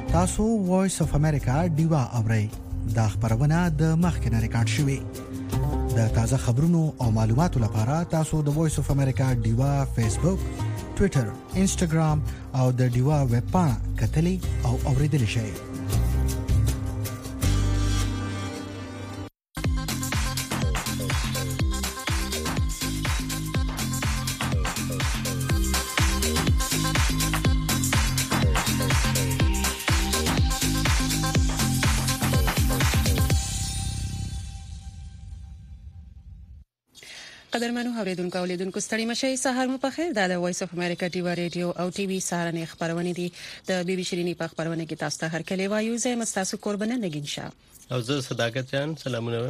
تاسو وایس اف امریکا دیوا اورئ دا خبرونه د مخکنه ریکارډ شوې د تازه خبرونو او معلوماتو لپاره تاسو د وایس اف امریکا دیوا فیسبوک ټوئیټر انسټاګرام او د دیوا ویب پاڼه کتلی او اوریدلی شئ قدرمنو اوریدونکو او لیدونکو ستړي مشي سهار مو په خیر د وایس اف امریکا ټیوی ریډیو او ټي وي سهارنې خبرونه دي د بي بي شيريني په خبرونه کې تاسو ته هر کله وایو زه مستاسو قربانه نگین شاه او زه صداقت جان سلامونه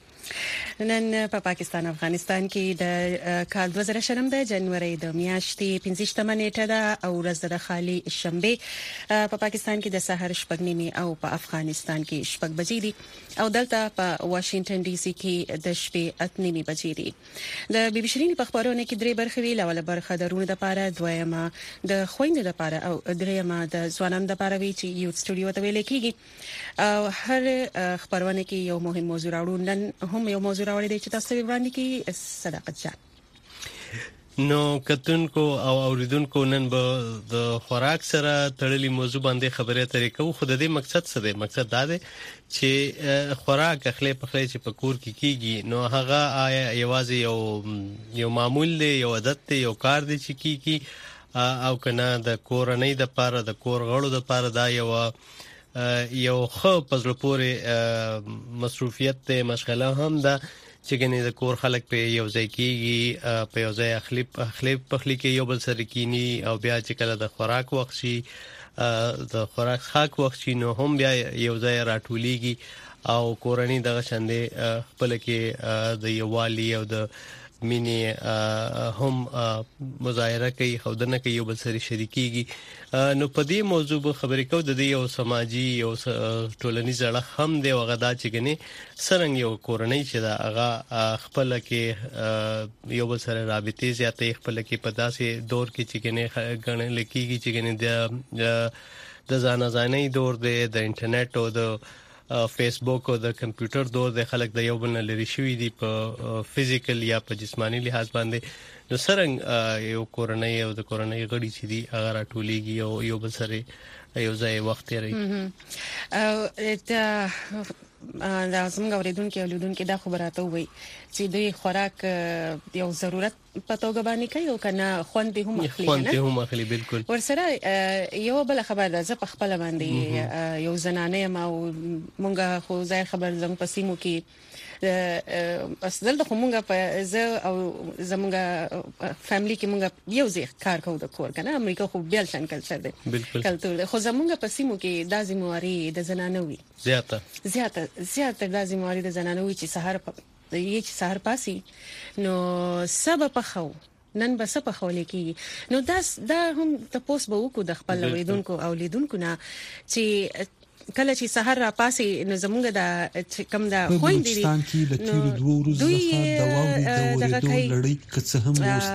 نن په پاکستان افغانستان کې د کال 2020 د جنوري د میاشتې 15 نیټه ده او ورځ د خالي شنبه په پاکستان کې د سحر شپږ نیمه او په افغانستان کې شپږ بجې دي او دلته په واشنگټن ډي سي کې د شپې 8 نیمه بجې دي د بي بي شيريني په خبرونه کې درې برخې وی لاول برخه درونه د پاره دویمه د خويند د پاره او دریمه د ځوانان د پاره وی چې یو سټوډیو ته ویل کېږي او هر خبرونه کې یو مهم موضوع راوړو نن هم یو موضوع راوړی دی چې تاسو وړاندې کې صداقت جان نو کتونکو او اوریدونکو نن به د خوراک سره تړلې موضوع باندې خبرې اترې کوو خو د دې مقصد څه دی مقصد دا دی چې خوراک اخلي په خله چې په کور کې کیږي نو هغه یوازې یو معمول دی یو عادت دی یو کار دی چې کیږي او کنه د کورنۍ د پاره د کور غړو د پاره دا یو خو پزړه پورې مصروفیت ته مشغله هم ده چې ګنې د کور خلک په یو ځای کېږي په یو ځای اخلي کې یو بل سره کینی او بیا چې کله د خوراک وخت شي د خوراک خاک وخت شي نو هم بیا یو ځای راټولېږي او کورنۍ دغه شاندې خپل کې د یووالي او د مینی هم مظاهره کوي خودنه کوي یو بل سره شریکيږي نو په دې موضوع به خبرې کوو د دې یو سماجی یو ټولنیز اړه هم دی وغدا چې ګنې سرنګ یو کورنۍ چې دا هغه خپل کې یو بل سره رابطې زیاتې خپل کې په داسې دور کې چې ګنې غنل کېږي چې ګنې د ځانځانۍ دور دی د انټرنیټ او د فیسبوک او د کمپیوټر دور د خلک د یو بل نه لري شوی دی په فزیکل یا په جسمانی لحاظ باندې نو سرنګ یو کورنۍ او د کورنۍ غړي چې دی هغه راټولېږي او یو بل سره یو ځای وخت لري او دا زموږ اوریدونکو او لیدونکو دا خبراته وي چې دوی خوراک یو ضرورت په توګه باندې کوي او کنه خوند هم اخلي بالکل ورسره یو بل خبر ده زه په خپل باندې یو زنانه ما او مونږه خو ځای خبر زم پسیمو کې اصل د کومه په زه او زمونږه فیملی کې مونږه یو ځای کار کوو د کور کنه امریکا خو بیل شان کلچر دی کلتور خو زمونږه پسیمو کې د ذمہواری د زنانوي زیاته د ذمہواری د زنانوي چې سحر پاسي نو سبب خو نن به څه په خولې کې نو دا هم تاسو به وکړو د خپل لیدونکو او لیدونکو نه چې کله چې سحر را پاسي نو زمونږ د کم د خويندې دي پاکستان کې د تیرو 2 ورځې څخه د واوري د ورېدو لړۍ کڅ هم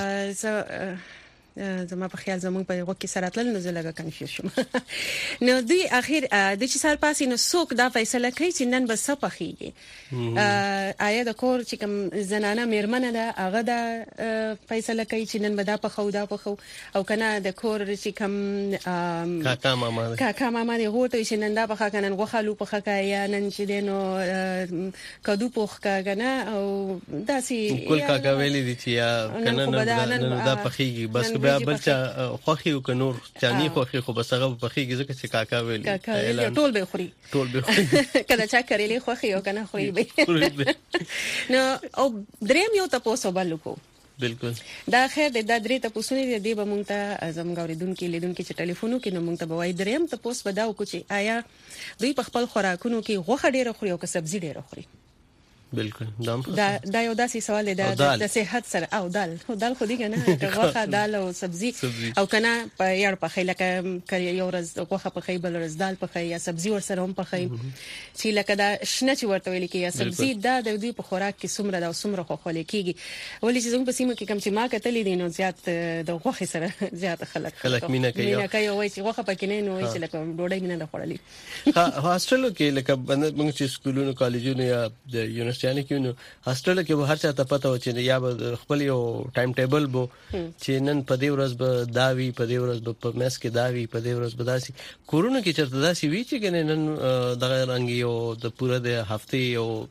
زما په خیال زمونږ په وګ کې سراتل نو زلګه کنفیوز شوم نو دوی اخر د چې سر پاسي نو څوک دا فیصله کوي چې نن به څه پخېږي آیا د کور چې کوم زنانه میرمنه ده هغه دا فیصله کوي چې نن به دا پخو او کنه د کور چې کوم کاکا ماما دی غوته چې نن دا پخا کنه غوخالو پخا یا نن چې دینو کدو پخا کنه او داسي ټول کاکا ویلي دي چې یا کنه نن دا پخېږي بس بیا بلچا خوخي او کنور چاني خوخي خو بس هغه پخېږي ځکه چې کاکا ویلي ټول به خوري کله چا کړلې خوخي او کنه خوري به نو او دریم یو تاسو بلکو بالکل دا خیر د درې تاسو نه دی به مونږ ته زموږ اوریدونکو لیدونکو چې ټلیفونو کې نو مونږ ته بوای دریم تاسو بداو کو چې آیا دوی په خپل خوراکونو کې غوخه ډیره خوري او که سبزی ډیره خوري بالکل دا یو داسې سوال دی د صحت سره او دال خو دی کنه غوښه دال او سبزي او کنه په یار په خیله کې یو ورځ غوښه په خی بل ورځ دال په خی یا سبزي ور سره هم په خی چې لکه دا شنه چې ورته ویل کېږي سبزي دا د دې په خوراک کې څومره دا څومره خو خلک کېږي ولې چې زموږ په سیمه کې کم چې ما کتلې دي نو زیات د غوښه سره زیات خلک مینه کوي وایي چې غوښه پکې نه نو چې لکه ډوډۍ مینه نه خورلې هاستلو کې لکه موږ چې سکولونو کالجونو یا د یونیورسيټانو کې نو هاستلو کې به هر چا ته پته و چې یا به خپل یو ټایم ټیبل بو چې نن په دې ورځ به داوی په دې ورځ به په میس کې داوی په دې ورځ به داسي کورونو کې چرته داسي وی چې نن دغه رنګ یو د پوره د هفته یو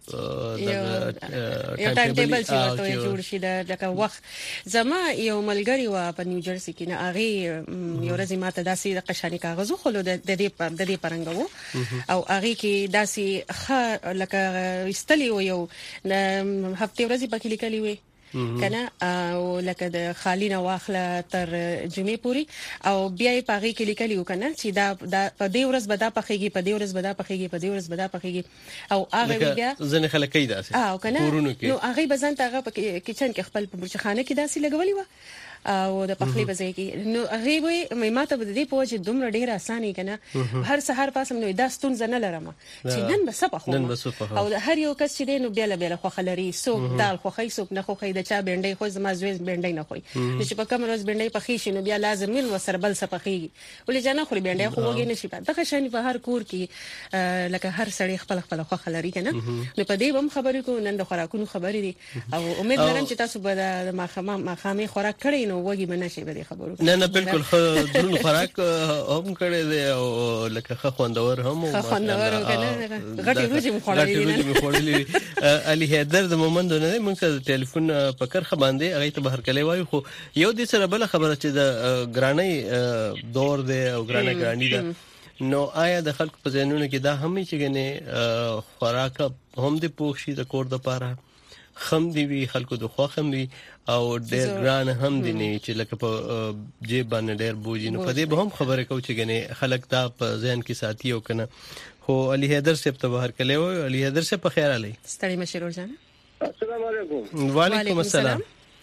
ټایم ټیبل چې ورته جوړ شي دا وخت زما یو ملګری و په نیوجرسي کې نه هغه یو ورځ ماته داسې د قشانی کاغذ خو د دې پرنګو او هغه کې داسې لکه استلی یو هفته ورځې پکې لیکلي وي کنه او لکه د خالینه واخله تر جمعې پوری او بیا یې پاغي کې لیکلی وکنه چې دا په دې ورځ به دا پخېږي په دې ورځ به دا پخېږي په دې ورځ به دا پخېږي او هغه بیا ځنه خلک کوي داسې او کنه نو هغه بزن ته هغه په کچن کې خپل په برچخانه کې داسې لګولي و او د پخلی بځای کې نو هغه وي ماته به دې په وجه دومره ډیر اسانه کنه هر سحر پاسم نو دا ستون زنه لرم چې نن به سبا خو او هر یو کس چې دین بیا له خو خلري سوق دال خو خي سوق نه خو خي د چا بنډي خو زما زوی بنډي نه خوي چې په کوم روز بنډي پخې شي نو بیا لازم من وسر بل سپخېږي ولې جنا خو بنډي خو وګي نشي دغه شان په هر کور کې لکه هر سړی خپل خو خلري کنه نو په دې هم خبرې کو نن د خوراکونو خبرې دي او امید لرم چې تاسو به د ماخامي خوراک کړئ نو وګي منشي به خبرو نه بالکل درون خوراک هم کړی دی او لکه خوندور هم خوندور کنه غټي روزي مخوړلې علي حیدر د مومند نه موږ سره ټلیفون په کرخه باندې هغه ته بهر کلی وایو خو یو د سره بل خبره چې د ګرانۍ دور دی او ګرانی ده نو آیا د خلکو په ذهنونو کې دا هم چې غنه خوراک هم د پوښي د کور د پاره خم دی وی خلکو د خوخم وی او ډېر ګران هم دي نه چې لکه په جیب باندې ډېر بوجي نو په دې به هم خبره کو چې غنه خلک دا په ذهن کې ساتي او کنه خو علي حیدر صاحب ته بهر کلی و علي حیدر صاحب په خیر علي ستړي مشرور جان السلام علیکم وعلیکم السلام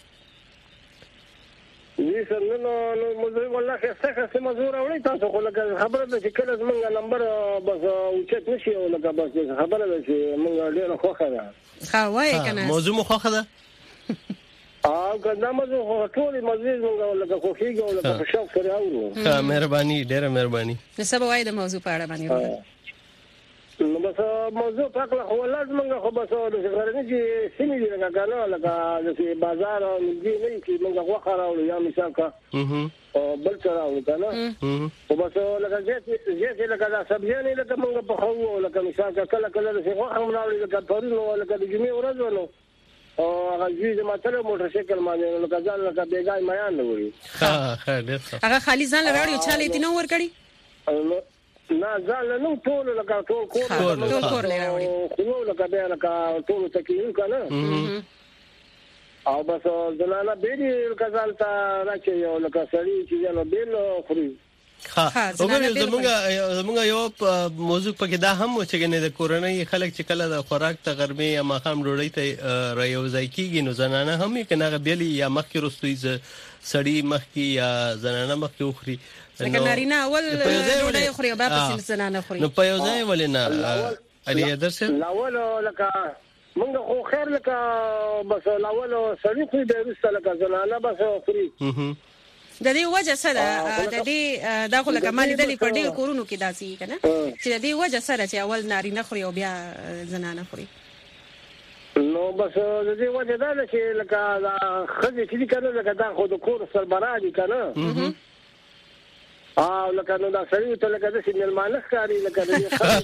وی سر نو موږ والله څه مزور اوري تاسو خو لکه خبره ده چې کله زمونږ نمبر بس اوچت نشي او لکه بس خبره ده چې موږ ډېر خوخه ده ها وای کنه موضوع مو خوخه ده او کنه موضوع ټول مزید موږ لکه خوخيږي او لکه شوق سره اورو ها مهرباني ډېره مهرباني نو سبا وای د موضوع په اړه باندې نو بس موضوع پاکله خو لازم موږ خو بس د غرنی چې سیمې دي لکه کنه لکه د بازار او دې نه چې موږ غوخه راوړو یا مثال کا او بل څه راوړو کنه او بس لکه چې لکه دا سبزیانې لکه موږ په خو لکه مثال کا کله چې غوخه راوړو لکه پرونو لکه د جمعې ورځ ونو او هغه چې ماته موټر سایکل باندې لکه ځان لکه بیګای میان نه وي هغه خالي ځان لراړو چاله تینو ور کړی نه ځان نو ټول لکه ټول کور لراړي خو لکه بیا لکه ټول تکلیف کنه او بس زنانه بیري کزال ته راځي یو لکه سړی چې نو بیل خوري ها زمونږ یو موضوع پکې دا هم چې ګنې د کورنۍ خلک چې کله د خوراک ته غرمې یا ماښام ډوډۍ ته رايوځي کیږي نو زنانه هم کنه بیلي یا مخکې رستوي سړی مخکې یا زنانه مخکې وخوري لکه نارینه اول ډوډۍ خوري او بیا پس زنانه خوري نو په یو ځای ولنه علي حیدر صاحب لاول لکه موږ خو خیر لکه بس لاول سړی خو د رسل لکه زنانه بس خوري د دې وجه سره د دې دا خو لکه مالي دلی په ډېر کورونو کې داسي کنه چې د دې وجه سره چې اول نارینه خوري او بیا زنانه خوري نو بس د دې وجه دا چې لکه خځې چې کنه لکه دا خو د کور سربراه دي کنه او لکه نو دا سړی ته لکه د سیمل مالک کاری لکه د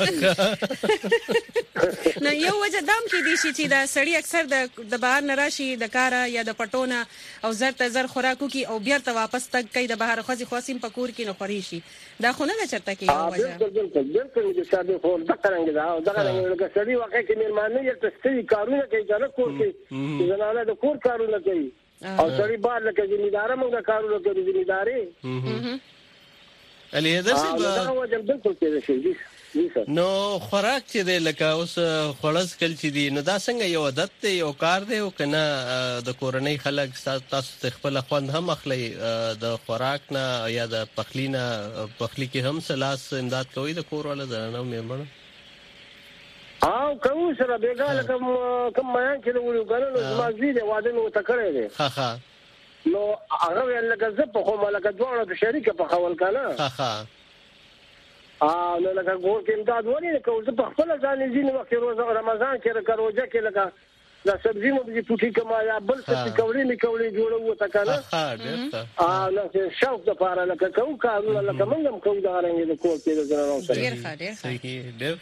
نو یو وجه دام کې دي چې دا سړی اکثر د بهر نراشي د کارا یا د پټونه او زر خوراکو کې او بیا ته واپس تک کوي د بهر خوځي خواسیم پکور کې نو خوري شي دا خو نه چرته کې یو وجه بالکل د شاده خو د څنګه دا دا لکه سړی واقع کې مېرمانه یې تستې کارونه کوي کنه کور کې زنانه د کور کارونه کوي او سړی بار لکه ځمیدار موږ کارونه کوي ځمیداري علي حیدر صاحب دا وجه بالکل کې شي نو خوراک چې دی لکه اوس خوړز کل چې دی نو دا څنګه یو عادت دی یو کار دی او کنه د کورنۍ خلک تاسو خپل خوند هم اخلي د خوراک نه یا د پخلی نه پخلی کې هم سلاس امداد کوي د کور ولا زنانو میرمنو او کوم سره بیګاله کوم میان کې نو غنلو زمازي دی واده نو تکړه دی ها نو هغه لکه زه په کومه لکه دوه د شریکه په خول کنه ها نو لکه ګور کې امداد ونی نو زه په خپل ځان ځینې وخت روزه رمضان کې روزه کې لکه د سبزی مو دې پټی کما یا بل څه کوړې جوړو تا کنه نو شوق د پاره لکه کو کارونه لکه موږ هم کوو دا رنګ د کور کې د زنانو سره ډېر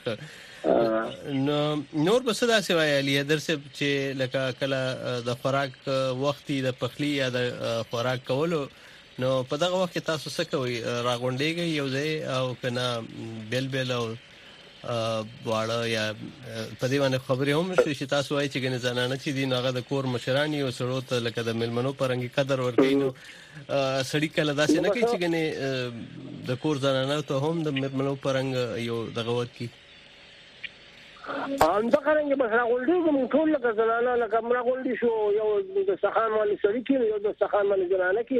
نور بس دا سوای علي درسه چې لکه کله د خوراک وختي د پخلی یا د خوراک کولو نو په دغه وخت تاسو څه کوي راغونډيږي یو ځای او کنه بل او واړه یا په دې باندې خبرې هم چې تاسو وايي چې ګنې زنانه چې دین هغه د کور مشرانی او سړو ته لکه د ملمنو پرنګي قدر ورکوي نو سړی کله داسې نه کوي چې ګنې د کور زنانه ته هم د ملمنو پرنګ یو دغه ورکی دا څنګه به راغونډي کوم ټول لکه زنانه لکه راغونډي شو یو د سخان باندې سړی کې یو د سخان باندې زنانه کې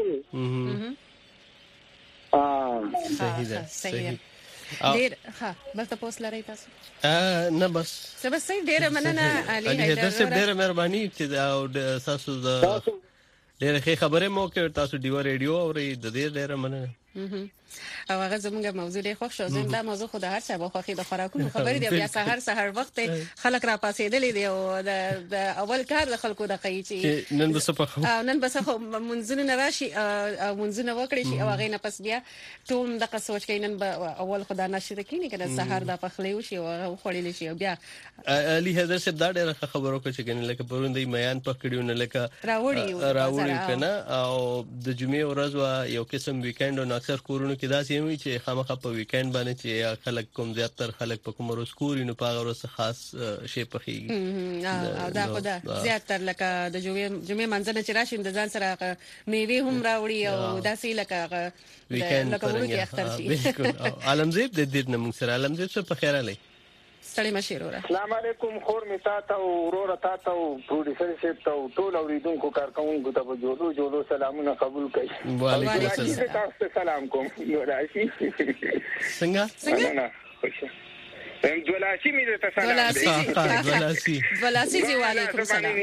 صحیح ډیر ها بس تاسو لري تاسو نه بس صحیح ډیر مننه علي حیدر ډیر مهرباني چې تاسو ډیر ښه خبره مو کې تاسو دیو ریډیو او د دې ډیر مننه او هغه زموږه موضوع ډېر خوښ شو زم دا موضوع خو د هر څه بخوخي د خوراکونو خبرې دی بیا سحر وخت خلک را پاسېدلې دی او د اول کار د خلکو د قیچي نن بس په نن بس منځونه راشي او منځونه وکړي شي او هغه نه پس بیا ټول د سوچ کینن اول خدای نشي کینی کنه سحر د پخلی وشي او خوړل شي او بیا علي حیدر صاحب دا ډېر خبرو کوي چې کنه لکه پروندې میان پکړیو نه لکه راوړي کنه او د جمعې ورځ وا یو قسم ویکند او اکثر کورونو کې دا سیمه چې خامخا په ویکند باندې چې خلک کوم زیاتره خلک په کوم ورځ کوري نو په ورځ خاص شی پخېږي او دا خدا زیاتره لکه د جمعې منځنه چې راشي د ځان سره میوه هم راوړي او داسې لکه ویکند ورته اختر شي بالکل علمزیب د دې نه موږ سره علمزیب څه په خیر علي ستړي مشیرورا السلام علیکم خور می تاسو ورور تاسو پروډوسر شپ ته ټول اوریدونکو کارکونکو ته جوړو سلامونه قبول کړئ وعلیکم السلام تاسو سلام کوم راشي څنګه نه خوشا دولاسي می ته سلام دولاسي جی وعلیکم سلام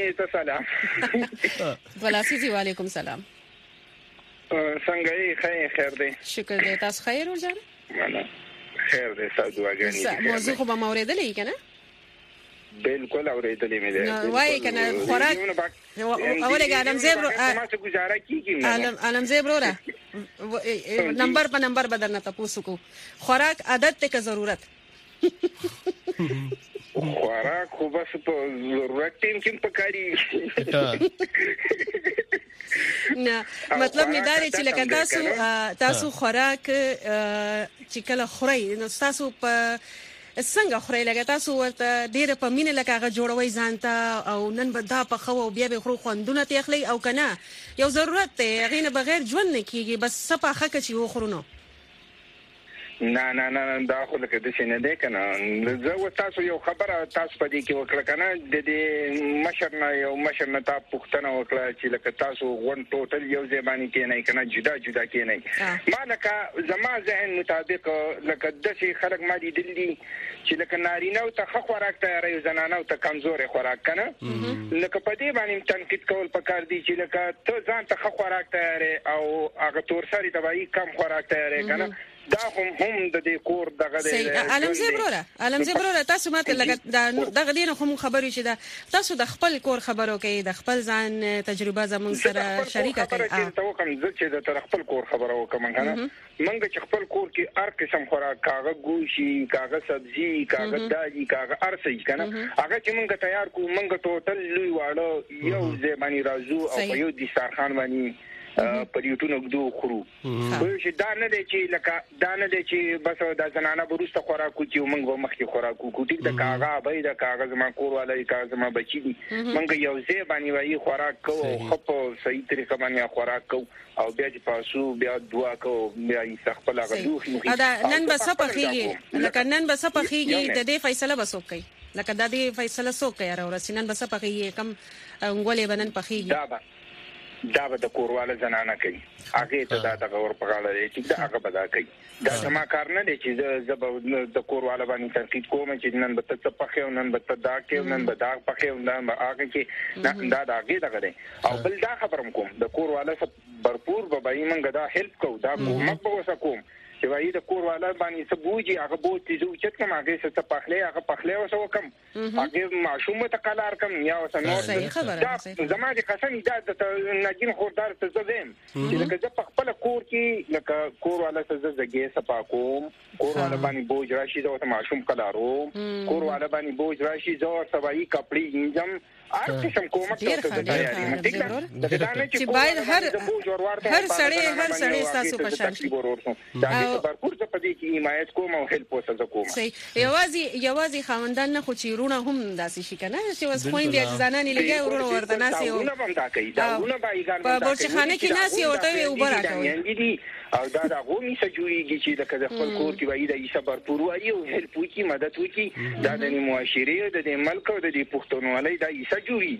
دولاسي جی وعلیکم سلام څنګه یې خیر دی شکر دې تاسو خیر ورجان خیر دې سادهګانی موضوع خو به اوریدلې کنه بالکل اوریدلې مې ده وای کنه خوراک اولګه عالم زیبرو ما څه گزاره کیږي عالم زیبرو را نمبر په نمبر بدلنا تاسو کو خوراک عادت ته که ضرورت خوراک خو بس په ضرورت ټیم کې پکاري نه مطلب می دا چې لکه تاسو خوراک چې کله خوري نو تاسو په څنګه خوري لکه تاسو ورته ډیره په مینه لکه هغه جوړوي ځانته او نن به دا په خو او بیا به خورو خوندونه تخلي او کنه یو ضرورت دی غینه بغیر ژوند نه کیږي بس صفه خکه چې وخورونو نه دا خو لکه د شنه ده کنه زه تاسو یو خبره تاسو په دې کې وکړه کنه د دې مشر نه تاسو پوښتنه وکړه چې لکه تاسو غون ټوټل یو ځبانی کې نه کنه جدا کې نه ما لکه زما ذهن مطابق لکه د شي خلک ما دي دلی چې لکه نارینه او ته خوراک تیارې زنانه او ته کمزورې خوراک کنه لکه په دې باندې تنقید کول پکار دي چې لکه ته ځان ته خوراک تیارې او هغه تور سری دوايي کم خوراک تیارې کنه دا هم د دې کور دغه دی علم زبروره تاسو ماته لګ دغه دین خو خبرې شي دا تاسو د خپل کور خبرو کې د خپل ځان تجربه زمون سره شریکه کوي ته کوم چې د خپل کور خبرو کوم کنه منګه چې خپل کور کې هر قسم خوراک کاغه ګوشي کاغه سبزي کاغه دالي کاغه ارسي کنه هغه چې منګه تیار کو منګه ټوټل لوی واړو یو ځمانی راځو او یو دسترخوان باندې پریوټونو غدو خورو خو چې دا نه دی چې بس د زنانه بروسته خوراکو چې موږ به مخکې خوراکو کو ټیک د کاغه به د کاغذ ما کور ولای کاغذ ما بچی دي موږ یو ځای باندې وایي خوراک کو خپ صحیح طریقه باندې خوراک کو او بیا چې پاسو بیا دعا کو بیا یې خپل غدو دا نن به سپخیږي لکه نن به سپخیږي د دې فیصله بسو کوي لکه د دې فیصله سو کوي راو رسینن به سپخیږي کم غولې بنن پخیږي دا به د کورواله زنانه کوي هغه ته دا د غور په غاړه دی چې دا هغه به دا کوي دا زما کار نه دی چې زه د کورواله باندې تنقید کوم چې نن به ته پخې نن به ته دا کې نن به دا پخې نن به هغه کې دا هغه دغه دی او بل دا خبرم کوم د کورواله برپور به موږ دا هیلپ کوو دا کومک به وسه کوم چې وایي د کور والا باندې څه بوجي هغه بوج چې زو چې کوم هغه څه پخلې هغه پخلې وسو کم هغه معشومه تقلار کم یا وسنو زما دي قسم دا د ناجین خوردار ته زم چې لکه د خپل کور کې لکه کور والا څه زګي صفا کوم کور والا باندې بوج راشي دا معشوم قلارو کور والا باندې بوج راشي زو سوي کپڑے انجم ارڅم کومه ته تیاری مته چې باید هر سړی تاسو په شان شي برپور ته پدې کې حمایت کوم او هیلپ وسه کوم صحیح یوازي خاوندان نه خو چې رونه هم داسې شي کنه چې وس خويندې ځانانی لګي ورونه ورته ناسي او نه هم دا کوي دا ونه بايګان په بورچخانه کې ناسي ورته وبره کوي او دا غومي سجويږي چې د خپل کور کې وایي د ایسه برپور وایي او هیلپ وکي مدد وکي دا د معاشري د ملک او د پښتونولۍ د ایسه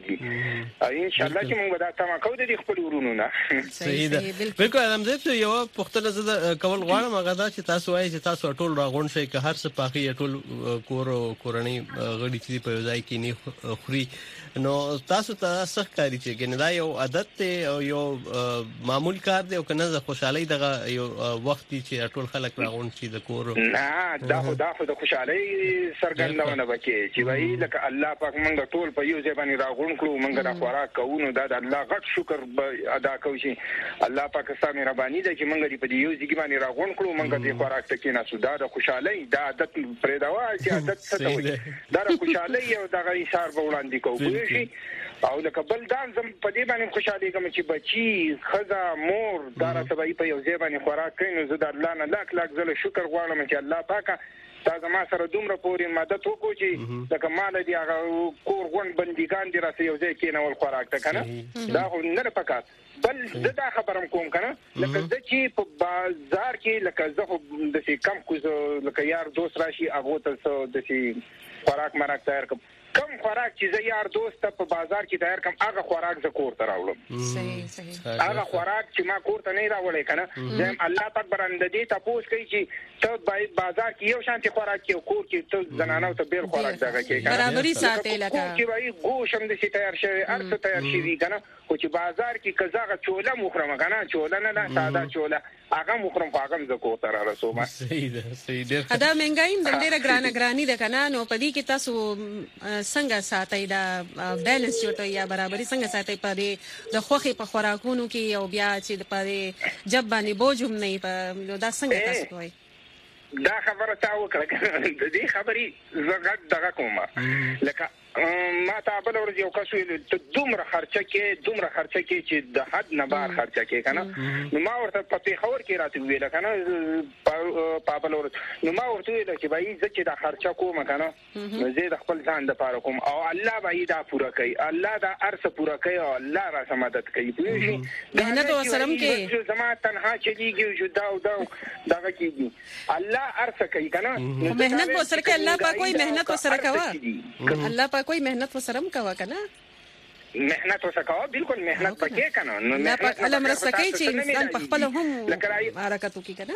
جوړیږي او ان شاء الله چې موږ دا تمه کوو د خپل ورونو نه صحیح ده بالکل همزه یو پښتنه زده کول غواړم هغه دا چې تاسو وایي چې تاسو ټول راغون شي که هر څه پاخي ټول کور کورنۍ غړي چې په ځای کې نه خوري نو تاسو ته څه کاری چې ګنه دا یو عادت او یو معمول کار دی او کنه زه خوشحالي دغه یو وخت چې ټول خلک راغون شي د کور نه دا خو د خوشحالي سرګندونه وکړي چې وایي لکه الله پاک موږ ټول په یو ځای باندې راغون کړو موږ د خوراک کوو دا د الله غټ شکر ادا کوو چې الله پاک ستاسو مهرباني ده چې موږ په یو ځای باندې راغون کړو موږ د خوراک ته کې نه سودا د خوشحالي دا عادت پرې دا وایي چې عادت څه ته وایي دا د خوشحالي او دغه اشاره به وړاندې کوو او لکه بل دان زم په دې باندې خوشاله کوم چې بچي خزا مور دارا سبای په یو ځای باندې خوراک کوي نو زه د الله نه لاک زله شکر غواړم چې الله پاکه تا زما سره دومره پورې مدد وکړو چې لکه مال دی هغه کور غون بندګان دي راته یو ځای کې نه ول خوراک ته کنه دا خو نه پکات بل زه دا خبرم کوم کنه لکه زه چې په بازار کې لکه زه خو د سي کم کوز لکه یار دوست راشي هغه ته د سي خوراک مرک تیار کوم کم خوراک چې زه یار دوست په بازار کې تیار کوم هغه خوراک زه کور ته راوړم صحیح هغه خوراک چې ما کور ته نه راوړې کنه زم الله پاک برنده دې تاسو کوي چې ته باید بازار کې یو شانتي خوراک کې کور کې ته زنانو ته بیل خوراک دغه کې کنه برابرۍ ساتي لکه چې وایي ګوشم د سي تیار شوی ارڅ تیار شوی کنه خو چې بازار کې کزاغه چوله مخرمه کنه چوله نه ساده چوله هغه مخرم هغه ز کو تر رسومه صحیح ده دا منګایم د ډیره ګرانی ده کنه نو پدې کې تاسو څنګه ساتي دا بیلانس جوړوي یا برابرۍ څنګه ساتي په د خوخي په خوراکونو کې او بیا چې په جب باندې بوجم نه دا څنګه تاسو کوي دا خبره تا وکړه د دې خبرې زغت دغه کومه لکه ما ته بل ورځ یو کس ویل ته دومره خرچه کې چې د حد نه بار خرچه کې کنه نو ما ورته په پیښور کې راته ویل کنه په بل ورځ نو ما ورته ویل چې بای زه چې دا خرچه کوم کنه زه د خپل ځان د پاره کوم او الله بای دا پورا کوي الله دا ارسه پورا کوي او الله را مدد کوي مهنت وسرم کې زما تنها چلیږي جو دا دغه کېږي الله ارسه کوي کنه مهنت وسره کې الله پاک کوئی مهنت وسره کوي الله کوئی مهنت وسرم کوا کنه مهنت وسکاو بالکل مهنت پکې کنه نو مهنت علم رسکای چې انسان په خپل هم حرکت وکي کنه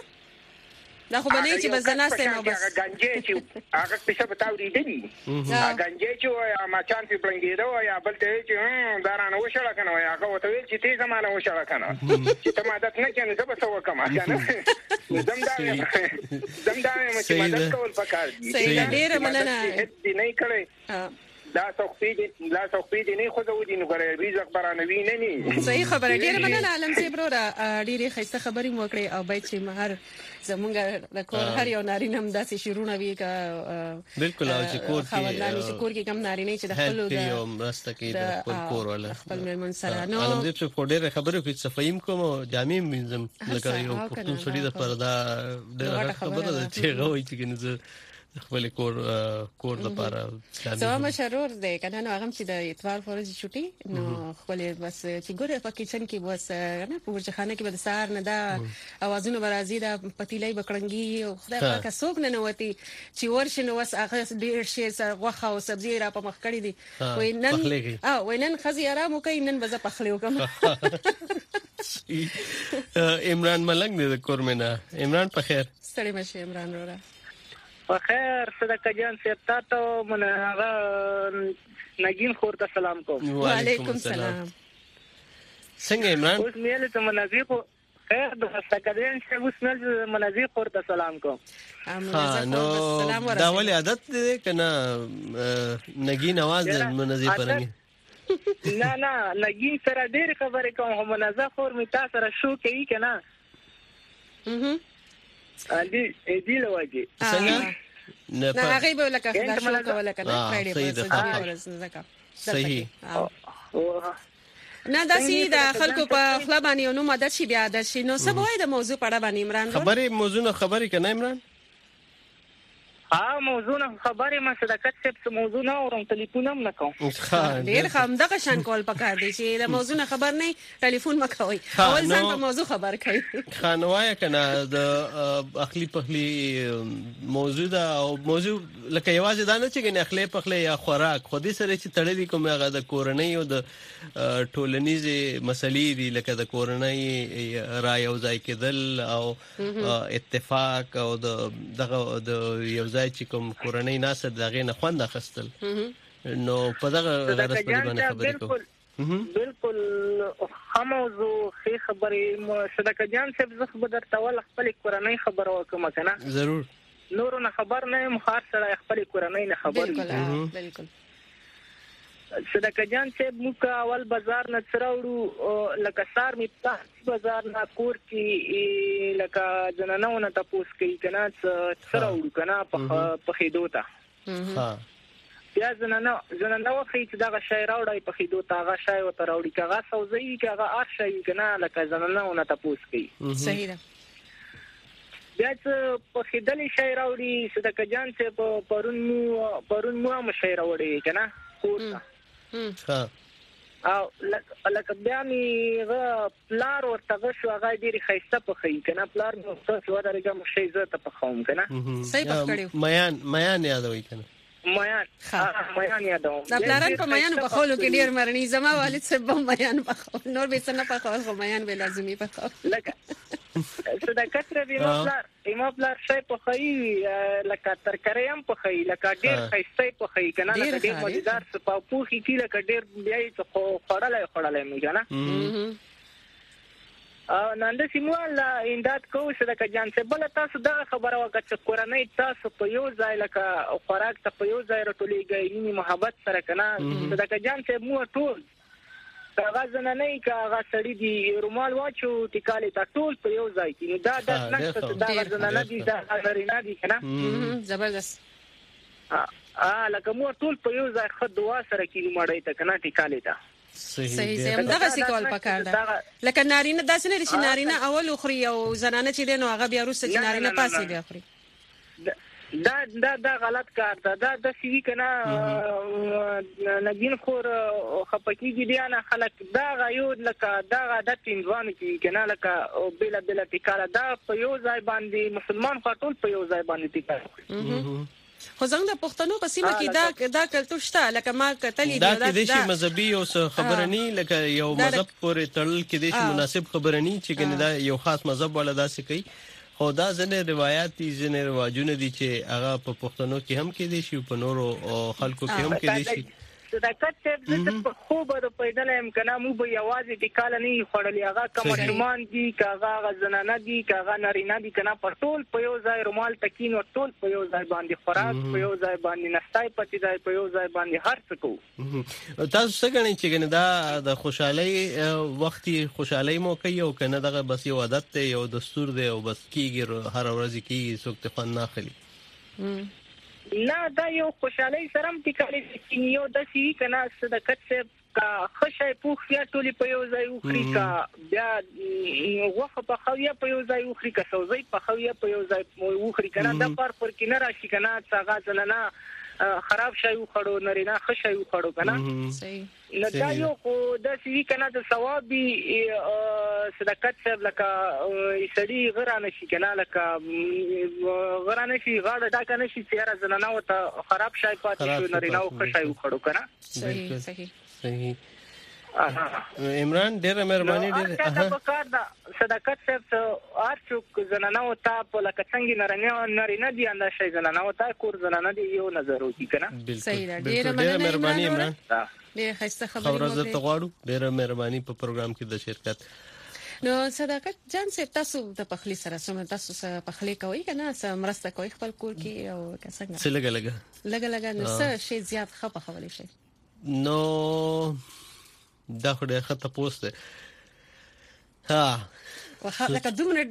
دا خو باندې چې بزناسته نو بس غنجې چې هغه څه بتاوري دي غنجې چې ما چان په بلنګیرو یا بل ته چې دارانه وشړه کنه هغه وته چې ته زمانه وشړه کنه چې ته مدد نه کنه زه به څه وکم کنه زم دا چې مدد کول پکار دي صحیح ډیره مننه دې نه کړې لا سوقي دي نه خو ودي نو غره رزق برانوي نه صحیح خبره ډیره مننه عالم صاحب را ډیره خسته خبري مو کړې او باید چې مهر زمونږ د کور هر یو نارینه هم داسې شروع وي کا بالکل او چې کور کې کور کې کم نارینه چې د خپل د مرسته کوي د خپل کور ولا خپل مېرمن سره نو عالم دې په ډیره خبرو کې صفایم کوم جامع منظم لکه یو پښتون سړي د پردا ډیره خبره ده چې غوي چې کنه خپل کور لپاره سوا مشرور دی کنه نو هغه چې د اتوار فرض چټي نو خپل بس چې ګوره په کچن کې بس نه په ورځخانه کې به د سهار نه دا اوازونه برازي دا پتیلې بکړنګي او خدای پاک څوک نه نوتی چې ورشنه وس هغه ډیر شي غوخه او سبزی را په مخ کړی دي وینن خزي آرام کوي نن بزه پخلیو کوم عمران ملنګ دې کورمنه عمران په خیر ستړي مشه عمران وره په خیر صدقه جان سي تاسو منغه نگین خور ته سلام کوم وعلیکم سلام څنګه عمران اوس مېله ته منځي خو خیر د صدقه جان سي اوس مېله منځي خور ته سلام کوم نو دا ولې عادت دې کنه نگین आवाज منځي پرنګي نه نگین سره ډېر خبرې کوم هم منځه خور می تاسو سره شو کوي کنه دي لواجي نه هغه به لکه دا شو کوله کنه فرایډي په ځکه صحیح نه دا سي د خلکو په خپل باندې نو مدد شي بیا د شي نو سبوي د موضوع په اړه باندې عمران خبرې کنه عمران موضوع خبرې ما صدقت څه موضوع نه اورم ټلیفون هم نه کوم ډیر خام دغه شان کول پکار دی چې د موضوع خبر نه ټلیفون مکوئ اول ځان په موضوع خبر کړئ خانوای کنه د اخلي پخلي موضوع دا او موضوع لکه یوازې دا نه چې کنه اخلي پخلي یا خوراک خو دې سره چې تړلې کوم هغه د کورنۍ او د ټولنیزې مسلې دي لکه د کورنۍ را یو ځای کېدل او اتفاق او دغه د یو ځای چې کوم کورنۍ ناسه دغه نه خوند اخستل نو په دغه غرض باندې خبرې کوم بالکل هموزو خې خبرې صدقه جان صاحب زه خبر درته ول خپل کورنۍ خبر وکم کنه ضرور نور نه خبر نه مخار سره خپل کورنۍ نه خبر بالکل صدقه جان صاحب موږ اول بازار نه څراوړو لکه سار می بازار نه کور کې لکه جنانونه تاسو کوي کنه څراوړو کنه په خېدو ته ها بیا زنانه وخی چې دغه شای راوړی په خېدو ته هغه شای وته راوړي کغه سوزي کغه ار شای کنه لکه زنانونه تاسو کوي صحیح ده بیا چې په خېدلې شای راوړي صدقه جان صاحب پرون مو هم شای راوړي کنه کوته ها او لکه بیا می غ پلار ورته شو هغه ډیره خیسته په خې کنه پلار نو څه و درګه مشي زه ته په خوم کنه صحیح پکړیو میان یادوي کنه میان یادو دا پلاران په میان په خولو کې ډیر مرني زما والد سب میان په خول نور به څنګه په خول خو میان به لازمي په خول لکه صدقه تر دې ما پلار شي په خې لکه ترکاري هم په خې لکه ډیر خیسته په خې کنه لکه ډیر مزیدار څه په پوخي کې لکه ډیر بیا څه خړلای مې کنه نن د سیموال انداد کو صدقه جان څه بل تاسو دا خبره وکړه چې کورنۍ تاسو په یو ځای لکه خوراک ته په یو ځای راټولېږئ یعنی محبت سره کنه صدقه جان څه مو ټول هغه زنانه کا هغه سړی دی رومال واچو ټیکالې تا ټول په یو ځای کې دا د نقص دا زنانه دي دا لرينا دي کنه زبردست لکه مو ټول په یو ځای خد دعا سره کې مړی ته کنه ټیکالې تا صحیح هم دغه سیکول پکار ده لکه نارینه داسې نه چې نارینه اول خوري او زنانه چې دینو هغه بیا وروسته چې نارینه پاسې بیا خوري دا غلط کار ده دا سی کنه نګین خور خپکیږي دی نه خلک دا غيو لکه دا عادت انځوان کی کنه لکه بلا بلا ټیکاله دا په یو ځای باندې مسلمان خاطر په یو ځای باندې ټیکاله خو څنګه د پښتنو په سیمه کې دا کلتور شته لکه ما کتلې دا د دې مذهبي او خبرني لکه یو مذهب پورې تړل کې د مناسب خبرني چې کنه دا یو خاص مذهب ولا داسې کوي خو دا ځنه روایت دي ځنه رواجونه دي چې هغه په پښتنو کې هم کې دي شي په نورو خلکو کې هم کې دي شي صداقت څه په خوب د پیدلم کنه مو به یوازې د کال نه خړلې هغه کومشمان دي کاغه زنانه دي کاغه نارینه دي کنه په ټول په یو ځای رومال تکین او ټول په یو ځای باندې خوراک په یو ځای باندې نستای پتی ځای په یو ځای باندې هر څه کو تاسو څنګه غواړئ چې کنه دا د خوشحالي وختي خوشحالي مو کوي او کنه دغه بس یو عادت دی یو دستور دی او بس کیږي هر ورځ کیږي څوک ته خوان نه اخلي نه دا یو خوشحالي سره هم تکالي چې یو د سی کنه صداقت څخه کا خشای پوخیا ټولي په یو ځای وخري کا بیا وخه په خویا په یو ځای وخري کا سوزي په خویا په یو ځای وخري کنه دا پر کې نه راشي کنه څنګه ځننه خراب شای وخړو نرینا خشای وخړو کنه صحیح لکه یو خو د سی کنه د ثوابي صداقت څخه لکه سړي غرانه شي کنه لکه غرانه شي غاړه دا کنه شي چې ځننه وته خراب شای پاتې شو نرینا او خشای وخړو کنه صحیح صحیح عمران ډېر مهرباني ډېر په کار دا صداقت څخه ارچوک زنانه او تا په لکه څنګه نارینه دي انده شي زنانه او تا کور زنانه دي یو نظر وکي کنه صحیح ډېر مهرباني عمران ډېر خسته خبرې مو ته غواړو ډېر مهرباني په پروګرام کې د شرکت نو صداقت جان سه تاسو د پخلی سره سم تاسو سره پخلی کوي کنه سم مرسته کوي خپل کور کې او څنګه څه لګا نو څه شي زیات خپه خولي شي نو دا خو ډېر خطه پوسټ ها لکه دومره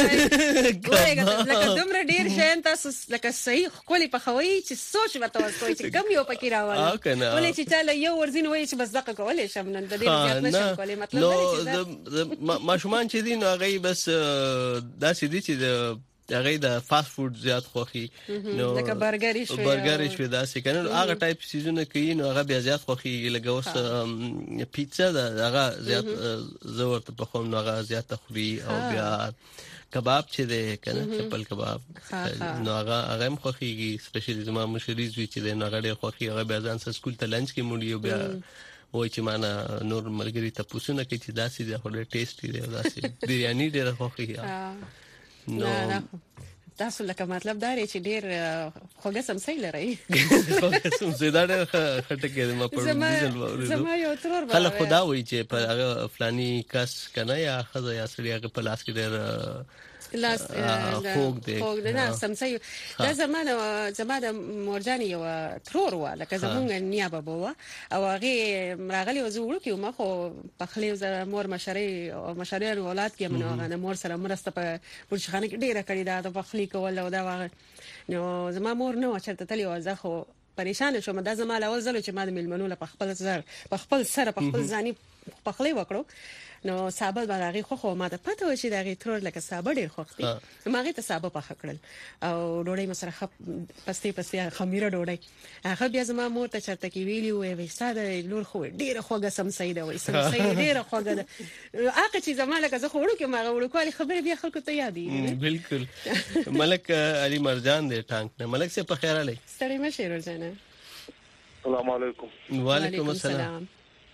ډېر شین تاسو لکه صحیح خولي په خوي چې سوچ وته وځي چې کم یو پکې راواله ولې چې چاله یو ورزين وایي چې بس دغه کولې شم نن د دې زیات نشم کولې مطلب نو ماشومان چې دي نو هغه بس دا سې دي چې هغه د فاست فود زیات خوخي نو لکه برګر شوی دا څه کنه هغه ټایپ سیزونه کوي نو هغه بیا زیات خوخي لګوس پیزا دا هغه زیات زور ته په خوم نو هغه زیات خوري او بیا کباب چې ده کنه چپل کباب نو هغه هم خوخيږي سپیشلی زما مشریز وی چې نو هغه ډېر خوخي هغه بیا ځان سکول ته لنچ کې موډي بیا وای چې معنا نور ملګری ته پوښتنه کوي چې دا سې د هډه ټیسټي دی دا سې بریاني ډېر خوخي نه تاسو لکه مطلب دا لري چې ډېر خوږه سمسي لري خوږه سمسي دا ډېر خټکه ما په ډیزل ووري زما یو ترور خلک خدا وایي چې په فلاني کس کنه یا خزه یا سړي هغه په لاس کې ډېر لاس خوږ نه سمسي دا زماده مورجاني یو ترور و لکه زمونږ نیابه بوه او هغه راغلی وزوړو کې ما خو په خلیو ز مور مشري او مشري اولاد کې منو مور سره مرسته په برشخانه کې ډیره کړی دا د خلی کول او دا نو زما مور نو چرته تلی وځه خو پریشان شوم دا زما اول ځل چې ما د ملمنو په خپل سره په خپل ځاني په خلی وکړو نو صابه باندې خو ما ته پته و چې دا غي ترور لکه صابه ډیر خوختي ما غي ته صابه په خکړل او ډوړې مسره پستې خمیره ډوړې هغه بیا زما مور ته چرته کې ویلی وې ساده لور خو ډیر خوګه سمسي دا وې سمسي ډیر خوګه هغه چې زما لکه زه خوړو کې ما وړو کولی خبره بیا خلکو ته یادې بالکل ملک علي مرجان دې ټانک نه ملک سے په خیر علي ستړي مشه ورځنه السلام علیکم وعلیکم السلام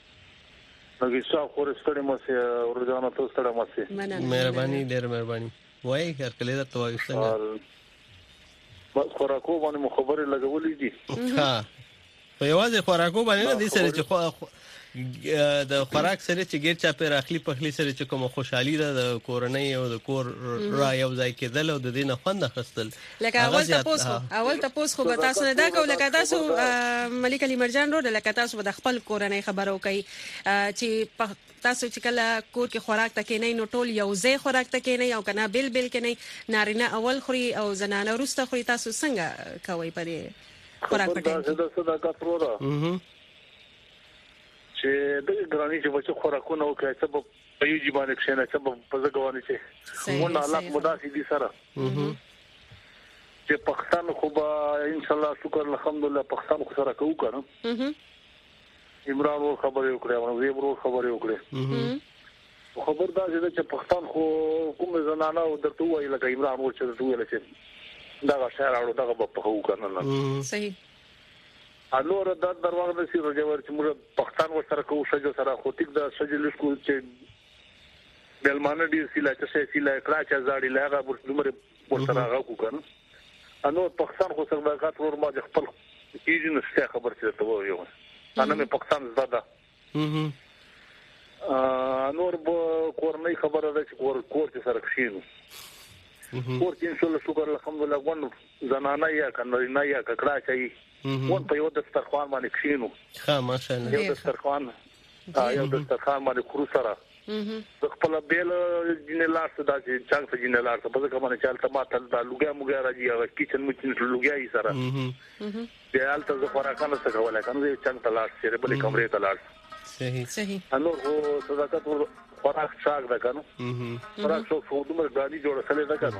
نګي صاحب خور ستړي مشه ورځانه ته ستړي مشه مهرباني ډېر مهرباني وای هر کله دا توای څنګه بس خوراکو باندې مخبره لګولې دي ها په یوازې خوراکو باندې نه دي سره چې د خوراک سره چې ګیر چا په راخلی په خلی سره چې کوم خوشحالي ده د کورنۍ او د کور را یو ځای کېدل او د دې نه خوند اخستل لکه اول تاسو خو به تاسو نه دا کول لکه تاسو ملک علي مرجان روډ لکه تاسو د خپل کورنۍ خبرو کوي چې تاسو چې کله کور کې خوراک تکې نه نو ټول یو ځای خوراک تکې نه او کنه بل کې نه نارینه اول خوري او زنانه وروسته خوري تاسو څنګه کوي په خوراک پټه دا صداقت وروړه چې د ګرانی چې بچو خوراکونه او کې سبب په یو ځبانه کې نه سبب په ځګوانه چې مونږ الله مداسي دي سره چې پښتون خو به ان شاء الله شکر الحمدلله پښتون خو سره کوو کنه عمران ور خبرې وکړې او زه ور خبرې وکړې خبر دا چې پښتون خو کوم زنانه او درته وایي لکه عمران ور چې درته ویل چې دا شهر اړو دا په خو کنه صحیح انور د دروازه د سیرو جوړ چې موږ پښتون ورسره کوو شجو سره خو ټیک د شجل سکول چې بلمانه دي سیلا چې سیلا کراچ ازاړي لاغه ورسره ورسره راغو کنه انور پښتون خو سره د کار ور ما د خپل کیږي نو څه خبر چې ته وایو انا مې پاکستان زده نور به کورنۍ خبره ده چې کور چې سره کښینو کور چې ان شاء الله شکر الحمدلله ون زنانه یا کنه یا ککړه چي ون په یو دسترخوان باندې کښینو ها ماشاءالله یو دسترخوان باندې خورو سره د خپل بیل جنلار څخه د چانګ جنلار څخه په کومه چالت ماته د لوګیا موګیا راځي او کچن مچن لوګیا یې سره بیا الته زه خوراکانه څه کولای کنه چانګ تلاش سره بلې کمرې تلاش صحیح انور هو صداقت خوراک شاګ ده کنه خوراک څو فودمر غالي جوړ سره ده کنه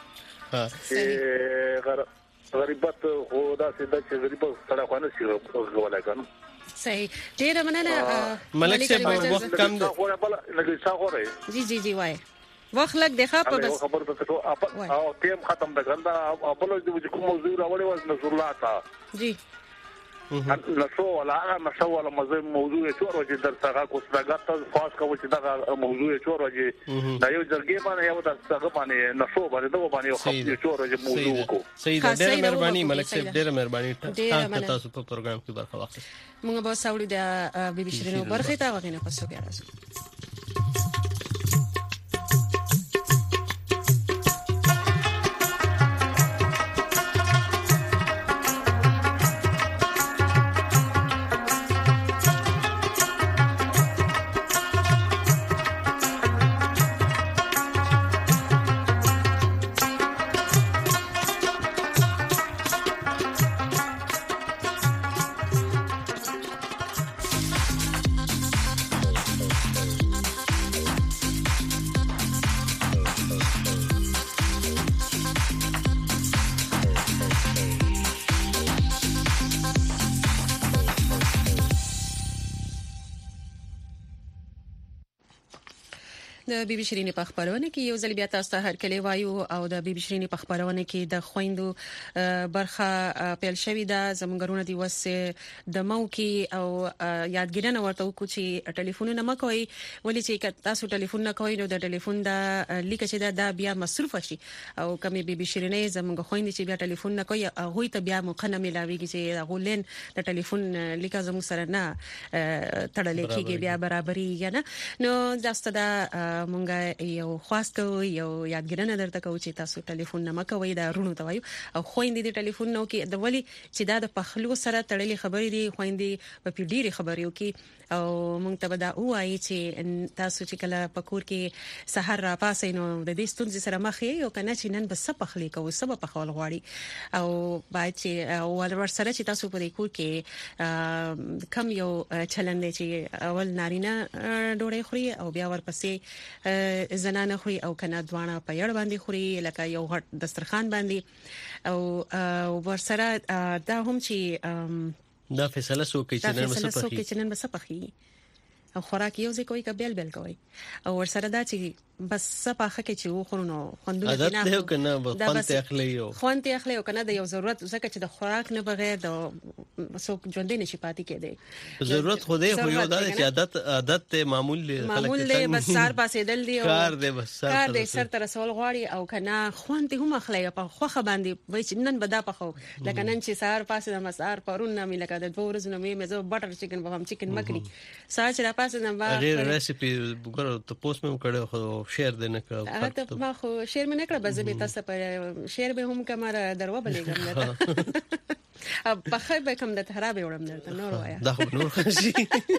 غریبت خو دا څه چې غریب سره خوانه شي کولای کنه صحیح ډیر مننه ملک صاحب وخت کم ده خو بل لګي څا غوړې جی وای وخت لګ دی خا په بس خبر ته ته او ټیم ختم ده کنده خپل د کوم موضوع راوړې واز نصر الله تا جی نشو ولا نشو ولا موضوع چور وجه در څنګه کوڅه خاص کوم چې دا موضوع چور وجه دا یو ځرګې باندې یو د څنګه باندې نشو باندې دا باندې خو چور وجه موضوع کو صحیح ده ډېر مهرباني ملک صاحب ډېر مهرباني تاسو په پروګرام کې برخه واخلئ موږ به ساوړو د بي بي شیرینو برخه ته وغینه پسو بیا راځو د بي بي شيرينې په خبرونه کې یو ځل بیا تاسو ته هر کله وایو او د بي بي شيرينې په خبرونه کې د خويندو برخه پیل شوې ده زمونږونه دی وسه د مو کې او یادګیرنه ورته وکړو چې ټلیفون نه مکوئ ولې چې تاسو ټلیفون نه کوئ نو د ټلیفون د لیک چې دا بیا مصرف شي او کومې بي بي شيرينې زمونږ خويندې چې بیا ټلیفون نه کوي هغه ته بیا مخنه ملاويږي چې هغه لین د ټلیفون لیک زموږ سره نه تړلې کېږي بیا برابرۍ نه نو داسته دا مونږه یو خاص کو یو یادګرنه درته کوم چې تاسو ټلیفون نه مکوئ دا رونو ته وایو او خويندې د ټلیفون نو کې د ولی چې دا د پخلو سره تړلې خبرې دي خويندې په پیډيري خبرې وکي او مونږ ته دا وایي چې تاسو چې کله پکور کې سحر را پاسې نو د دې ستونزې سره مخ یې او کنه چې نن بس پخلي کوو سبا پخول غواړي او باید چې ور سره چې تاسو په دې کور کې کم یو چلند چې اول نارینه ډوړې خوري او بیا ورپسې زنانه خوري او کنه دوانه په یړ باندې خوري لکه یو غټ دسترخوان باندې او ور سره دا هم چې دا فیصله سو کې چې نن بس پخي او خوراک یو ځای کوي کبل بل کوي او ور سره دا چې بس صفاخه کې چې وخورونو خوندونه عادت له کنه خوند ته اخلي او کنه د یو ضرورت زکه چې د خوراک نه بغیر د څوک ژوند نه شي پاتې کېدی ضرورت خوده خو یو دا چې عادت ته معمول له بس سار پاسې دل دی کار دی بس کار دی سر تر سوال غواړي او کنه خوند هم اخلي په خوخه باندې وای چې نن بدا پخو لکه نن چې سار پاسې د مسار پرون نه مې لکه د 2 ورځې نه مې زه بټر چکن بغم چکن مکري سار چې را پاسې نه غیر ریسپي وګورئ ته پوسټ مې کړو خو شیر دې نه کړو هغه ته ما خو شیر مې نه کړ بس به تاسو په شیر به هم کمره درو بلېګم نه په خیر به کوم د خراب وړم درته نور وایا دا خو نور خشي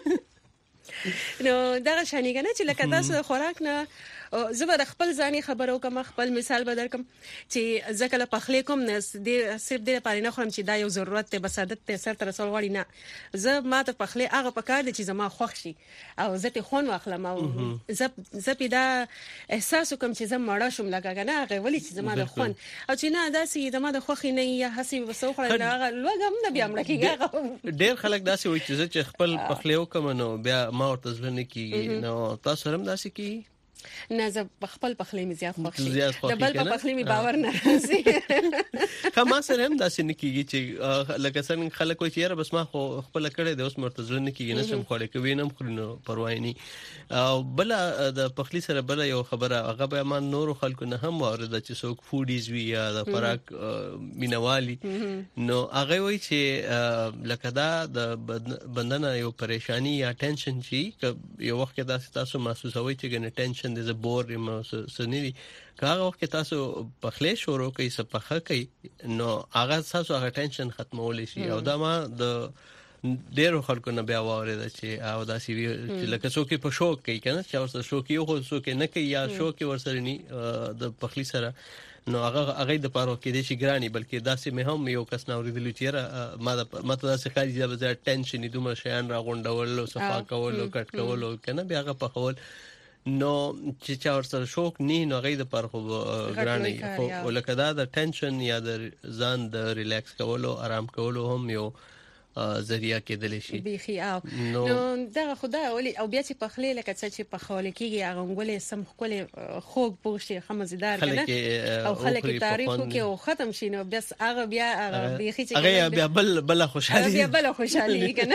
نو دا شانګنه چې لکه تاسو خوراک نه زبر خپل ځاني خبرو کوم خپل مثال بدل کوم چې ځکه په خلې کوم نه صرف د لپاره نه خورم چې دا یو ضرورت ته بسادت ته سر تر سول غوړي نه زه ما ته په خلې هغه پکار دي چې زما خوښ شي او زه ته خون واخلم او زه پیدا احساس کوم چې زما مړه شوم لکه نه هغه ولې چې زما د خون او چې نه دا سي زما د خوخي نه یا حسي وسو خړل هغه لوګم نه بیا مړه کیږي ډېر خلک داسې وایي چې خپل پخلیو کوم نو بیا ما ورته ځل نه کیږي نو تاسو هم داسې کی نه زه خپل پخلی می زیات خوښ شي د بل په پخلی می باور نه راځي کما سره هم داسې نه کیږي چې لکه څنګه خلک وایي چې بس ما خو خپل کړه د اوس مرتضی نه کیږي نه سم خوړې کوي نه خورینو پروا نه او بل د پخلی سره بل یو خبره هغه به ما نور خلکو نه هم اورده چې څوک فوډیز وی یا د خوراک مینوالي نو هغه وایي چې لکه دا د بندنه یو پریشانی یا ټینشن شي یو وخت تاسو محسوسوي چې ګنه ټینشن د بور سنوي کاغه وخت تاسو پخلی شروع کوي سپخه کوي نو هغه تاسو هغه ټینشن ختمول شي او دا ما د ډیرو خلکو نه بیا واورید چې او دا سی لکه څوک په شوق کوي کنه چې ورسره شوق یو خو څوک نه کوي یا شوق ورسره نه د پخلی سره نو هغه د پاره کې د شي ګرانی بلکې داسې مې هم یو کس نه اوریدل چې ما داسې خالي ځای ټینشن دومره شیان را غونډول او صفا کول او کټ کول کنه بیا هغه په خول نو چې چا ورسره شوق نه نو غي د پر خو ګرانی خو ولکه دا د ټینشن یا د ځان د ریلیکس کولو آرام کولو هم یو ذریعہ کېدل شي بيخي نو دا خدای ولي او بیا چې پخلی لکه چې په خول کېږي هغه غولې سم خولې خوګ پوښي خمزدار کنه او خلک تعریف کوي او ختم شي نو بس هغه بیا بيخي چې هغه بیا بل خوشالي کنه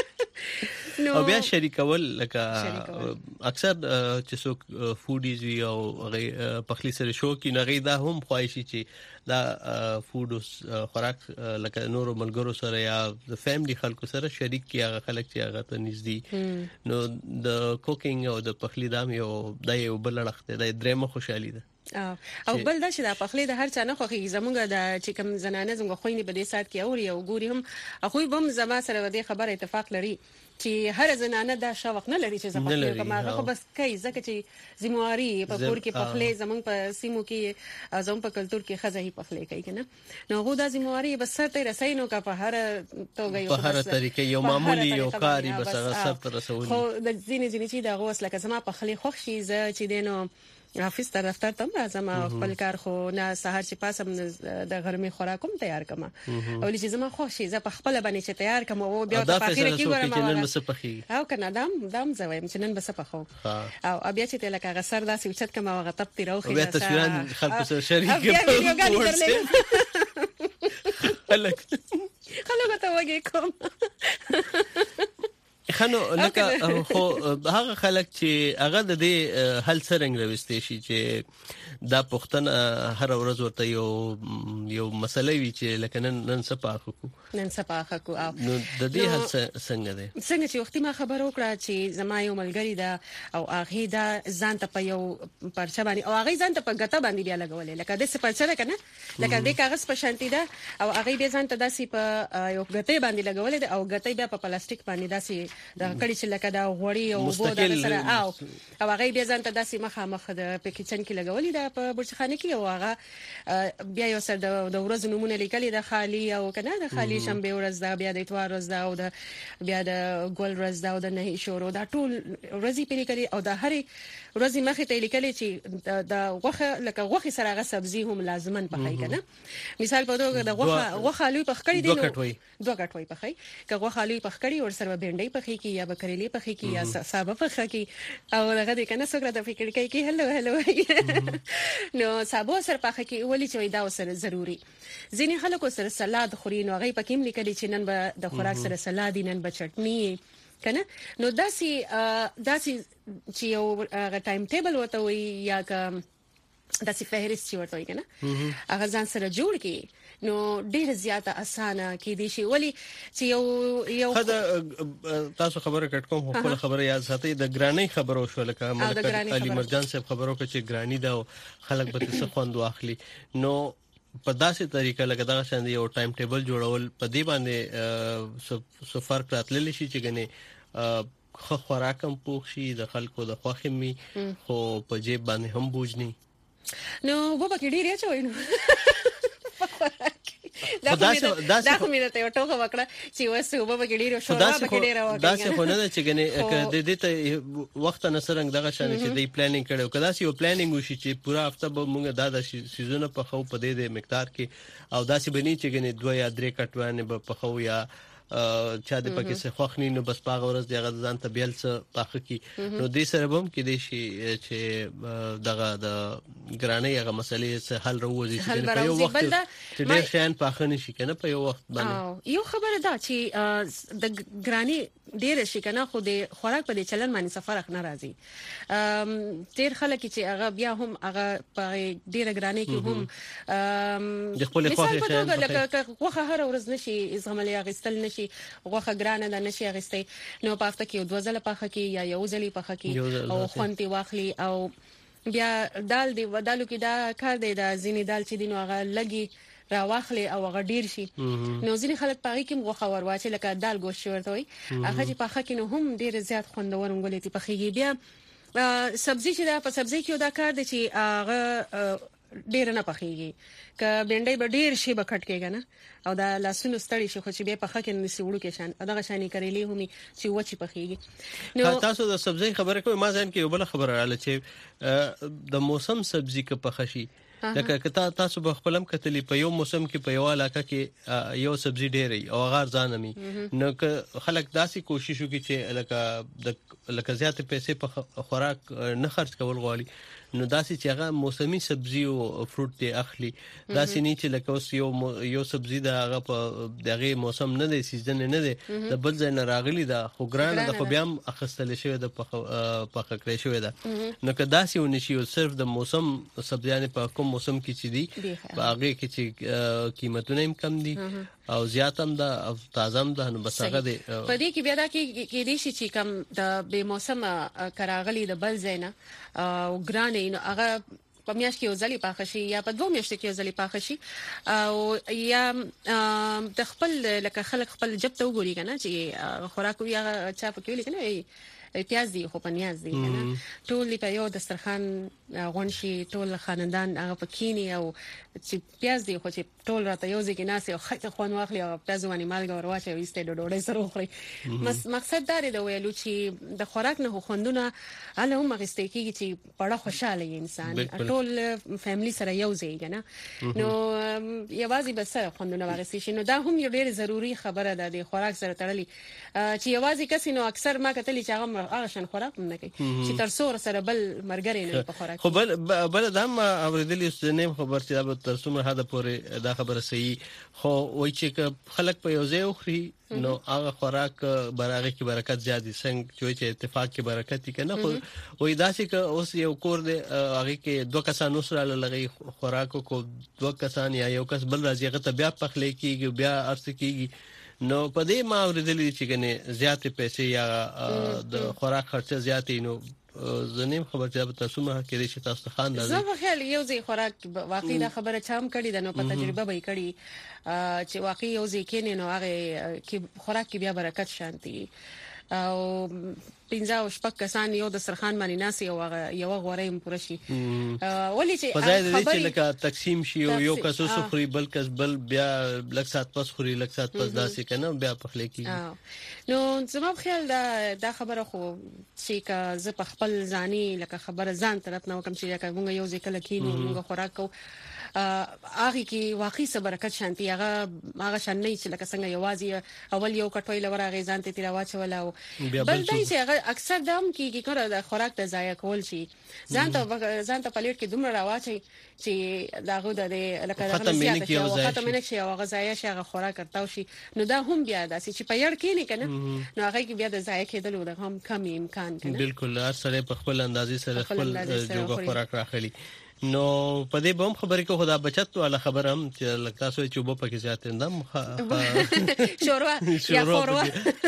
او بیا شریکول لکه اکثر چې څوک فوډیز وی او هغه پخلی سره شوقي نه غي دا هم خوایشي چې دا فود خوراک لکه نور ملګرو سره یا د فیملی خلکو سره شریک کی هغه خلک چې هغه ته نږدې نو د کوکینګ او د پخلی دام یو بل لړخته د درېمه خوشحالي ده او بل دا چې د پخلی د هر چا نه خوخي زمونږ د چې کوم زنانه زموږ خويني په دې سات کې اوري او ګوري هم اخوی بم زما سره د خبره اتفاق لري چې هر زنانه دا شوق نه لري چې زپخلی کوم هغه بس کوي ځکه چې ذمہواری په کور کې پخلی زمونږ په سیمو کې زموږ په کلچر کې خزه هي پخلی کوي کنه نو هغه د ذمہواری بس سره رساینو کا په هر توګه یو په هر طریقې یو معمولی یو کاری بس هغه سره رسول خو د ځینې چې دا غوس لکه زما پخلی خوښ شي چې دینو حافظ تر دفتر ته راځم خپل کار خو نه سحر چې پاسم د غرمې خوراکم تیار کما او چې زما خوشي ز په خپل باندې چې تیار کما او بیا په اخر کې ورم او کنه دام زویم چې نن بس په خو او بیا چې لکه غسر داسې وچت کما وغه طب تیروخي بیا تصویران خلکو سره شریک خلک ته وګی کوم خنو لکه خو هغه خلک چې هغه د دې حل څرنګ راوستي شي چې دا پښتنه هر ورځ ورته یو مسله وی چې لکه نن سپاخو او نو د دې حل څنګه ده څنګه چې وختي ما خبر وکړه چې زما یو ملګری دا او هغه دا ځان ته په یو پرچا باندې او هغه ځان ته په غته باندې بیا لګولې لکه د سپرچا کنه لکه د کاغذ په شانتي ده او هغه بیا ځان ته داسي په یو غته باندې لګولې او غته بیا په پلاستیک باندې داسي دا کړي چې لکه دا غوړی او بو دا سره او هغه بیا ځان ته داسي مخامخ د پکیچن کې لګولې دا په برچخانه کې او هغه بیا یو سر د ورځ نمونه لیکلي د خالی او کنه د خالی شنبه ورځ دا بیا د اتوار ورځ دا او د بیا د ګول ورځ دا او د نه شورو دا ټول ورځي په لیکلي او د هرې ورځي مخې ته لیکلي چې د غوخه لکه غوخه سره هغه سبزي هم لازمن پخای کنه مثال په توګه د غوخه الوی پخکړی دی دوه کټوي پخای که غوخه الوی پخکړی ور سره بهنډي پخای کی یا بکریلی پخای کی یا سابه پخای کی او دغه د کنه سره د فکر کوي کی هلو نو سابه سره پخای کی ولی چې دا سره ضروری ځینې خلکو سره سلاد خوري نو هغه پکې لیکلي چې نن به د خوراک سره سلاد نن به چټنی کنه نو داسي چې یو ټایم ټیبل وته وي یا داسي فهرست چې ورته وي کنه هغه ځان سره جوړ کی نو ډیر زیاته اسانه کې دي شي ولی چې یو تاسو خبره کټ کوم خپل خبره یاد ساتي د ګرانی خبرو شو لکه ملک علي مرجان صاحب خبرو کې چې ګرانی دا خلک به څه خوند واخلي نو په داسې طریقه لکه دا شاند یو ټایم ټیبل جوړول په دې باندې سفر راتللی شي چې غني خو خوراکم پوښ شي د خلکو د خوخمي خو په جیب باندې هم بوجني نو وبا کې ډیر چوي نو دا خو مې ته یو ټوګه وکړه چې وسه وبا کې ډیر شو را به ډیر وکړه دا څه خو نه چې غني د دې ته وخت نه سرنګ دغه شان چې دی پلانینګ کړو کدا چې یو پلانینګ وشي چې پورا هفته به موږ دا سیزونه په خو په دې مقدار کې او داسې بني چې غني 2 یا 3 کټوانه به په خو یا چا د پکې څه خوښنی نو بس پاغه ورځ دغه ځان ته بیل څه پاخه کی نو دې سره به هم کې دي چې دغه د ګرانۍ هغه مسلې څه حل راوځي چې په یو وخت چې ډېر شین پاخه نشي کنه په یو وخت باندې یو خبره ده چې د ګرانۍ ډېر شي کنه خو د خوراک په دې چلن باندې سفر نه راځي ډېر خلک چې هغه بیا هم هغه په ډېر ګرانۍ کې هم د خپل خوښه شي لکه غوخه هر ورځ نشي زغملي اغستل نشي غوخه ګرانه ده نشي اغستې نو په هفته کې دوه ځله پخه کې یا یو ځلې پخه کې او خوندې واخلي او بیا دال دی ودالو کې دا کار دی دا زینی دال چې دینو هغه لګي راواخلي او هغه ډیر شي نو ځینې خلک پاره کې غوخه ورواچي لکه دال ګوشت ورته وي هغه چې پخه کې نو هم ډیر زیات خوندور ونګولې ته پخېږي بیا سبزی چې دا په سبزی کې دا کار دی چې هغه ډیر نه پخېږي ک بنډۍ به ډیر شي بکټ کېږي نه او دا لاسونو ستړي شي خو چې به پخه کې نسی وړو کې شان دغه شانی کړېلې همي چې وچی پخېږي نو تاسو د سبزی خبره کوئ ما ځان کې یو بل خبره رااله چې د موسم سبزی کې پخه شي لکه تاسو به خپلم کتلی په یو موسم کې په یو علاقه کې یو سبزی ډېرې او غار ځانمي نو که خلک داسې کوشش وکړي چې لکه زیات پیسې په خوراک نه خرج کول غواړي نو داسې چې هغه موسمي سبزی او فروټ دی اخلي داسې نه چې لکه اوس یو سبزی د هغه په دغه موسم نه دی سیزن نه دی د بل ځای نه راغلی دا خو ګران د خو بیا اخستل شوی د په خکړې شوی دا نو که داسې ونشي او صرف د موسم سبزیان په کوم موسم کې چې دي په هغه کې چې قیمتونه هم کم دي او زیات هم دا او تازه هم ده نو بس هغه دی په دې کې بیا دا کې دي چې کم د به موسم کراغلی د بل ځای نه او ګران نو هغه په میاشت کې یو ځلې پاخه شي یا په دوه میاشتو کې یو ځلې پاخه شي او یا د خپل لکه خلک خپل جب ته وګوري کنه چې خوراک یا چا په کې ویل کنه پیاز دی خو په نیاز دی کنه ټول په یو دسترخوان غونشي ټول خاندان هغه پکینی او چې پیاز دی خو چې ټول راته یو ځکه ناس او خټه خوان واخلي او پیاز ونی مالګه ورواچي او ایسته ډوډۍ سره وخوري مقصد دا دی د ویلو چې د خوراک نه خوندونه اله هم غستې کیږي چې پړه خوشاله انسان ټول فیملی سره یو ځای کنه نو یوازې بس خوندونه واغستې شي نو دا هم یو ډېر ضروری خبره ده د خوراک سره تړلې چې یوازې کس نو اکثر ما کتلی چې هغه شان خوراک نه کوي چې تر څو سره بل مرګري نه په خوراک خو بل د هم اوریدلی سنیم خبر چې دا تر څومره حد پورې دا خبره صحیح خو وای چې خلک په یو ځای وخوري نو هغه خوراک برابر کې برکت زیات څنګه چې اتفاق کې برکت کنه خو وای دا چې اوس یو کور دی هغه کې دوه کسان سره لږی خوراکو کو دوه کسان یا یو کس بل راځي هغه ته بیا پخلې کیږي بیا ارڅ کیږي نو په دې ما اوریدلی چې کنه زیات پیسې یا د خوراک خرچه زیات نو زنیم خبر چې تاسو مه کې دې چې تاسو خان لازم زه په خیال یو ځای خوراک واقعي دا خبره چام کړي د نو په تجربه به کړي چې واقعي یو ځای کې نه نو هغه کې خوراک کې بیا برکت شانتي او پنځه او شپږ کسان یو د سرخان باندې ناسي او یو غوړې پوره شي ولې چې په ځای دې چې لکه تقسیم شي او یو کس خوري بل کس بل بیا لږ سات پس خوري لږ سات پس داسې کنه بیا پخلې کی نو زما په خیال دا خبره خو چې زه په خپل ځاني لکه خبره ځان طرف نه وکم چې موږ یو ځکه لکینو موږ خوراک کو هغه کې واقعي برکت شانتي هغه شان نه چې لکه څنګه یوازې اول یو کټوي لور هغه ځان ته تیرا واچول او بل دای چې هغه اکثر دام کې کړه د خوراک ته ضایع کول شي ځان ته پلیټ کې دومره راواچي چې داغه د لکه دغه زیات شي او ختم نه شي او هغه ضایع شي هغه خوراک کرتاو شي نو دا هم بیا داسې چې په یړ کې نه کنه نو هغه کې بیا د ضایع کېدل د هم کم امکان کنه بالکل هر سره په خپل اندازې سره خپل جوړ خوراک راخلي نو په دې بم خبرې کو خدا بچت والا خبر هم چې لکه تاسو چې وبو پکې زیات اندم شوروا یا خوروا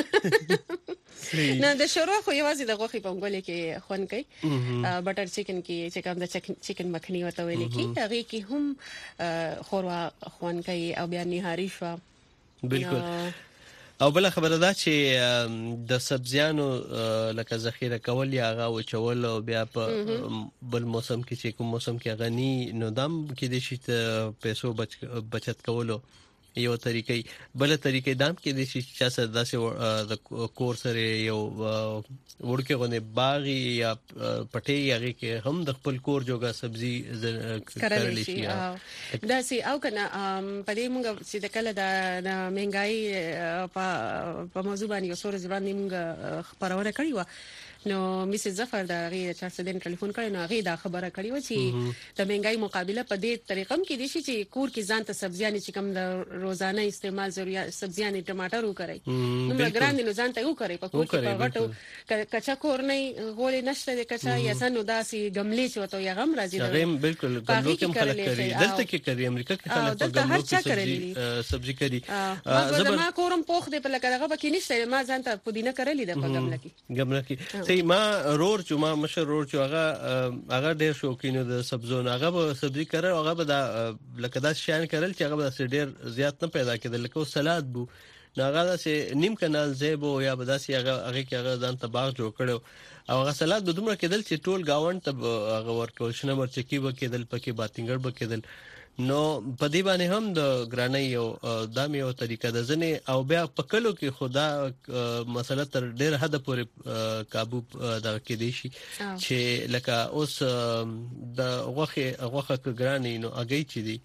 نه د شوروا خو یوازې د غوښې په انګولې کې خون کوي بټر چکن کې چې کوم د چکن مخنی وته ویل کی هغه کې هم خوروا خون کوي او بیا نهاري شو بالکل او بل خبره ده چې د سبزیانو لکه ذخیره کول یا هغه وچول او بیا په بل موسم کې چې کوم موسم کې غني نو دم کې د شي پیسو بچت کولو یو طریقې بل طریقې دام کې د شي چې سره داسې د کور سره یو ورکه غونې باغی یا پټي هغه کې هم د خپل کور جوړه سبزي کرل شي داسې او کنه په دې موږ چې د کله د مهنګای په موضوع باندې یو څور ځوان موږ خبرونه کړې و نو میسز ظفر دا غي چارسدن ټلیفون کړي نو غي دا خبره کړي و چې د مهنګای مقابله په دې طریقه کې دي چې کور کې ځان ته سبزيانې چې کوم د روزانه استعمال ضروري سبزيانې ټماټر وکړي نو ګران دي نو ځان ته وکړي په کور کې په غټو کچا کور نه غولې نشته د کچا یا سنو داسې غملې چې وته یا غم راځي غم بالکل غملو کې خلک کوي دلته کې کوي امریکا کې خلک په غملو کې سبزي کوي زما کورم پوخ دی په لکه هغه کې نشته ما ځان ته پودینه کړلې ده په غمله کې ما رور چې ما مشر رور چې هغه ډېر شوقین د سبزونو هغه به سبزي کړو هغه به دا لکه دا شان کړل چې هغه به ډېر زیات نه پیدا کېدل لکه سلاد بو هغه چې نیم کنال زیبو یا به داسې هغه کې هغه ځان ته باغ جوړ کړو او هغه سلاد به دومره کېدل چې ټول گاوند ته هغه ورکول شنه مرچکی به کېدل پکې باتینګر به کېدل نو په دې باندې هم د ګرانۍ او دامي او طریقه د ځنې او بیا په کلو کې خدا مسله تر ډېر حد پورې قابو د کې دي شي چې لکه اوس د غوخه ګرانۍ نو اگې چي دي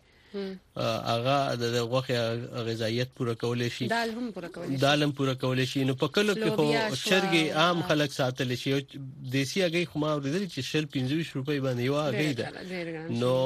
هغه د غوخه غذایت پوره کولای شي دال هم پوره کولای شي نو په کلو کې خو چرګي عام خلک ساتل شي دیسی اگې خو ما ورېدل چې 25 روپۍ باندې یو اگې ده نو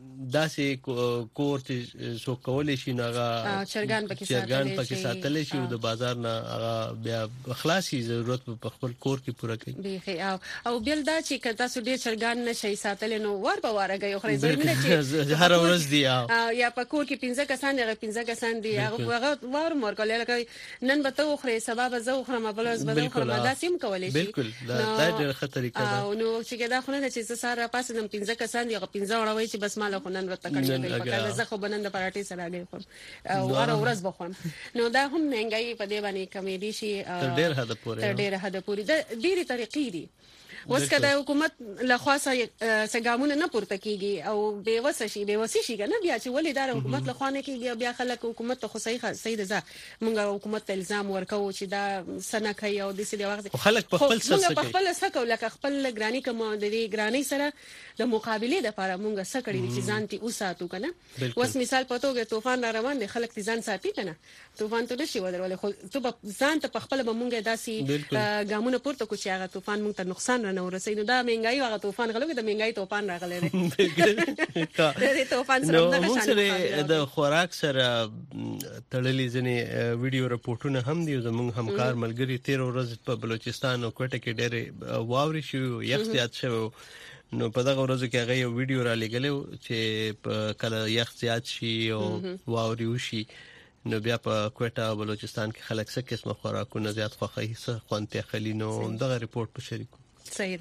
داسې کور چې سو کولای شي هغه چرګان پکې ساتل شي او د بازار نه هغه بیا خلاصي ضرورت په خپل کور کې پوره کوي بيخي او بل دا چې کله تاسو ډیر چرګان نشي ساتل نو ور به وارګي خو زمينه چې هر ورځ دی یا په کور کې 15 کسان دغه 15 کسان دي هغه ور مورګل لکه نن به ته خو سبب زه خو ما بل از بدل خو ما داسیم کولای شي بالکل دا ډېر خطرې کړه نو چې دا خو نه چې ساره پاسه د 15 کسان دي 15 وړوي چې بس مال خو نن ورته کړی په کله زه خو بنند پراټي سره راګي خو او ورځ بخوم نو دا هم مهنګای په دې باندې کمیډي شي تر ډېر حد پورې د ډېری طریقې دي اوس کله حکومت له خاصه سګامونه نه پورته کیږي او بیوسی شي کنه بیا چې ولې دا حکومت له خانه کیږي بیا خلک حکومت ته خو صحیح ده مونږ حکومت ته الزام ورکو چې دا سنه کوي او د سړي وخت خلک په خپل سکو لکه خپل ګرانی کوم د دې ګرانی سره د مقابله لپاره مونږ سکړی چې ځان تی اوساتو کنه اوس مثال پتوګه طوفان را روان دي خلک ځان ساتي کنه طوفان ته نشي ودرول خو ته ځان ته په خپل مونږه داسي ګامونه پورته کو چې هغه طوفان مونږ ته نقصان نو رسېنو دا مهنګای هغه طوفان غلو د مهنګای طوفان راغلی دی د طوفان سره د نشانه د خوراک سره تړلې ځنې ویډیو راپورټونه هم دي زموږ همکار ملګری 13 ورځې په بلوچستان او کوټه کې ډېر واوري شو یخ زیات شو نو په دغه ورځو کې هغه یو ویډیو را لګلو چې کله یخ زیات شي او واوري وشي نو بیا په کوټه او بلوچستان کې خلک څه قسمه خوراکونه زیات خوخه څه خوانته خلینو دغه ریپورت په شریکو صحیح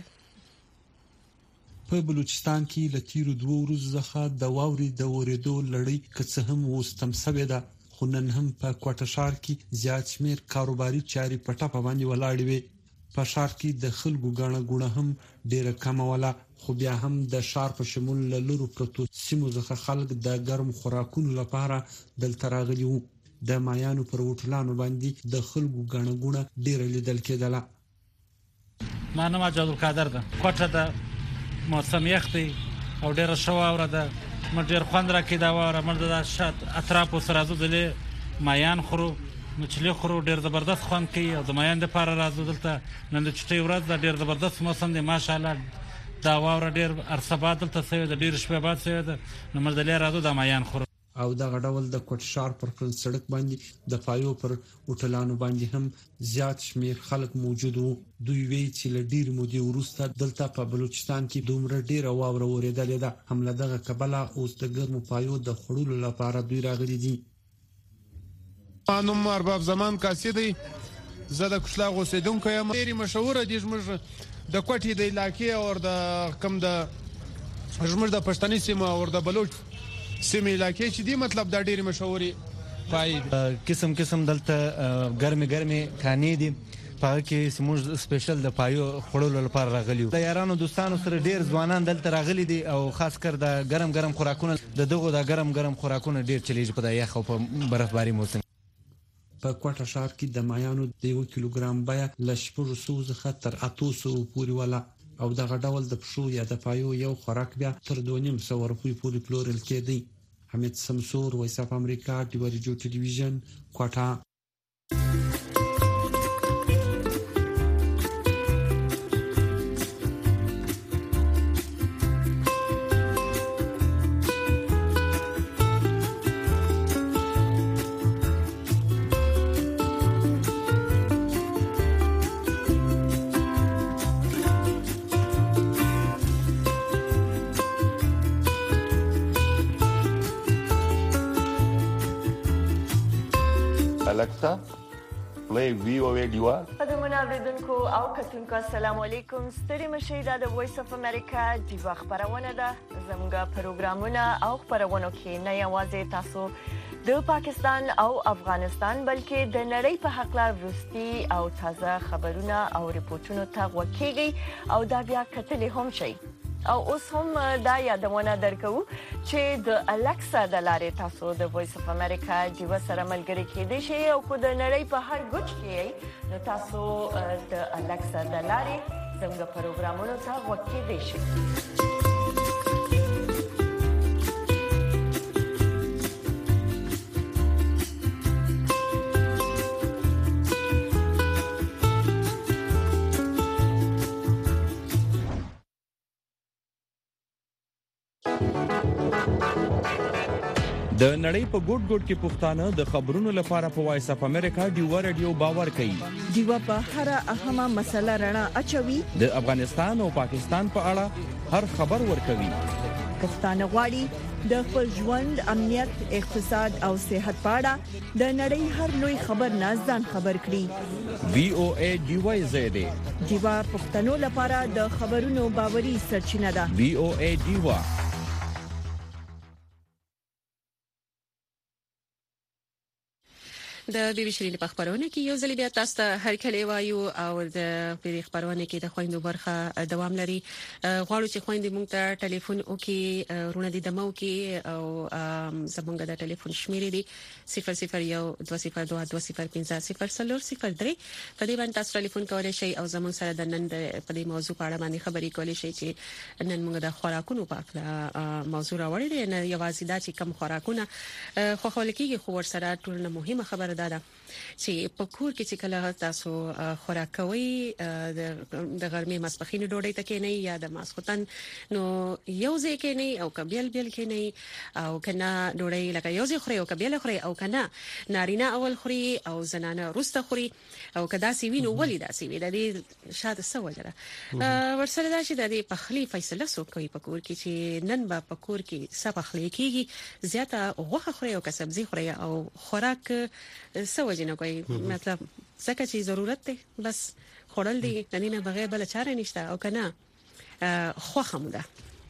په بلوچستان کې لتیرو 2 ورځې ځخه د واوري د ورېدو لړۍ کڅ هم وستم سبه ده خو نن هم په کوټه شهر کې زیات شمیر کاروباري چاري پټه باندې ولاړې وي په شهر کې د خلکو غاڼه ګونه هم ډېر کم ولا خو بیا هم د شهر په شمول لورو پروتو سیمو ځخه خلک د ګرم خوراکونو لپاره دلته راغلي وو د مایانو پر وټلانو باندې د خلکو غاڼه ګونه ډېر لیدل کېدله ما نوم اجازه القادر ده کوټه ده موسم یخ دی او ډېر شواوره ده مړ ډېر خوند راکې دا واره مړ د شات اطراف سره زدلې مایان خورو مچلي خورو ډېر زبردست خوند کوي او د مایان د پاره راځو دلته نن د چټي ورځ د ډېر زبردست موسم دی ماشاءالله دا واره ډېر ارسبات دلته سوي د ډېر شپه بعد سوي ده نو مړ دلې راځو د مایان خورو او دغه ډول د کوټ شهر پر سړک باندې د پایو پر وټلانو باندې هم زیات شمیر خلک موجود وو دوی وی چې لډیر مودي ورسته دلته په بلوچستان کې دومره ډیر واوره ورېدلې ده حمله دغه قبله اوس د ګرمو پایو د خړولو لپاره دوی راغلي دي انم ارباب زمان کاسي دی زه د کښلا غوسیدونکو یم ډیر مشهور دي زموږ د کوټې د علاقې او د کم د زموږ د پښتني سیمه او د بلوچ سیمه علاقې چې دی مطلب دا ډېری مشهوري پای قسم دلته ګرمي کانې دي پاره کې سمون سپیشل د پایو خړولو لپاره راغلیو د یارانو دوستانو سره ډیر ځوانان دلته راغلي دي او خاص کر د ګرم خوراکونه دغه د ګرم خوراکونه ډیر چلیږي په یخ او په برفباري موسم. په کوټه ښار کې د مایانو د 1 کیلوګرام بیه ل 600 څخه تر 800 پورې ولا او دغه ډول د پښو یا د پایو یو خوراک بیا تر 2.5 روپۍ پورې پلورل کېدی. حمید سمسور، وایس اف امریکا، ډیو ریډیو ټلویزیون، کوټه. Alexa, play VOA Diva. قدرمن اوریدونکو او کتونکو السلام علیکم. ستړي مشئ د وایس اف امریکا دیوا خبرونه ده. زموږ پروګرامونه او خبرونه کې نه یوازې تاسو د پاکستان او افغانستان بلکې د نړۍ په حق لار وروستي او تازه خبرونه او ریپورتونو ته وکیږي او دا بیا کتلې هم شي. او اوس هم دا یادونه درکو چې د الکسا د لارې تاسو د وایس اف امریکا دیوا سره ملګری کېدئ شئ او کو د نړۍ په هر ګوټ کې نو تاسو د الکسا د لارې زموږ پروګرامونو ته وکیدئ شئ. د نړۍ په ګوټ ګوټ کې پښتانه د خبرونو لپاره په وایس اف امریکا ډیو ریډیو باور کوي. ډیو په هر اهمه مسله رڼا اچوي. د افغانستان او پاکستان په اړه هر خبر ورکوي. پښتانه غواړي د خپل ژوند، امنیت، اقتصاد او صحت په اړه د نړۍ هر لوی خبر نه ځان خبر کړي. VOA ډیو زید ډیو پښتنو لپاره د خبرونو باوري سرچینه ده. VOA ډیو. د بي بي شيرين په خبرونه کې یو ځل بیا تاسو ته هر کله وایو او د په خبرونه کې د خويندو برخه دوام لري. غواړو چې خويندې مونږ ته ټلیفون وکي، رونه دي دمو کې او زمونږ د ټلیفون شمیرې دي 0012022050003 په دې باندې تاسو ټلیفون کولای شئ او زمونږ سره د نن په دې موضوع په اړه باندې خبرې کولای شئ چې نن موږ د خوراکونو په اړه موضوع راوړی دی. نه یوازې دا چې کم خوراکونه خو خلکیږي خو ور سره ټول مهمه خبره ده چې په کور کې چې کله تاسو خوراک کوئ د غرمې ماسپخین ډوډۍ ته کې نه یا د ماسختن نو یو ځای کې نه او کبیل کې نه او کنه ډوډۍ لکه یو ځای خوري او کبیل خوري او کنه نارینه اول خوري او زنانه روسته خوري او کدا سی وینو ولې دا سی وی د دې شاده سوجره ورسره دا چې د دې پخلی فیصله سو کوي په کور کې چې نن با په کور کې سب پخلی کیږي زیاته غوښه خوري او سبزی خوري او خوراک سوجنه کوي مطلب څنګه چې ضرورت دی بس خورل دي نه بغیر بل چاره نشته او کنه خوخه موده.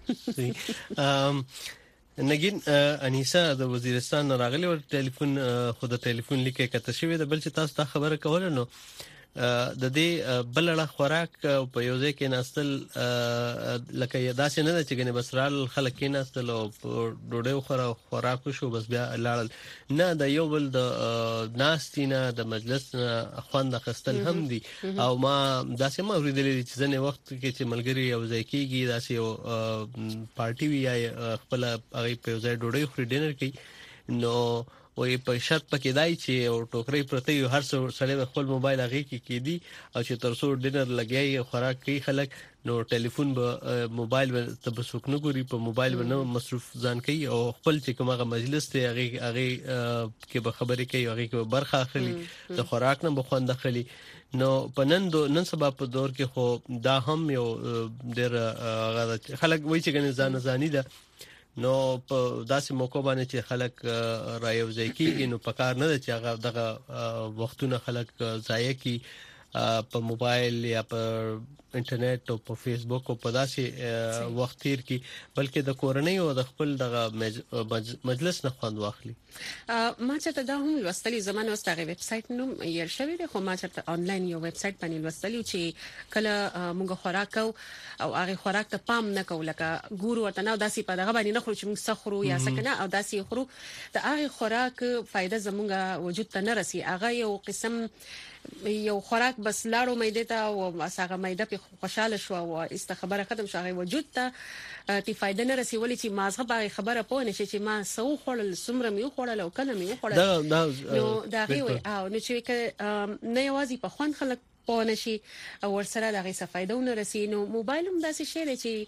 نګین انیسا د وزیرستان راغلی ور ټلیفون خود ټلیفون لیکه کته شوی د بل چې تاسو ته خبره کوله نو د دې بلړه خوراک په یو ځای کې ناستل لکه داسې نه ده چې ګنې بسرال خلک کې ناستل او ډوډۍ خوراک شو بس بیا لاړل نه د یو بل د ناستینه د مجلس خوند خستل هم دي او ما داسې ما ورېدلې چې ځنې وخت کې چې ملګری یو ځای کېږي داسې یو پارټي وي یا خپل هغه په ځای ډوډۍ خوري ډینر کوي نو وې په شرط پکې دای چې او ټوکري پرته یو هر څو سړی خپل موبایل هغه کې کېدی او چې ترڅو ډینر لګیای خوراک کوي خلک نو ټلیفون به موبایل ته بسوکنه ګوري په موبایل باندې مصروف ځان کوي او خپل چې کومه مجلس ته هغه کې به خبرې کوي هغه کې برخه اخلي د خوراک نه بخوند اخلي نو پنن سبا په دور کې خو دا هم یو ډېر خلک وایي چې ګنې ځان ځاني ده نو په داسې موقع باندې چې خلک رايوځي کیږي نو پکار نه چې هغه دغه وختونه خلک ضایع کی په موبایل یا په انټرنیټ او په فیسبوک او په داسې وخت تیر کی بلکې د کورنۍ او د خپل دغه مجلس نه خوند واخلي. ما چې دا هم لوستلی زمانه واستغه ویب سټ نوم یې شوی دی خو ما چې آنلاین یو ویب سټ باندې لوستلی چې کله موږ خوراک او هغه خوراک ته پام نه کوو لکه ګورو ورته نه داسې په دغه باندې نه خورو چې موږ سخرو یا سکنه او داسې خورو د هغه خوراک فائدہ زموږ وجود ته نه رسي هغه یو قسم یو خوراک بس لاړو معده ته او هغه معده په خوشاله شو او استخباره ختم شو هغه وجود ته تی فائدہ نه رسي ولې چې مازغه به خبره پوه نشي چې ما سو خړل سمره مې خړل او کنه مې خړل نو دا غوي او نو چې نه یوازې په خوان خلک پوه نشي او ورسره دغه صفایده ونه رسي نو موبایل هم داسې شی دی چې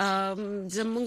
زمونږ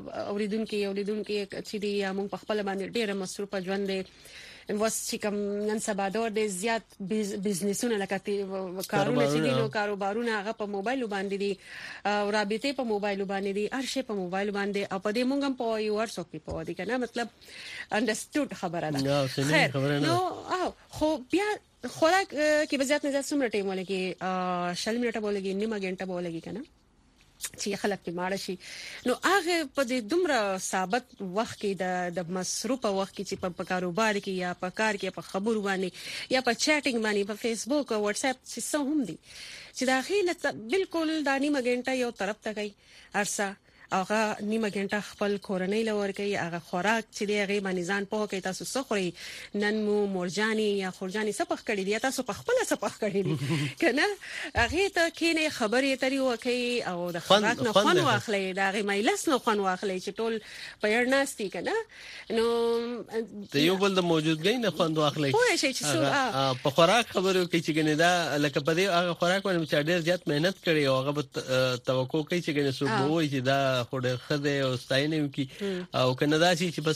اوریدونکو چې دی موږ په خپل باندې ډېر مصروفه ژوند دی وس چې کوم نن سبا دور د زیات بزنسونه لکه کارونه چې دي نو کاروبارونه هغه په موبایل باندې دي او رابطه په موبایل باندې دي ارشه په موبایل باندې او په دې مونږ هم په یو ورسو کې په دي کنه مطلب انډرستود خبره ده خیر نو خو بیا خوراک کې به زیات نه زیات څومره ټیم ولګي 40 منټه ولګي نیمه غنټه ولګي کنه چې خلک په ماړه شي نو هغه په دې دومره ثابت وخت کې د مصروفه وخت کې چې په کاروبار کې یا په کار کې په خبرو باندې یا په چیټینګ باندې په فیسبوک او واتس اپ چې څه هم دي چې داخله بالکل د نیمه غنټه یو طرف ته کوي ارسه هغه نیمه غنټه خپل کورنۍ لور کوي هغه خوراک چې دی هغه باندې ځان په کې تاسو سخري نن مو مرجاني یا خورجاني سپخ کړی دی تاسو په خپل سپخ کړی دی کنه هغه ته کینه خبرې تری وکي او د خوراک نه خوان واخلې دا هغه مایلس نه خوان واخلې چې ټول پیر ناشتي کنه نو ته یو بل د موجودګۍ نه خوان واخلې خو شي چې په خوراک خبرو کې چې ګنې دا لکه په دې هغه خوراک باندې چې ډېر زیات مهنت کړي او هغه توقع کوي چې ګنې سو وایي چې دا خو خده او ستاینه وکي او کنه دا چې بس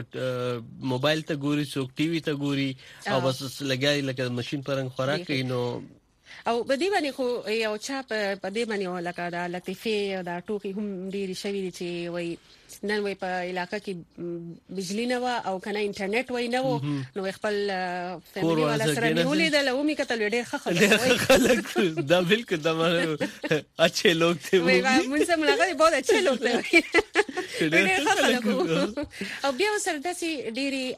موبایل ته ګوري څوک ټي وي ته ګوري او بس لګای لکه ماشين پرنګ خوراک کوي نو او بدی باندې خو یو چا په دې باندې ولکه دا لطیفه دا ټوکی هم ډیری شوی دي چې وای نن وای په علاقې کې بجلی نه و او کنه انټرنیټ وای نه و نو خپل فیملی والا سره نیولې ده لومي کتل ډېر خلک دا بالکل دا مانه اچھے لوگ تھے وای مونږ سم لګا बहुत अच्छे लोग थे ډېر خلک او بیا سره داسي ډېری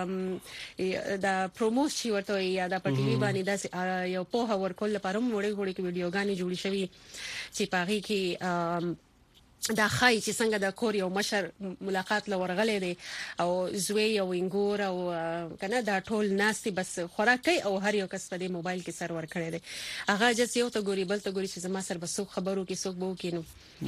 دا پروموشن ورته یا دا په ټي وي باندې داسي یو په ورکول لپاره وړي کې ویډیوګانې جوړې شوی چې پاغي کې دا خای چې څنګه د کور یو مشر ملاقات لورغلې دي او زوی او انګور او کنه دا ټول ناسي بس خوراک کوي او هر یو کس په دې موبایل کې سرور کړی دی هغه جس یو ته ګوري بل ته ګوري چې زما سر بس خبرو کې څوک بو کینو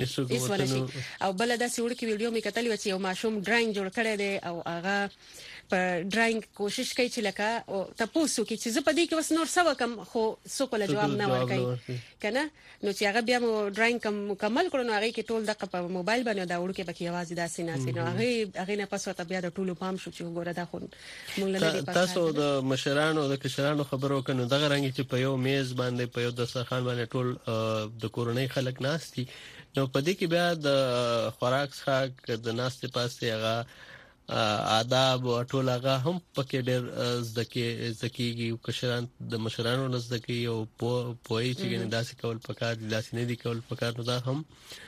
او بل دا سوړ کې ویډیو می کتلی و چې یو ماشوم ډراینګ جوړ کړی دی او هغه په ډراینګ کوشش کوي چې لکه تاسو کې چې زه په دې کې وس نور څه وکم خو څوک له جواب نه ورکړي کنه نو چې هغه بیا مو ډراینګ مکمل کړو نو هغه کې ټول دغه په موبایل باندې دا وړو کې پکې आवाज داسې نه نو هغه نه پس ته بیا د ټولو پام شو چې وګوره دا خو موږ نه دی تاسو د مشرانو د کشرانو خبرو کنو دغه رنګ چې په یو میز باندې په یو دسترخوان باندې ټول د کورنۍ خلک ناشتي نو په دې کې بیا د خوراک څخه د ناشته پاسه هغه آداب او ټول هغه هم پکې ډېر ځکیږي کشران د مشرانو نزدکی او پوي چې داسې کول پکار دي داسې نه دي کول پکار نو دا هم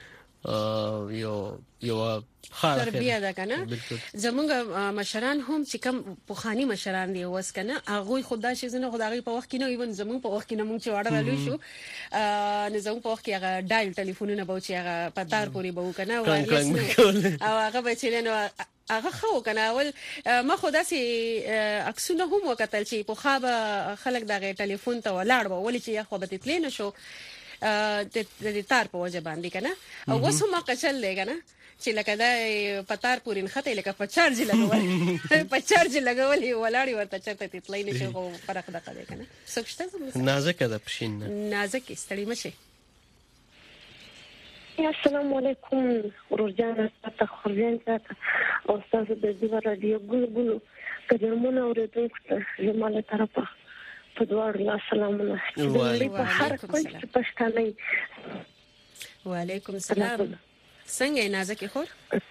یو تربیه ده کنه زمونږ مشران هم چې کوم پوخانی مشران دي وس کنه هغه خدای شي زنه خدای په وخت کې نو ایون زمونږ په وخت کې نو موږ چې وړه رالو شو نه زمونږ په وخت کې هغه ډایل ټلیفونونه به چې هغه پتار پوری به کنه او هغه به چې نو هغه خو کنه اول ما خو داسې عکسونه هم وکتل چې په خوابه خلک دغه ټلیفون ته ولاړ و ولې چې خو به تتلی نشو د تار په وجه باندې کنه او وسو ما قچل لګنه چې لکه دا پتار پورین خته لکه په چارج لګولې ولاړی ورته چرته تتلی نشو خو فرق دغه کنه سوچته نازک ده پښین نازک استړی مشه السلام علیکم ورجان تاسو خورجان تاسو او تاسو د دې رادیو ګلو کډمونه اورېدونکو ته زموږ طرفه په دوار الله سلامونه په هر کوم چې پښتانه وعلیکم السلام څنګه نازک خور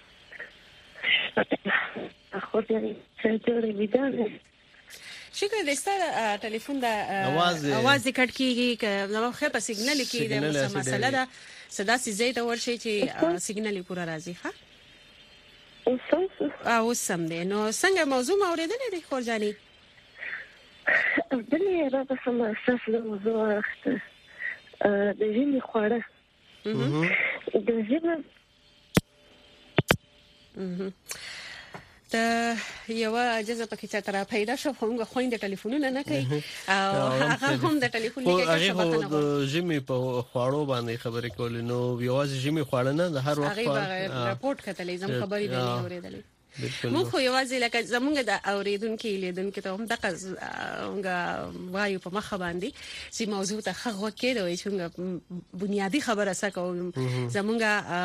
خورجان څنګه ویدانه شکر د ستاره ټلیفون د आवाज کټ کیږي که نو خو په سیګنال کې د مسله ده صدا سي زیاته ورشي چې سیګنال پورا راځي ها او سم دی. نو څنګه موضوع اوریدلې دي خورجاني؟ بلې راته سم اساس له موضوع راخته د ژمي خواړه د ژمي ته یو اجازه پکې چې تر پیدا شو هم خويند ټلیفونونه نه کوي او هغه هم د ټلیفون کې څه پته نه ژمي په خواړو باندې خبرې کولې نو یوازې ژمي خواړه نه د هر وخت هغه راپورټ کتلې زم خبرې نه اورېدلې. مو خو یوازې لکه زمونږ د اوریدونکو لیدونکو ته هم دغه وایو په مخه باندې چې موضوع ته خغه کېدوي چې بنیادی خبره سکو زمونږ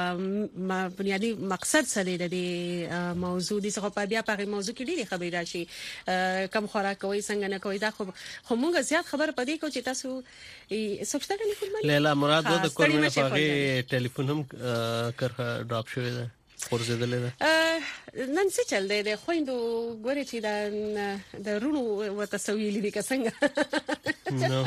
بنیادی مقصد څه دی د موضوع دي څخه په بیا په موضوع کې ډېری خبرې راشي کم خوراک کوي څنګه نه کوي دا خو موږ زیات خبر پدې کو چې تاسو سوچته ټلیفون باندې لیلا مراد د کورونه په ټلیفون هم کرخه ډراپ شوی ده ورزيدلې ده نن څه چل دی خويندو ګوري چې د رونو وتسویل دي څنګه نو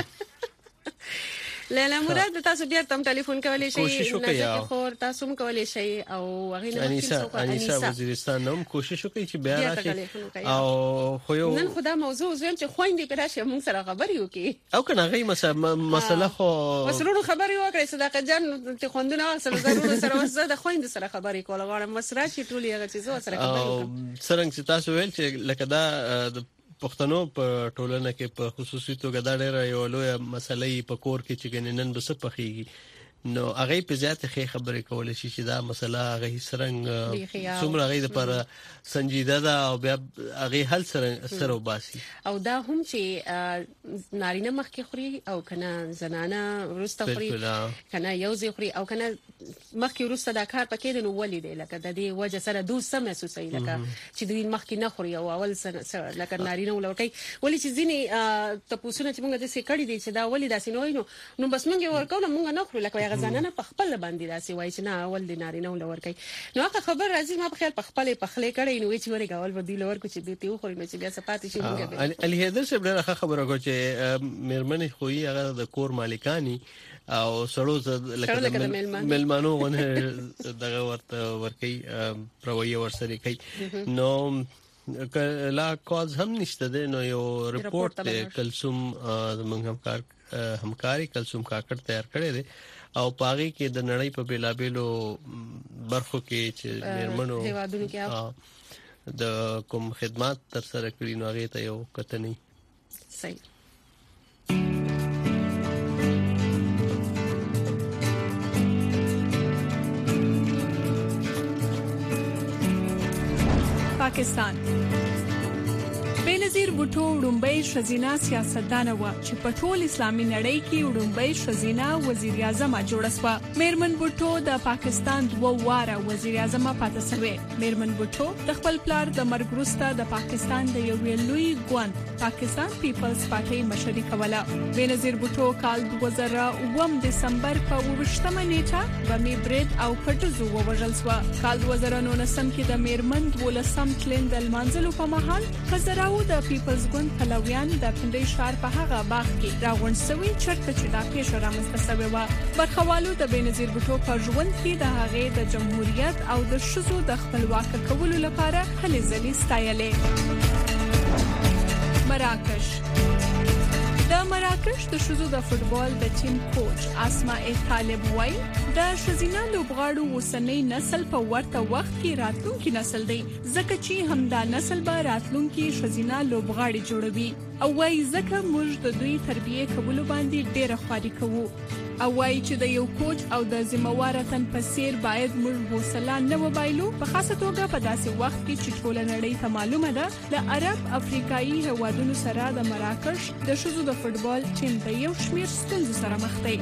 لیلا مراد تاسو بیا تم ټلیفون کولای شئ نه خور تاسو هم کولای شئ او هغه نه انیسا وزیرستان نوم کوشش وکړي چې بیا راشي او خو یو نن خدا موضوع زم چې خويندې پر راشي موږ سره خبرې وکړي او کنه غي مسله خو وسرونو خبرې وکړي صداقت جان ته خوندونه سره ضروري سره وسه د خويند سره خبرې کول غواړم مسره چې ټول یې چې زو سره خبرې وکړم څنګه چې تاسو ویل چې لکه دا پښتنو په ټولنه کې په خصوصي توګه دا ډېر یو لوی مسله په کور کې چې ګننن بس پخېږي نو هغه په ذات خبرې کولې شي چې دا مسله هغه څنګه څومره هغه لپاره سنجیده ده او بیا هغه حل سره وباسي او دا هم چې نارینه مخکې خوري او کنه زنانه ورسته خوري کنه یو ځای خوري او کنه مخکې ورسته دا کار پکې د نو ولې دی لکه د دې وجه سره دوه سم محسوسي لکه چې دوی مخکې نه خوري او اول سره لکه نارینه ولورکي ولې چې ځینی تاسو نه چې موږ د څه کړی دي چې دا ولې داسې نو بس موږ ورکو نه موږ نه خورو لکه غزانه په خپل باندې داسې وای چې نه اول د نارینه ولورکي نو هغه خبر راځي ما په خیال په خپل کړی نو چې ورګه اول ودی لور کو چې دې خو نو چې بیا سپاتې شي موږ علي هیدر څه ډېر خبره کو چې مېرمنې خوې هغه د کور مالکانی او سړو لکه ملمانو ونه دغه ورته ورکی پروي ورسره کوي نو لا کاز هم نشته ده نو یو ریپورت کلثوم زمونږ همکاري کلثوم کاکړ تیار کړی دی او پاغي کې د نړۍ په بیلابېلو برخو کې چې مېرمنو د کوم خدمات تر سره کړی نو هغه ته یو کتنې صحیح پاکستان بېنظیر بوټو وړومبۍ ښځینه سیاستدانه وه چې په ټول اسلامي نړۍ کې وړومبۍ ښځینه وزیر اعظم جوړه شوه. میرمن بوټو د پاکستان 2 واره وزیر اعظم پاتې شوې. میرمن بوټو د خپل پلار د مرګ وروسته د پاکستان د یو لوی ګوند پاکستان پیپلز پارټي مشري کوله. بېنظیر بوټو کال 2009 دسمبر په 28مه نیټه بمې برید او پټزو ووژل شو. کال 2019 کې د میرمن 12 تلین د لمانځلو په مهال خزراو د پیپلز ګوند پلویان د پندې شهر په هغه باغ کې راغونډ شوي چرته چې دا پیښه رامنځته شوې و. برخوالو د بېنظیر بوټو په ژوند کې د هغې د جمهوریت او د ښځو د خپلواک کولو لپاره هلې ځلې ستایلې. مراکش د مراکش د ښځو د فوټبال د ټیم کوچ اسماء طالب وایي د ښځینه لوبغاړو اوسنۍ نسل په ورته وخت کې راتلونکي نسل دی ځکه چې همدا نسل به راتلونکي ښځینه لوبغاړي جوړوي او وایي ځکه موږ د دوی تربیه کولو باندې ډېره خواري کوو او وایي چې د یو کوچ او د ذمہوار تن په څیر باید موږ حوصله نه وبایلو په خاصه توګه په داسې وخت کې چې ټول نړۍ ته معلومه ده د عرب افریقایي هوادونو سره د مراکش د ښځو د فوټبال ټیم د یو شمېر ستونزو سره مخ دی.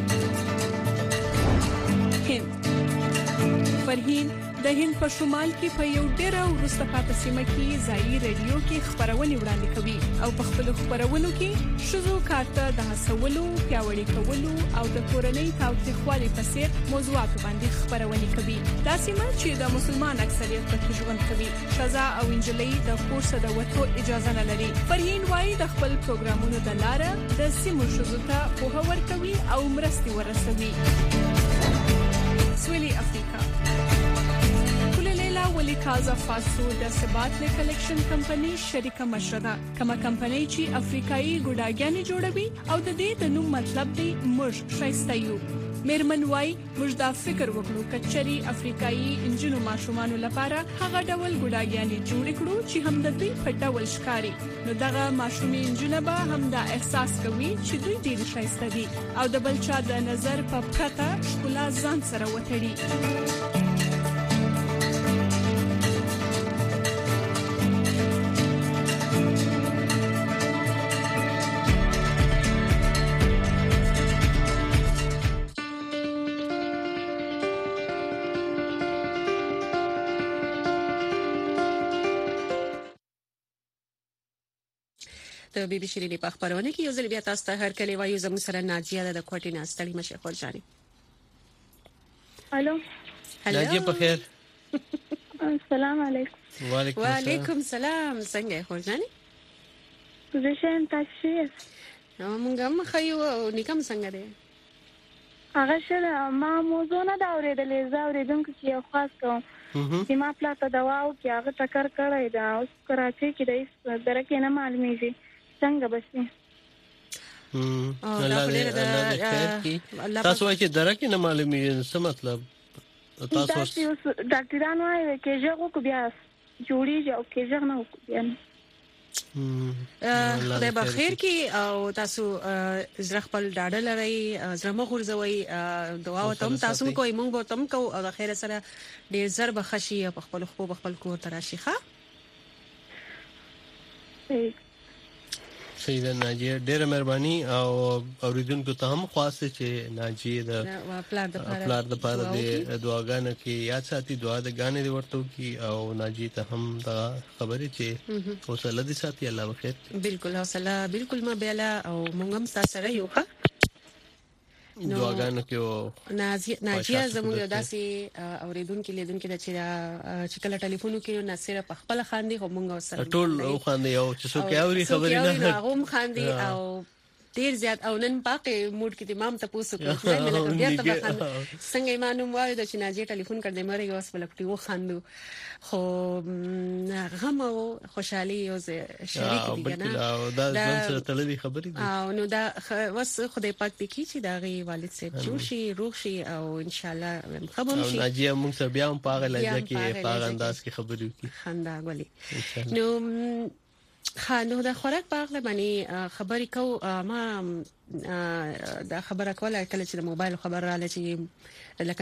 هند فرهین د هند په شمال کې په یو ډېر وروسته پاتې سیمه کې ځایي رادیو کې خبرونه وړاندې کوي او په خپل خبرونو کې ښځو کار ته د هڅولو پیاوړي کولو او د کورنۍ تاوتریخوالي په څیر موضوعات باندې خبرونه کوي. دا سیمه چې د مسلمان اکثریت پکې ژوند کوي ښځه او انجلۍ د کور څخه د وټو اجازه نه لري. فرهین وایي د خپل پروګرامونو د لارې د سیمو ښځو ته پوهه ورکوي او مرستې ورسوي. سویلي افریقا ولی کازا فاسو د سباتله کلیکشن کمپنی شریکه مشره ده. کومه کمپنی چې افریقایي ګډاګانې جوړوي او د دې د نوم مطلب دی موږ شایسته یو. میرمن وای موږ دا فکر وکړو کچري افریقایي انجنونو ماشومان لپاره هغه ډول ګډاګانې جوړ کړو چې هم د دوی په ډول ښکاری. نو دغه ماشومي انجنونه به هم دا احساس کوي چې دوی ډیر شایسته دي او د بل چا د نظر په پرته ښکلا ځان سره وتړي. د بي بي شيريني په خبرونه کې یو ځل بیا تاسو ته هر کله وایو زموږ سره ناجیه د کوټې نه ستړي مشه خورجاني. الو ناجیه په خیر. السلام علیکم. وعلیکم السلام. څنګه خورجاني؟ زه شم تاسو. موږ هم خيو او نیکم څنګه دی؟ هغه شله ما موضوع نه دا اورېدلې زه اورېدونکو چې یو خاص کوم چې ما پلاته دوا او کې هغه ټکر کړی دا اوس کراچۍ کې د درکې نه معلومیږي څنګه بسې. تاسو وایي چې درکې نه معلومیږي څه مطلب؟ تاسو ډاکټرانو وايي کې ژغو کو بیا جوړیږي او کې ژغ نه وکړي بیا. خدای به خیر کی او تاسو زړه خپل ډاډه لري زړه غورځوي دعا وتم تاسو کوی مونږ به تم کو او خیر سره ډیر زر به خشي په خپل خو خپل کور تراشي ښه. سیده ناجیه ډیره مهرباني او اوریدونکو ته هم خواسته چې ناجیه د پلار د پاره د دعاګانو کې یاد ساتي دعا د غانې دی ورته کی او ناجیه ته هم دا خبره چې حوصله دي ساتي الله بخیر. بالکل حوصله بالکل ما بیاله او مونږ هم تاسو سره یو ښه دعاګانو کې ناجیه زموږ داسې اوریدونکو لیدونکو د چې کله ټلیفون کې نه سره په خپل خاندي هم موږ سره ټول خاندي او چې څوک اوري خبرې نه هغه خاندي او ډیر زیات او نن پاکه موډ کې د مام ته پوسو کوي مې بیا ته خاند څنګه معلوم وای د چې ناجیه ټلیفون کړ دې مری اوس بلکې و خاندو خو غم او خوشحالي او شریک دي نه دا ځان سره تللي خبرې دي او نو دا وس خدای پاک دې کی چې دا غي والد صاحب جوړ شي روغ شي او ان شاء الله خبر شي. ناجیه موږ سره بیا هم پاغه لږه کې پاغه انداز کې خبرې وکړي خندا غولي نو خانو د خوراک په اړه باندې خبرې کو ما دا خبره کوله کله چې د موبایل خبر رااله چې لکه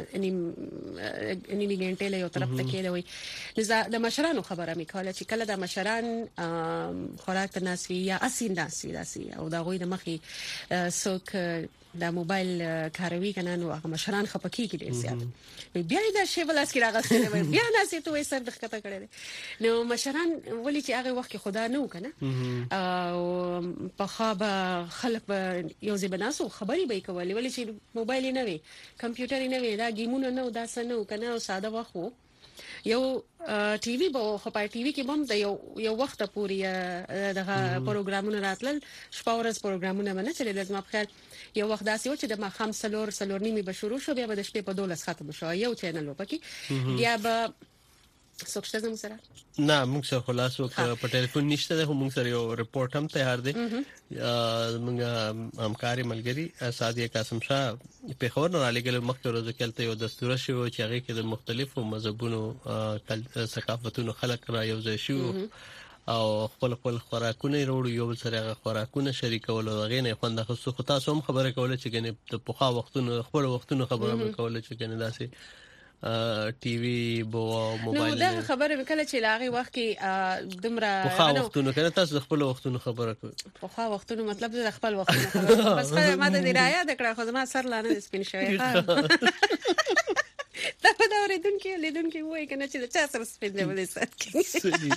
نیمه غنټه له یو طرف ته کېدوي د مشرانو خبره مې کوله چې کله د مشران خوراک تناسوي یا اسین داسي او دا غوي د مخي څوک د موبایل کاروي کنه نو هغه مشران خپکی کې ډیر زیات بیا دا شی بلاس کې راغستل بیا ناسې ته سر دغه کړی نو مشران ولې چې هغه وخت خدا نه وکنه او په خابه خلک یو ځای بناسو خبري به کولې ولې چې موبایل نه وي کمپیوټر نه وي دا گیمونه نه دا سنو کنه او ساده واخو یو ټي وي به خو په ټي وي کې هم د یو وخت پورې دغه پروګرامونه راتلل شپه ورځ پروګرامونه باندې چې لازم په خیر یو وخت داسې و چې د ماخام سلور نیمه به شروع شو بیا به د شپې په 12 ختم شو یو چینل وپکی بیا به څوکشته زموږ سره نه موږ سره خلاصو په ټلیفون نشته ده موږ سره یو ریپورت هم تیار دی موږ همکاري ملګری سادیه قاسم شاه په خبر نه لګل مخکې ورځ کېلته یو دستور شو چې هغه کې د مختلفو مذهبونو ثقافتونو خلک را یو ځای شو او خپل خوراکونه وروړو یو سره خوراکونه شریکول او غینې خوند خصو خو تاسو هم خبره کوله چې ګنې د پوخا وختونو خپل وختونو خبره کوله چې ګنې داسې ټي وي بو موبایل نو دا خبره وکړه چې لاغي وخت کې دمره پوخا وختونو کنه تاسو خپل وختونو خبره کوي پوخا وختونو مطلب د خپل وختونو خبره بس ما د رایا د کړه خو ما سر لانه سپین شوی دا په لیدونکو وای کنه چې چا سره سپین دی ولې سات کې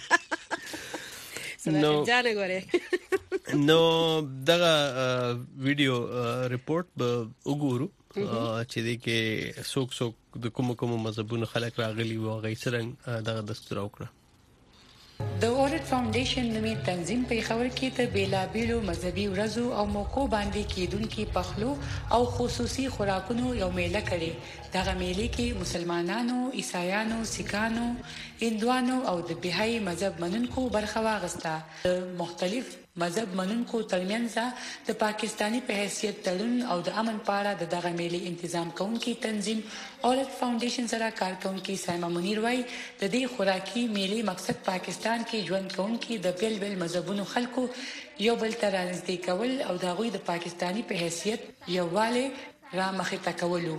نو دغه ویډیو ریپورت به وګورو چې دې کې څوک د کوم مذهبونو خلک راغلي وو غي سرنګ دغه دستور وکړه د اورټ فاونډیشن نومي تنظیم په خبر کې ته بیلابیلو مذهبي ورځو او موقعو باندې کېدونکو پخلو او خصوصي خوراکونو یو میله کړي. دغه میله کې مسلمانانو، عیسایانو، سیکانو، هندوانو او د بهایي مذهب منونکو برخه واغسته. مختلف مذهب منونکو ترمنځ د پاکستانی په حیثیت تړون او د امن پاړه دغه میلې تنظیم کوونکی تنظیم اورټ فاونډیشن سره کارکونکي سایما منیر وای د دې خوراکي میلې مقصد پاکستان کې ژوند کوونکي د بیل بیل مذهبونو خلکو یو بل تر نږدې کول او د غوي د پاکستانی په حیثیت یوواله را مخې ته کولو.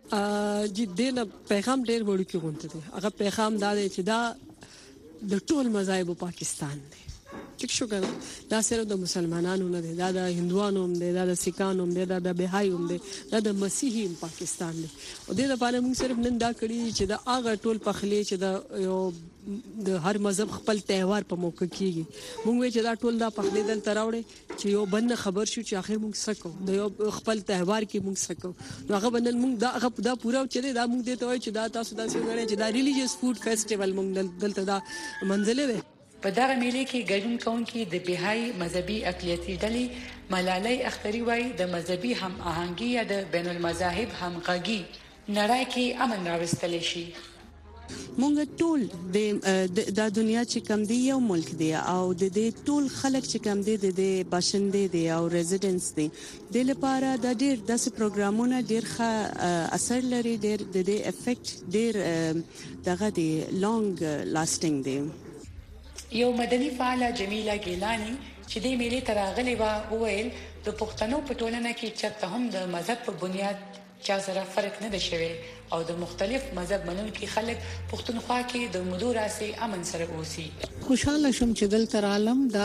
جدي پیغام ډېر وړو کې غونډه دي. هغه پیغام دا دی چې دا د ټول مذاهب پاکستان دی. ټیک شو کنه دا صرف د مسلمانانو نه دی، دا د هندوانو هم دی، دا د سیکانو هم دی، دا د بهایي هم دی، دا د مسیحي پاکستان دی. او د لپاره موږ صرف نن دا کړی چې دا هغه ټول پخلی چې د یو د هر مذهب خپل تهوار په موقع کېږي موږ وی چې دا ټول دا پخلی دل تراوړي چې یو بنه خبر شو چې اخر موږ سکو د یو خپل تهوار کې موږ سکو نو هغه بنل موږ دا پورا چې دا موږ دته وای چې دا تاسو داسې غواړئ چې دا ریلیجیس فود فیسټیوال موږ دلته دا منځله ده. په دغه میلې کې ګډون کوونکي د بهایي مذهبي اقلیتي ډلې ملالۍ اختری وای د مذهبي هم آهنګي یا د بین المذاهب همغږي نړۍ کې امن راوستل شي. مونږ ټول د دنیا چې کم دی یو ملک دی او د دې ټول خلک چې کم دی د باشنده دی او ریزیډنس دی د لپاره د ډیر داسې پروګرامونه ډیر ښه اثر لري، ډیر د دې افیکټ ډیر دغه دی لانګ لاسټینګ دی. یو مدني فعال جمیله ګیلانی چې د میلې تراغلي و ویل د پښتنو په ټولنه کې چې هم د مذهب په بنیاد چا سره فرق نه دی شوی او د مختلف مذهب منونکي خلک پښتونخوا کې د مدوراسي امن سره اوسي. خوشاله شوم چې دلته عالم دا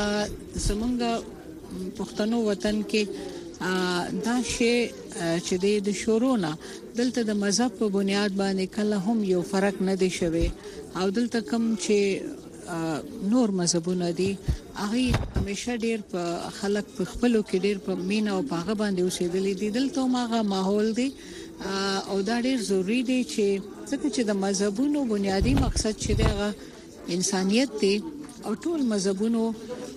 زمونږ پښتنو وطن کې دا شی چې د شورونه دلته د مذهب په بنیاد باندې کله هم یو فرق نه دی شوی او دلته کوم چې نور مذهبونه دي هغه همیشه ډیر په خلک په خپلو کې ډیر په مين او پاغه باندې اوسېدلې دي. دلته ماغه ماحول دی او دا ډیر ضروری دی چې څنګه چې د مذهبونو بنیادی مقصد چې دی انسانيت دی او ټول مذهبونو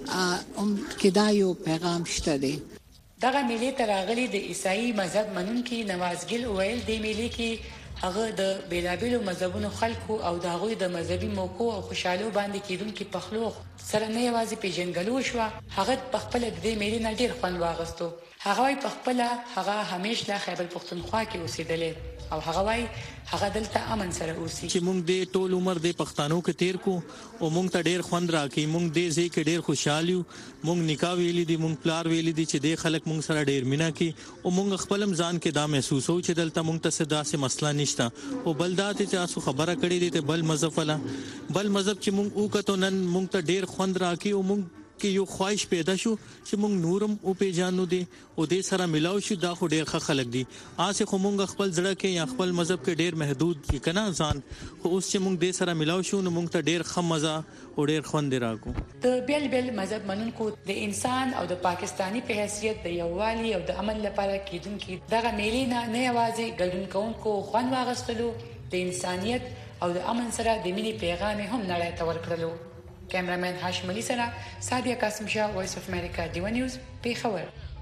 کې دا یو پیغام شته دی. دغه میلې تراغلي د عیسائی مذهب منونکي نوازګل ویل د میلې کې هغه د بیلابیلو مذهبونو خلکو او د هغوی د مذهبي موقع او خوشاله باندې کېدونکو پخلو سره نه یوازې پیژنګلو شو، هغه په خپل د دې میلې نه ډیر خوند واغستو. هغه په خپل هغه همیشه د خیبر پختونخوا کې اوسېدل او هغه وای هغه دلته امن سره اوسي چې مونږ د ټول عمر د پښتنو کې تیر کو او مونږ ته ډیر خوند راکې مونږ دې ځای کې ډیر خوشاله یو. مونږ نکاح ویلې دي، مونږ پلار ویلې دي چې د خلک مونږ سره ډیر مینا کې او مونږ خپل ځان کې دا محسوسو چې دلته مونږ ته صدا سه مسله نشته او بلدات چې تاسو خبره کړې دي ته بل مذهب ولا بل مذهب چې مونږ وکړو نن مونږ ته ډیر خوند راکې او مونږ کې یو خواهش پیدا شو چې مونږ نورم او پیژانو دي او دې سره ملاو شو. دا خو ډیر ښه خلک دي آسه خو مونږ خپل ځړه کې یا خپل مذهب کې ډیر محدود دي کنه ځان خو اوس چې مونږ دې سره ملاو شو نو مونږ ته ډیر ښه مزه او ډیر خوند راکو. د بیل بیل مذهب منونکو د انسان او د پاکستانی په حیثیت د یووالي او د امن لپاره کېدونکي دغه میلې نه یوازې ګډون کوونکو خوند واغستلو د انسانيت او د امن سره د ملي پیغام هم نړۍ ته ورکړلو. کیمرامین هاشم علي سره سادیا قاسم شاه، وایس اف امریکا، ډیو نیوز، پیښور.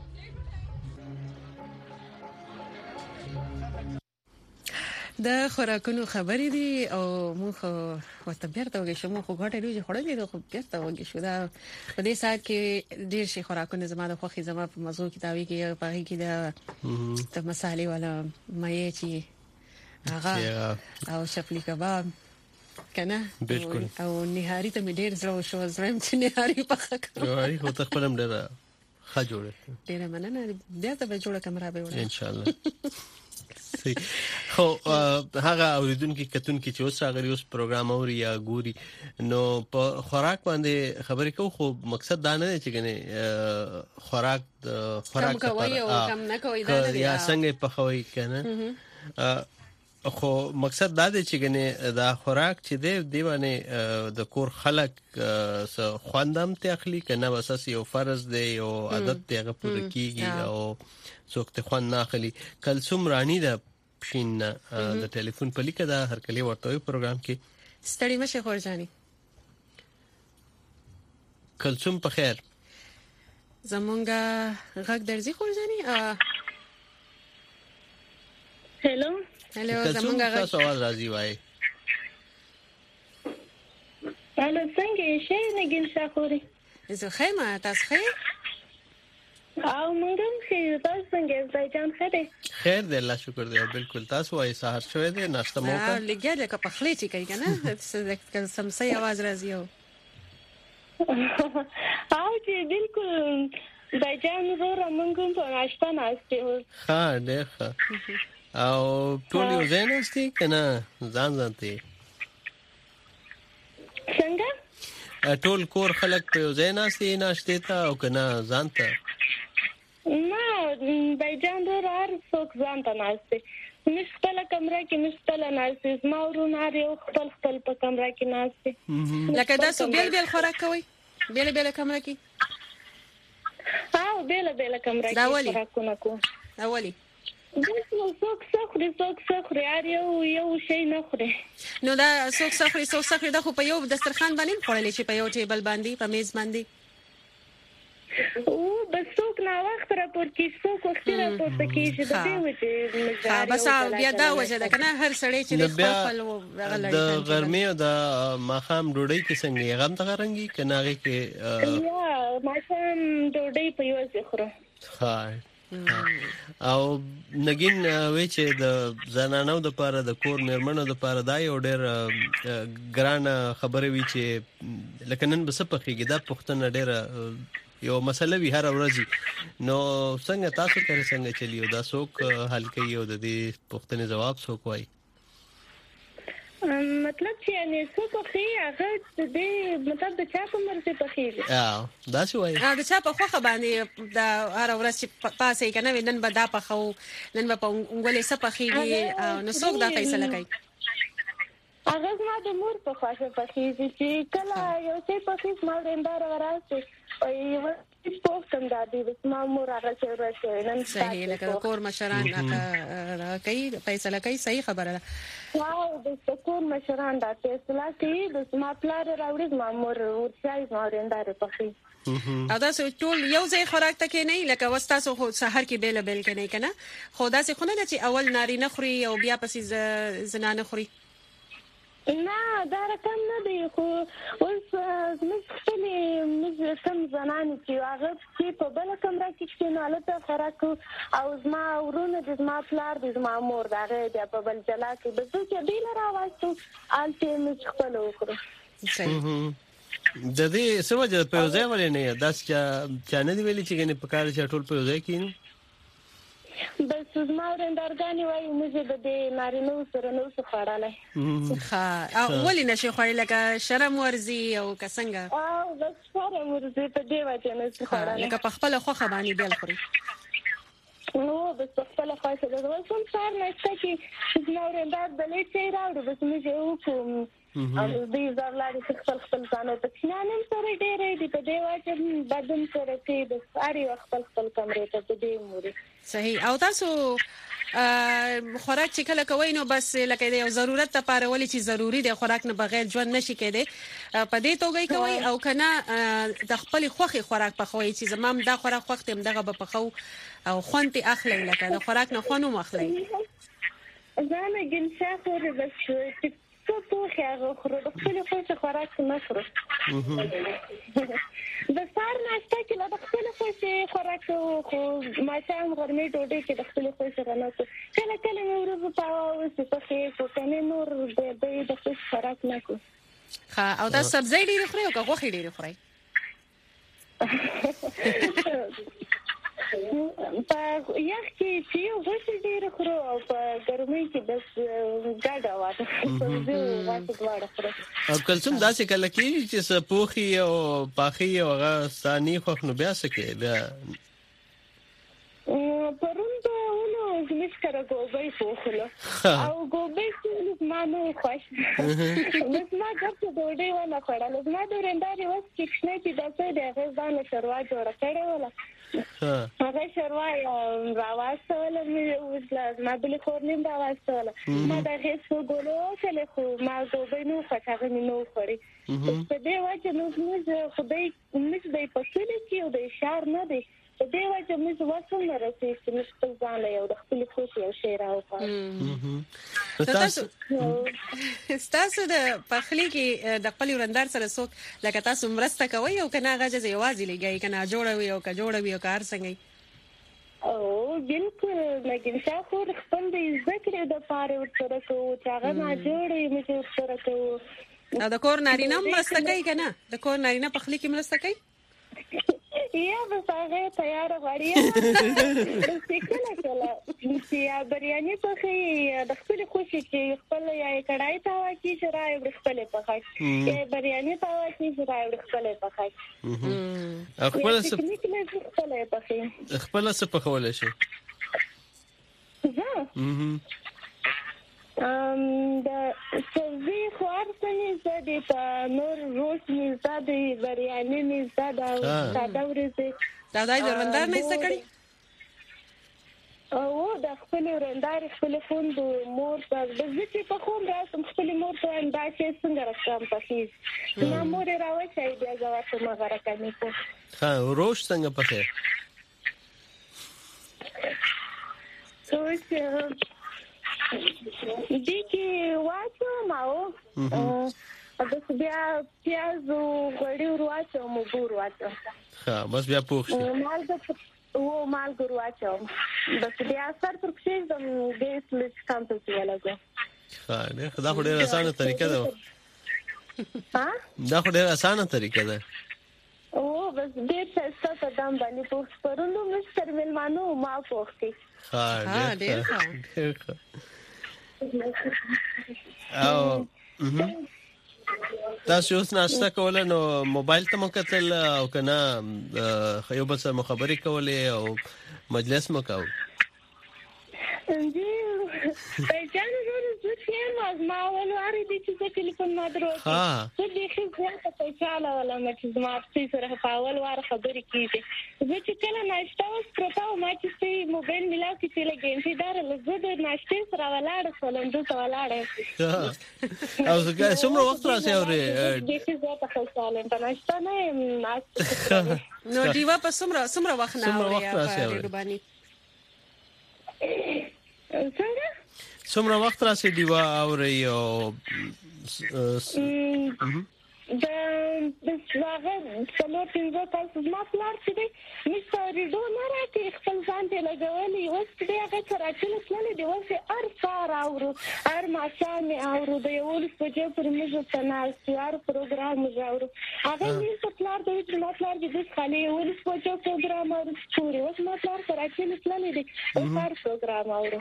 د خوراکونو خبرې دي او موږ وته بیرته وګورئ چې موږ غوټه لوي خوړلې ده خو بیرته وګورئ شو دا په دې سات کې ډیر شي خوراکونه زما د خوخي زما په موضوع کتابي کې په هغه کې د مصالحې ولا مې چې هغه او شپلی کباب کنه بالکل او نهاری ته مې ډیر زړه شو زرم چې نهاری پخه کړم وای خو ته خپلم ډیر ښه جوړه ډیر مننه بیا ته به جوړه کمره به وړه ان شاء الله. خو هغه اوریدونکو کتونکو چې اوس هغه اوس پروګرام اوري یا ګوري نو په خوراک باندې خبرې کوو خو مقصد دا نه چې کنه خوراک کوي او کم نه کوي دا نه یا څنګه په خوي کنه خو مقصد دا دی چې کنه دا خوراک چې دی باندې د کور خلک خواندم ته اخلي کنه وسس یو فرض دی او عادت دی هغه پوره کیږي او څوک ته خوان نه اخلي. کلثوم رانی د پښین د ټلیفون په لیکه دا هر کله ورته پروګرام کې ستړي مشه خورجاني کلثوم په خیر زمونږه غږ درځي خورځنی هلو زمونږه غږ تاسو आवाज راځي وای هلو څنګه شې نګین شاخوري زه خیمه تاسو خیر او موږ هم خیر تاسو څنګه ځای جان خیر خیر دی الله شکر دی بالکل تاسو وای سحر شوې دی ناشته مو کا لګیا لکه په خلی چې کوي کنه سمسي आवाज راځي او چې بالکل ځای جان زوره موږ هم په ناشته ناشته ها ډېر ښه او ټول یو ځای ناشته کنه ځان ځانته څنګه ټول کور خلک په یو ځای ناشته ته او کنه ځانته نه بایجان هر څوک ځانته ناشته مش خپل کمره کې مستل ناشته ما ورونه یو خپل په کمره کې ناشته لکه تاسو بیل خوراک کوي بیل کمره کې بیل کمره کې خوراکونه کوو اولی څوک سخري یو شی نه خوري نو دا څوک سخري دا خو په یو دسترخوان باندې خورل شي په یو ټیبل باندې په میز باندې او بس څوک نه وخت راپور کې څوک وخت راپور کېږي د دې وجه بس بیا دا وجه ده کنه هر سړی چې خپل د ګرمي او د ماخام ډوډۍ کې څنګه غم ته غرنګي کناغه کې یا ماخام ډوډۍ په یو ځای خورم ها او نګین وی چې د زنانو د پاره د کور مېرمنو د پاره دا یو ډېر ګران خبره وی چې لکه نن بس په خېګه دا پښتنه ډېر یو مسله وی هر ورځ نو څنګه تاسو کرے څنګه چلیو دا څوک حل کوي او د دې پښتنې جواب څوک وای مطلب چې یعنی څه په خې هغه دې مطلب د چا په مرسته په خې دا څه وای د چا په خوخه باندې د هر ورځ چې پاسې کنه نن به دا په خو نن به په انګولې څه په خې نو څوک دا فیصله کوي هغه ما د مور په خواشه په خې چې کله یو څه په خې ما ورندار وراسته او یو پوښتنه د دې ما مور هغه چې ورسې نن صحیح لکه کور مشران کوي فیصله کوي صحیح خبره ده واو د کور مشران دا فیصله کوي د ما پلار راوړي ما مور ورځي ما ورندار په خې او دا ټول یو ځای خوراک ته کې نه لکه وستاسو خو سحر کې بیل کې نه کنه خو دا څه خونه چې اول ناری نه خوري او بیا پسې زنانه خوري نه دا رقم نه دی خو اوس موږ کم زنانې چې هغه چې په بل کمره کې نالته خوراک او زما ورونه د زما پلار د زما مور دغه د په بل جلا کې به چې بیل راوځو الته موږ خپل وکړو د دې سمجه په ځای ولې نه داس چې نه دی ویلي چې کنه په کار چې ټول په ځای کې بس زما ورندارګانی وایي موږ د دې نارینو سره نو څه خړاله او ولې نشي خړې لکه شرم ورزي او کسنګ بس شرم ورزي په دې وجه نه څه خړاله لکه په خپل خوخه باندې بیل خوري نو بس په خپل خوښه د وسم سار نشته چې زما ورندار بلې چې راوړو بس موږ یو کوم او دې زړلاړي خپل ځانو ته نن سره ډېرې دي په دې وجه بدن سره کې د ساري خپل کمرې ته دې موري صحیح او تاسو خوراک چې کله کوي نو بس لکه یو ضرورت لپاره ولې چې ضروری دی خوراک نه بغیر ژوند نشي کېدی په دې توګه کوي او کنه د خپل خوخي خوراک په خوي چې زمام دا خوراک وخت هم دغه په خو او خوانتي اخلي لکه د خوراک نه خونو مخلي زانه ګنشا خوري بس څه پوښه هغه خوري د خپل خوراک نه خوري د سار ناشته کې د خپل خوراک خو ما څنګه غرمې ډوډۍ کې د خپل سره نه کله مې ورځ په اوسه په کې کنه نور د خپل خوراک نه کو او دا سبزی ډېر خوري او غوښه ډېر خوري په یخ کې چې یو غوښه ډېر خورو او په ګرمۍ کې بس ګډه واده او کلثوم داسې کله کېږي چې سپوخي او پاخي او هغه ثاني خو نو بیا سکه بیا پرون ته ونو زمي مشکره ګوبې پوخلو او ګوبې ما نو خوښ بس ما ګرځې ډوډۍ ونه خوړله ما د ورنداري وس کې شنه چې داسې د غزانه شروع جوړ کړې ولا هغه شروع راوستله مې وځل ما بل خورنیم راوستله ما د هیڅ ګولو څه خو ما ګوبې نو خوښه نو خوري په دې وجه نو موږ خدای موږ د پښتنې کې او د شهر نه دی په دې وجه موږ وڅم نه رسې چې موږ خپل ځان له یو د خپل خوشي او شعر او تاسو د پخلی کې د خپل ورندار سره څوک لکه تاسو مرسته کوي او کنه هغه ځای یوازې لګي کنه جوړوي او کار څنګه او بالکل لکه شاخو خپل د ذکر د پاره ورسره کوو چې هغه ما جوړي موږ ورسره کوو او د کور نارینه مرسته کوي کنه د کور نارینه پخلی کې مرسته کوي یا بس هغه تیار غړي څنګه کله چې بریاني پخې د خپل خوشي کې خپل یا کړای تا واکي شرای د خپل پخې یا بریاني تا واکي شرای د خپل پخې خپل څه پخول شي د سبزی خوار سنی زده په نور روش می زده بریانی می زده ساده ورزه دا دای ورندار نه څه کړی او د خپل ورندار خپل فوند مور د ځکه په خون راسم خپل مور ته انده چې څنګه راځم پخې ما مور راوځي بیا زواته مغره کوي ها روش څنګه پخې دیکی واچو ماو بس بیا پیاز او غوړي ورواچو مګور واچو ها بس بیا پوښتنه مالګه ورواچو بس بیا سر پر کښې د ګیس لږ کم پکې ولګو ها نه دا خو ډېره اسانه طریقه ده دا خو ډېره اسانه طریقه ده او بس ډېر څه په دام باندې پوښت پرونو مستر ملمانو ما پوښتې ها ډېر او تاسو اوس ناشته کوله نو موبایل ته مو کتل او کنه یو بل سره خبرې کولې او مجلس مو کاوه پېژنه نو چې ما ولاره دي چې ټلیفون ما درو څه دې خو ځکه په چاله ولا ما چې ما سره په اول واره خبرې کیږي زه چې کله ناشته اوس پروتاو ما چې موبایل ملاو کې لګیم چې دار له زه د ناشته سره ولاړ سولم دوه ولاړ او څومره وخت راځي اوري دې چې زه په خوشاله په ناشته نه نو دیوا په څومره وخت نه اوري څومره وخت راځي دیوا اوري او د هغه څلور پنځه تاسو ما پلار چې دی مستری دو نه راځي خپل ځان ته لګولې اوس دې هغه سره چې نو دی اوس هر کار اورو هر ماشام اورو د یو لس بجې پر موږ ته ناس هر پروګرام اورو هغه دې پلار دې چې ما پلار دې خالي یو لس بجې پروګرام اورو ټول اوس ما پلار سره چې نو دی هر پروګرام اورو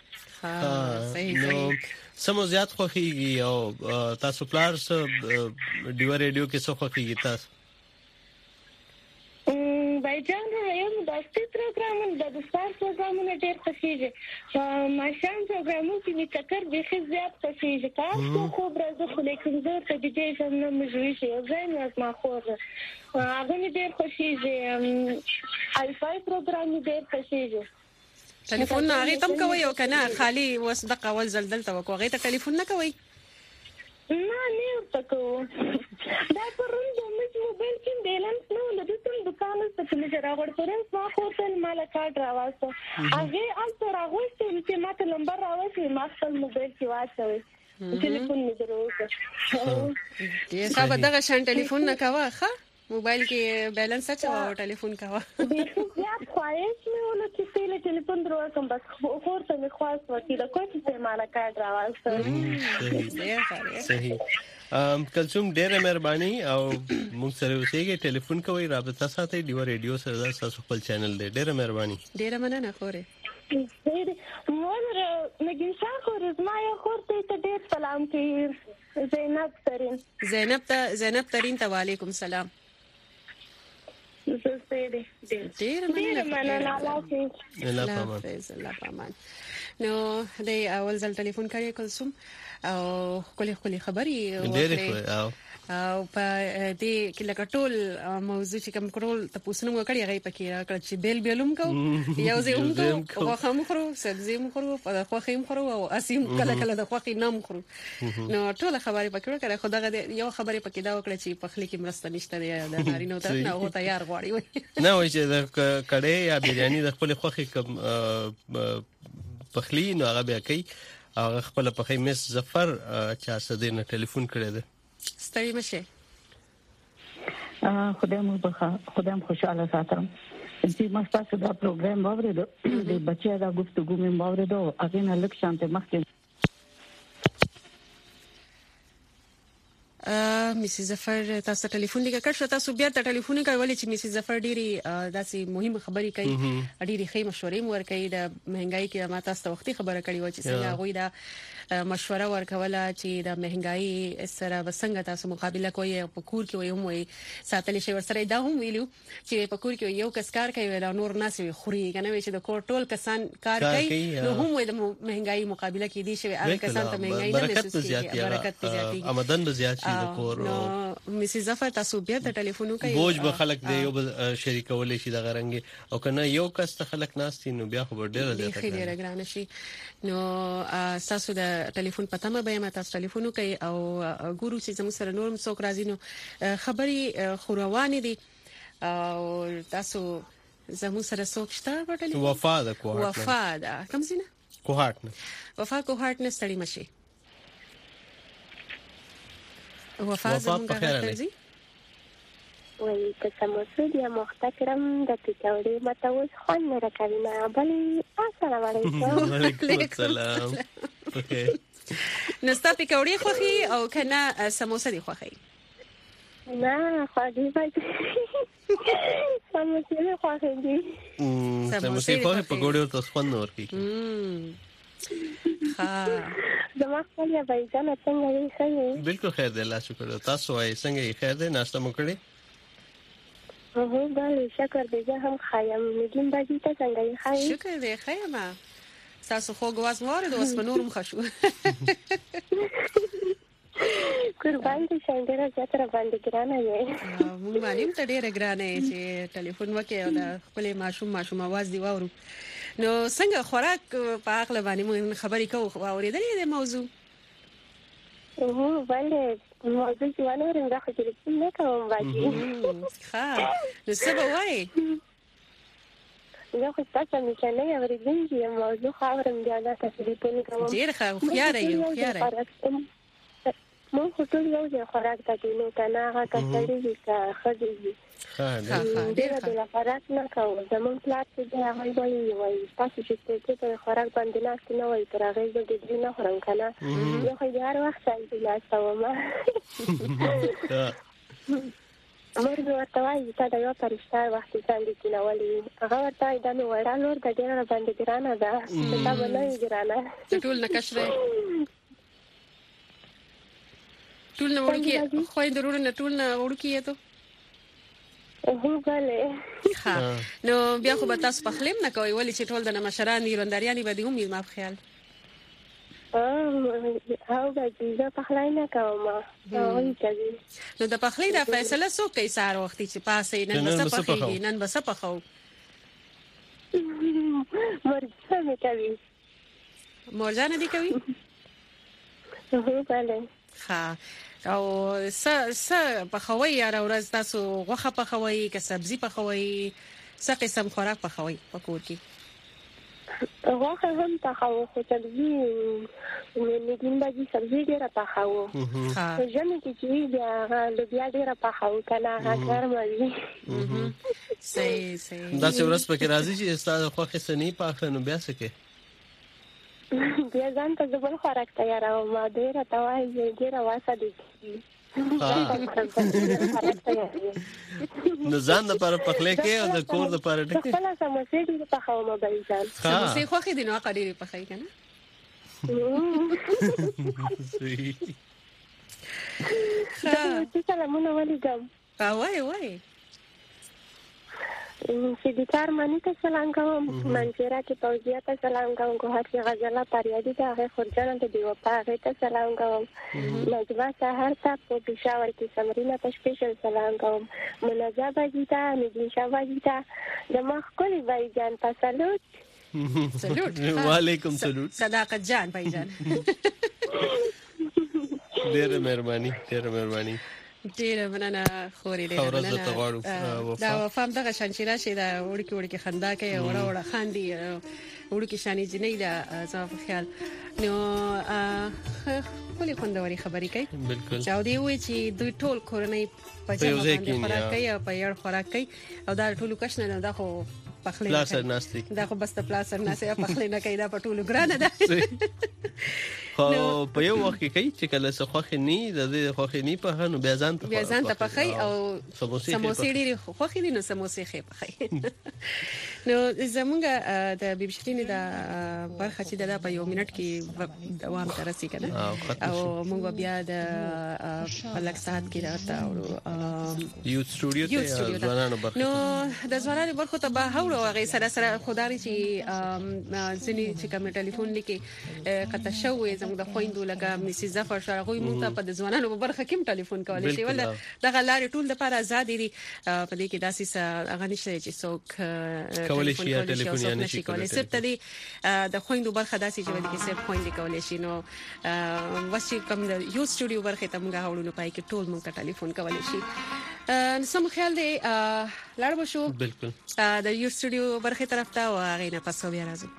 نو سمو زیات خوخیږي او تاسو پلار سره ډیو ریډیو کې څه خوخیږي تاسو بایجان رایم د ستې پروګرام د دستار پروګرام نه ډېر خوشیږي ماشام پروګرام کې می چکر به خې زیات خوشیږي تاسو خو برازه خو لیکم زه ته دې څنګه نه مجوي شي زين ما خو هغه ډېر خوشیږي الفای پروګرام ډېر خوشیږي ټلیفون نه هغه تم کوي او کنه خالی وس دغه ول زلزل ته وکوي ته ټلیفون نه کوي نه ورته کوو دا پرون د موبایل کې بیلانس نو د دې دکان څخه چې راغور پرون ما هوټل مالکات راوځه هغه الته راغوستې چې ماته نمبر راوځي ما خپل موبایل کې واچوي ټلیفون مې دروځه یې صاحب دغه شان ټلیفون نه کاوه ښه موبایل کې بیلانس اچو او ټلیفون کاوه بیا خواهش مې ونه چې ټلیفون دروازم بس خورته مې خواست وکړه د کوټې ته مالکات راوځه صحیح کلثوم ډېره مهرباني او موږ سره اوسېږئ ټلیفون کوئ رابطه ساتئ ډیو ریډیو سره تاسو خپل چینل دی ډېره مهرباني ډېره مننه خورې مور نګین شاه خور زما یو خورته ته ډېر سلام کوي زینب ترين ته وعلیکم سلام ډیر مننه الله پامان. نو د اول ځل ټلیفون کړی کلثوم او کلی خبري وکړي او په دې کې لکه ټول موضوع چې کوم کول تاسو نو وکړی هغه پکې راکړ چې بیلوم کو یو ځای کو خو خمخرو سبزی مخرو په خوخې مخرو او اسیم کله د خوخې نام خرو نو ټول خبرې پکې وکړه خو دغه یو خبرې پکې دا وکړه چې په خلی کې مرسته نشته د نارینو طرف نه هو تیار غواړي نه وای چې د کړه یا بریاني د خپل خوخې پخلی نو هغه بیا کوي هغه خپل پخې مس ظفر چا سدینه ټلیفون کړی دی. ستړي مشه خدایم خوشاله ساتم چې مستاسو دا پروګرام واورېدو د بچیا دا گفتگو مې واورېدو هغه نه لک شانته مخکې میسي ظفر تاسو ټلیفون لیکه کړ تاسو بیا ته ټلیفون کوي چې میسي ظفر ډيري داسې مهمه خبرې کوي ډيري ښه مشورې مور کوي د مهنګای کې ما تاسو وختي خبره کړې و چې څنګه غوي دا مشوره ورکوله چې د مهنګای سره وسنګ تاسو مقابله کوي په کور کې وي هم وي ساتل شي ورسره دا هم ویلو چې په کور کې یو کس کار کوي دا نور ناس وي خوري کنه چې د کور ټول کسان کار کوي نو هم وي د مهنګای مقابله کې دي چې هغه کسان ته مهنګای نه محسوس کیږي برکت زیاتی آمدن به زیات شي د کور نو میسي ظفر تاسو بیا د ټلیفونو کوي بوج به خلک دی یو شریکول شي د غرنګ او کنه یو کس ته خلک ناس نو بیا خبر ډیره زیاته کوي ډیره ګران شي نو تاسو د ټلیفون پته مې به ما تاسو ټلیفون کوي او ګورو چې زموږ سره نورم څوک راځي نو خبري خوروانې دي او تاسو زموږ سره څوک شته په ټلیفون وفا ده کوم زینه کوهات نه ستړي مشي وفا زموږ راځي وای که سموسه دی محترم د پټوړې متوس خوان نه راکوي نه بلې السلام علیکم وعلیکم السلام اوکې نستا پټوړې خوخي او کنه سموسه دی خوخي نه خوږی باندې سموسه خوخي دي سموسه خوخي په ګوډو تاسو خوان نور کی زما خپل یا بایجان څنګه یې ښه بالکل خیر دی الله شکر تاسو یې څنګه یې خیر دی ناشته مو کړی بله شکر دی زه هم خایم نگیم باجی ته څنګه یې خای شکر دی خایم تاسو خو غواز واره د اوس بنورم خشو قربان دي څنګه زیاتره باندې ګرانه یې مونږ باندې ته ډیره ګرانه یې چې ټلیفون وکي او د خپل ماشوم आवाज دی واورو نو څنګه خوراک په اخله باندې مونږ خبرې کوو اوریدلې د موضوع بله موضوع چې ونورم دا خو ټلیفون نه کوم باجی ښه نو څه به وایي زه خو تاسو مې کنه اوریدلې یم موضوع خاورم بیا دا ټلیفون کوم ډیر ښه خیاره مو خو ټول یو ځای خوراک ته کینو کنه هغه کسړي دي که خدي دي ډیر د خوراک نه کوم زمون پلاټ چې هغه وایي تاسو چې ته خوراک باندې نه ستنه وایي تر هغه د دې نه خورم کنه یو خو هر وخت ځای لا سوما مرګ ورته وایي تا دا یو پرشتہ وخت ځاندې کینه ولې هغه ورته دا نو وړا نور د ډیر باندې ګرانه ده دا باندې ګرانه ټول نه کشره ټول نه ورکی خو درونه نه ټول نه ورکی ته بله نو بیا خو به تاسو په خلم نه کوي ولی چې ټول د مشران ایرانداریانی به دي هم ما په خیال او به زه په خلای نه کوم نو د پخلی د فیصله سو کوي سار وختي چې پاسې نن بس پخېږي نن بس پخو مرجانه کوي مرجانه دي کوي بله ها او س پخوي یا ورځ تاسو غوخه پخوي که سبزي پخوي څه قسم خوراک پخوي په کور کې غوخه هم پخوي خو سبزي نګین باندې سبزي ډیره پخوي ژمي کې چې بیا لوبیا ډیره پخوي کنه هغه ګرمه وي صحیح دا چې ورځ پکې راځي چې استاد خوخه سنې پاخه نو بیا څه کې بیا ځان ته زبر خوراک تیاراو ما ډیره توای ډیره واسه دي نو ځان د پر پخلې کې او د کور د پر ډکه خپل سموسې دي په خاو ما بل ځان سموسې خو کې دي نو قدرې په خای کنه څه سلامونه ولیکم وای سیدیکار منی ته سلام کوم منصوره کې توجیه ته سلام کوم ګوهر کې غزله پریادي ته هغه خورجان ته دی وپا هغه ته سلام کوم نجوا سحر ته په پېښور کې سمرینا ته سپیشل سلام کوم منازا باجی ته نجیشا باجی ته د مخ کولی بای جان ته سلوټ وعلیکم سلوټ صداقت جان بای جان ډېر مهرباني ډیره مننه خوري ډیره مننه دا وفام دغه شانچیرا شي دا وړکی خندا کوي وړه خاندي وړکی شانی جنې دا زما خیال نو خولي خوندوري خبرې کوي بالکل او دی وی چې دوی ټول کورنۍ په ځای باندې خوراک کوي او په یړ خوراک کوي او دا ټول کښ نه دا خو پخلې ناشتي دا خو بس ته پلاسر ناسه پخلې نه کوي دا په ټولو ګرانه ده خو په یو وخت کې چې کله څه ني د دې خوخي ني په هنو بیا ځان ته پخای او سموسې ډېری خوخي دي نو سموسې خې پخای نو زمونږ د بیبشتین د برخه چې د په یو منټ کې دوام ترسي کنه او موږ بیا د فلک ساعت کې راته او یوت سټوډیو ته ځوانانو برخه نو د ځوانانو برخه ته به هاوړو هغه سره خداري چې ځنی چې کوم ټلیفون لیکي قطه شوې زموږ د خويندو لکه میسیز ظفر شرغوي موږ ته په د ځوانانو په برخه کې ټلیفون کولای شي ول د غلاري ټول د لپاره آزاد دي په دې کې داسې اغه نشته چې څوک کولای شي ټلیفون یا نشي کولای سپته دي د خويندو برخه داسې چې ولې کې سپ خويندې کولای شي نو واسي کوم د یو سټوډیو برخه ته موږ هاوړو پای کې ټول موږ ته ټلیفون کولای شي سم خیال دی لاړ بشو بالکل د یو سټوډیو برخه طرف ته او غینه پاسو بیا راځو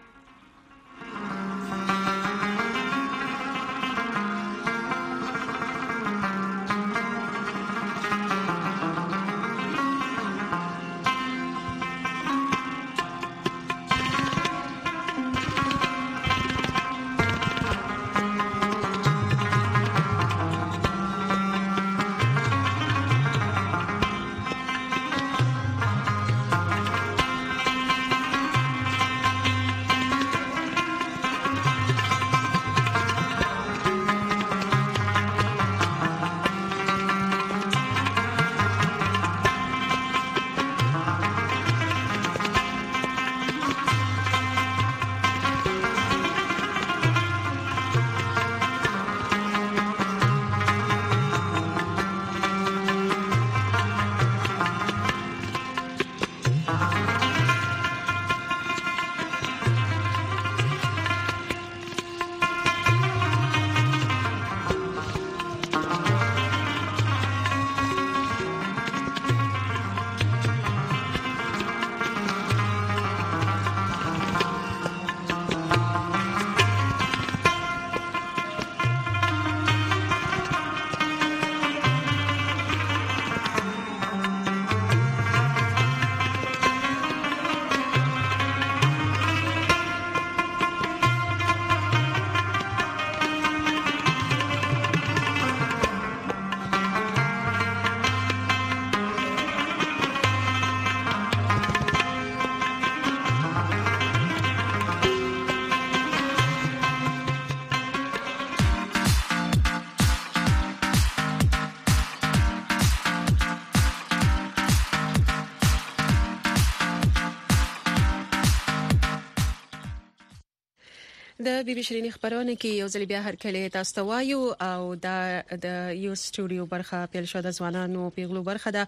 د بي بي شيرين خبرونه کې یو ځل بیا هر کله تاسو ته وایو او د یو سټوډیو برخه پیل شو د ځوانانو پیغلو برخه ده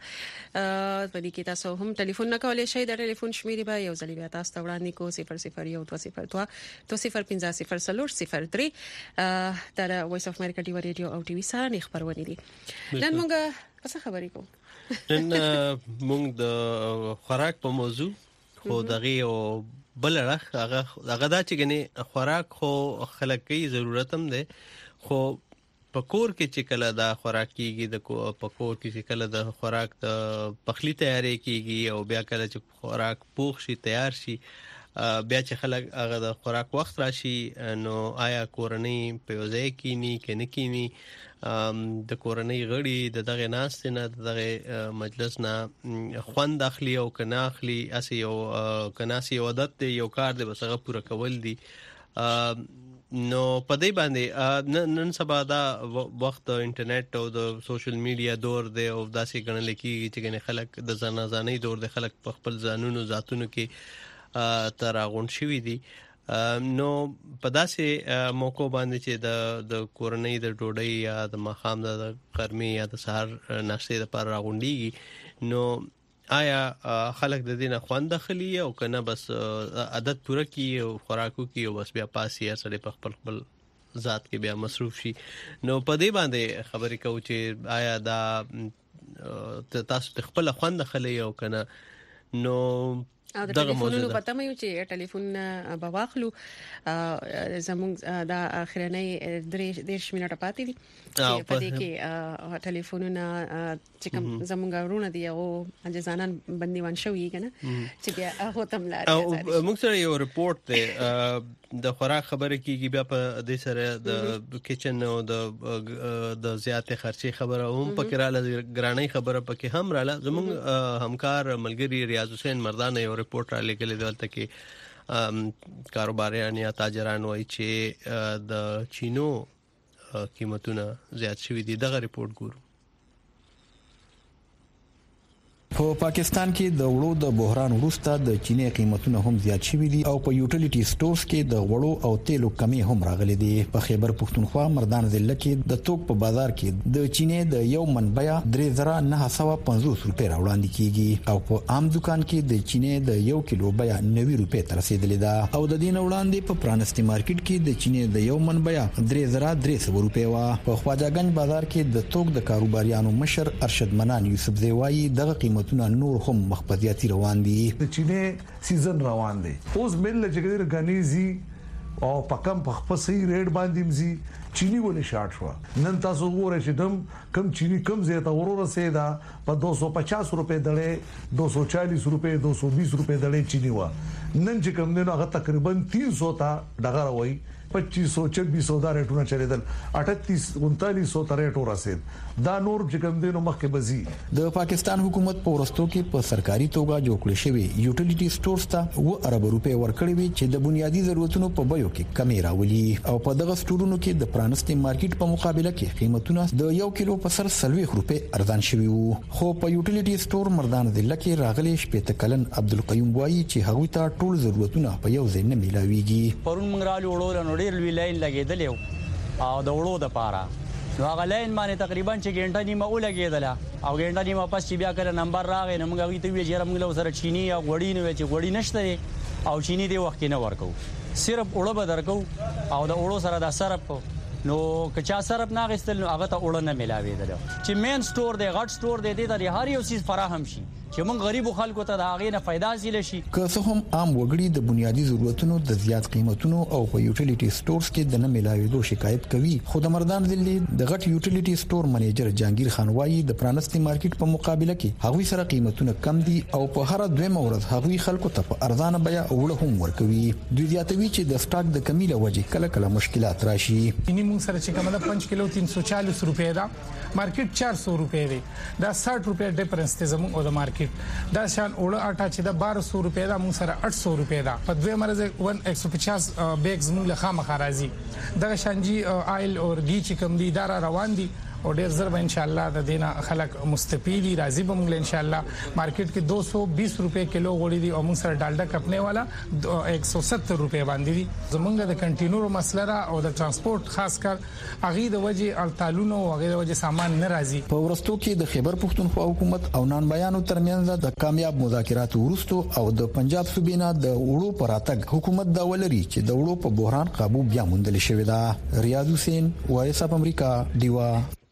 په دې کې تاسو هم ټلیفون نه کولای شئ د ټلیفون شمیرې به یو ځل بیا تاسو ته وړاندې کو 0012002 در وایس اف امریکا ډیو ریډیو او ټي وي سره خبرونه دي نن موږ څه خبرې کوو نن موږ د خوراک په موضوع خو دغه او بل هغه دا چې غني خوراک خو خلکې ضرورت هم ده خو پکور کې چې کله دا خوراک کیږي د پکور کې چې کله د خوراک د پخلی تیاری کیږي او بیا کله چې خوراک پوښ شي تیار شي بیا چې خلک هغه د خوراک وخت راشي نو آیا کورنۍ په ځای کې ني کې نه کینی د کورنۍ غړي دغه ناس نه دغه مجلس نه خوند اخلي او کنا اخلي اسی یو کناسي عادت یو کار د بسغه پوره کول دي نو په دې باندې نن سبا دا وخت انټرنیټ او د سوشل میډیا دور دی او داسې ګڼل کېږي چې خلک د ځانځانۍ دور دی، خلک په خپل ځانونو ذاتونو کې تراغون شوي دي. نو په داسې موقع باندې چې د کورنۍ د ډوډۍ یا د ماښام د غرمې یا د سهار ناشتې لپاره راغونډيږي، نو آیا خلک د دې نه خوند اخلي او کنه بس عادت پوره کی او خوراکو کی او بس بیا پاسي سره په خپل ذات کې بیا مصروف شي؟ نو په دې باندې خبرې کوو چې آیا دا تاسو خپل خوند اخلي او کنه؟ نو او د ټلیفونونو پته مې چې ټلیفون به واخلو زموږ د اخرنۍ 3 منټه پاتې دي چې په دې کې ټلیفونونه چې کوم زموږ ورونه دي او انجزانان بنديوان شوی کنه چې بیا هغه تم لاره او موږ سره یو ریپورت دی د خوراک خبره کیږي، بیا په دې سره د کچن او د زیاتې خرچې خبره هم پکې رااله، ګرانۍ خبره پکې هم رااله. زموږ همکار ملګری ریاض حسین مردان یو ریپورت را لګلې دلته کې کاروباریان یا تاجران وایي چې د چینو قیمتونه زیات شوي دي. دغه ریپورت ګورو. په پاکستان کې د وړو د بحران وروسته د چینې قیمتونه هم زیات شوي دي او په یوټیلیټي سټورز کې د وړو او تیلو کمی هم راغلي دي. په خیبر پښتونخوا مردان ضلع کې د توک په بازار کې د چینې د یو من بیه 3950 روپۍ راوړاندې کیږي او په عام دکان کې د چینې د 1 کیلو بیه 90 روپۍ ته رسیدلې ده او د دې وړاندې په پرانستي مارکیټ کې د چینې د یو من بیه 3300 روپۍ و. په خواجهګنج بازار کې د توک د کاروباریانو مشر ارشد منان یوسف زیوایی دغه قیمت نور هم مخبزياتي روان دي. د چینه سیزن روان دي، اوس مل لږګر غنيزي او پکم پخپسي ریډ باندې مزي چینی ولې شارټ شو. نن تاسو وګورئ چې کم چینی کم زیاته ورور سیدا په 250 روپے دړې 240 روپے 220 روپے دړې چینی و. نن چې کم دینو هغه تقریبا 300 تا ډغره وای 2500 دا ریټونه چلیدل 38-39 ته ریټ ورسید. دا نور چې کوم دینو مخکې بزي. د پاکستان حکومت په ورستو کې په سرکاري توګه جوړ کړی شوی یوټیلیټي سټورز ته 2 ارب روپۍ ورکړې وي چې د بنیادی ضرورتونو په بیو کې کمی راولي او په دغه سټورونو کې د پرانستي مارکیټ په مقابله کې قیمتونه د 1 کیلو په سر 30 روپۍ ارزان شوي وو. خو په یوټیلیټي سټور مردان ضلع کې راغلي شپته کلن عبدالقیوم وایي چې هغوی ته ټول ضرورتونه په یو ځای نه میلاويږي. پرون موږ رالو وړو ډیر لوی لاین لګیدل او د وړو د پاره نو هغه لاین باندې تقریبا چې ګنټه نیمه ولګیدله او ګنټه نیمه پس چې بیا کړه نمبر راغی نو موږ ویته وی چې موږ سره چینی او غوړی نو چې غوړی نشته او چینی دی وخت نه ورکو صرف وړو به درکو او د وړو سره د صرف نو کچا صرف نه غستل نو هغه ته وړو نه ملاویدل چې مین سٹور دی غټ سٹور دی د هر یو چیز فراهم شي چې موږ غریب خلکو ته د هغه نه फायदा حاصل شي. که څه هم عام وګړي د بنیادی ضرورتونو د زیات قیمتونو او په یوټیلیټي سټورز کې د نه ملاویدو شکایت کوي، خو د مردان ضلع د غټ یوټیلیټي سټور منیجر جهانگیر خان وایي د پرانستي مارکیټ په مقابله کې هغوی سره قیمتونه کم دي او په هر دویمه ورځ هغوی خلکو ته په ارزانه بیه وړه هم ورکوي. دوی زیاتوي چې د سٹاک د کمی له وجې کله کله مشکلات راشي. یعنی موږ سره چې کومه 5 کیلو 340 روپے دا مارکیټ 400 روپے دی دا 60 روپے ډیفرنس ته زموږ او د مارکیټ دا شان اوړه آټا چې دا 1200 روپے دا موږ سره 800 روپے دا په دوه مرز 150 بیگز موږ له خامخا راځي. دا شانجي آیل او غي چې کوم دي دا روان دي او ډیر زر به ان شاء الله د دینه خلک مستفیدی راضی به موږ ان شاء الله مارکیټ کې 220 روپے کیلو غوړي دي او موږ سره ډالډا کپنے والا 170 روپے باندې دي. زمونږ د کنټینر مسله را او د ترانسپورت خاص کر اغه د وجه التالونو او اغه د وجه سامان نه راځي. په ورستو کې د خیبر پښتونخوا حکومت او نان بیانو ترمنځ د کامیاب مذاکرات ورستو او د پنجاب صوبینا د وړو پراتګ حکومت دا ولري چې د وړو په بحران قابو بیا موندل شوی دا. ریاض حسین وایس اپ امریکا دیوا.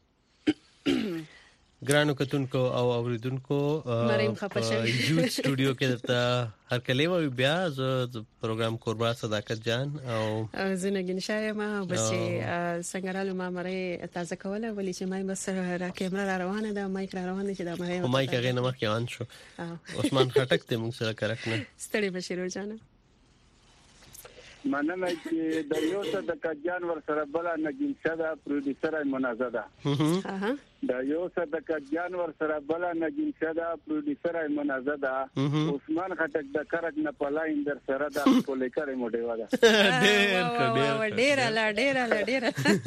ګرانو کتونکو او اوریدونکو مریم خپشه یو سټوډیو کې درته هر کله و بیا ز پروګرام قربا صداقت جان او زنګین شایما بس څنګه ما مری تازه کوله ولې چې مای بس را کیمرا روانه ده مایک را روانه چې دا مې مایک هغه نه مخکې آن شو عثمان خټک ته موږ سره کرک نه ستړي بشیر جان. مننه چې د یو څه د کجان ور سره بل نه جنسه دا پروډوسر منازده د یو څه د کجان ور سره بل نه جنسه دا پروډوسر منازده عثمان خټک د کرک نه پلاین در سره دا کولیکر موډي واده ډیر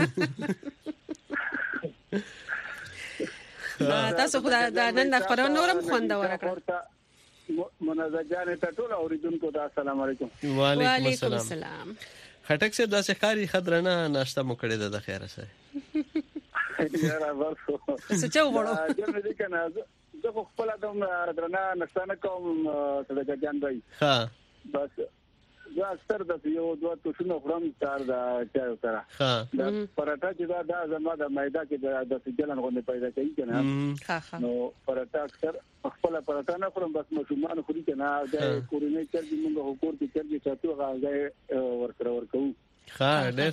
تاسو خدای د نن د خبرو نورم خوندور کړ منازه جان ته ټول اوریدونکو ته السلام علیکم. وعلیکم السلام. خټک صاحب د ښکاری خضرنه ناشته مو کړې ده د خیره سره یاره ورسو څه چا وړو جن دې کنه زه خپل ادم درنه نشانه کوم صدقه جان بھائی ها بس زه اکثر د یو دوه توشنو خرم تر دا چا سره ها پراټا چې دا زما د مایدا کې د سجلن غونډه پیدا کوي کنه نو پراټا اکثر خپل پراټا نه خورم بس مشومان خوري کنه دا کورونه چې موږ حکومت کې چې تاسو غاځي ورکو ها ډېر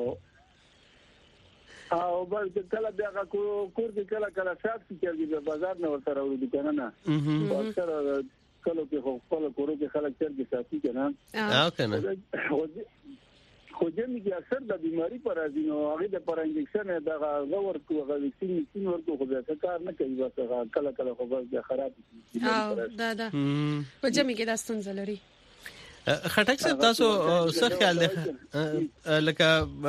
او بل کله بیا کور کې کله شات چې په بازار نه ورته ورو کنه نه اکثر کله کې خپل کورو کې خلک چرګ ساتي کنه کنه خو جمعي کې اکثر د بیماری پر راځي نو هغه د پر انجکشن د غور کو هغه ویکسین ورکو خو به کار نه کوي بس کله خو بس خراب دا په جمعي کې دا ستونزه لري. خټک صاحب تاسو څه خیال دی لکه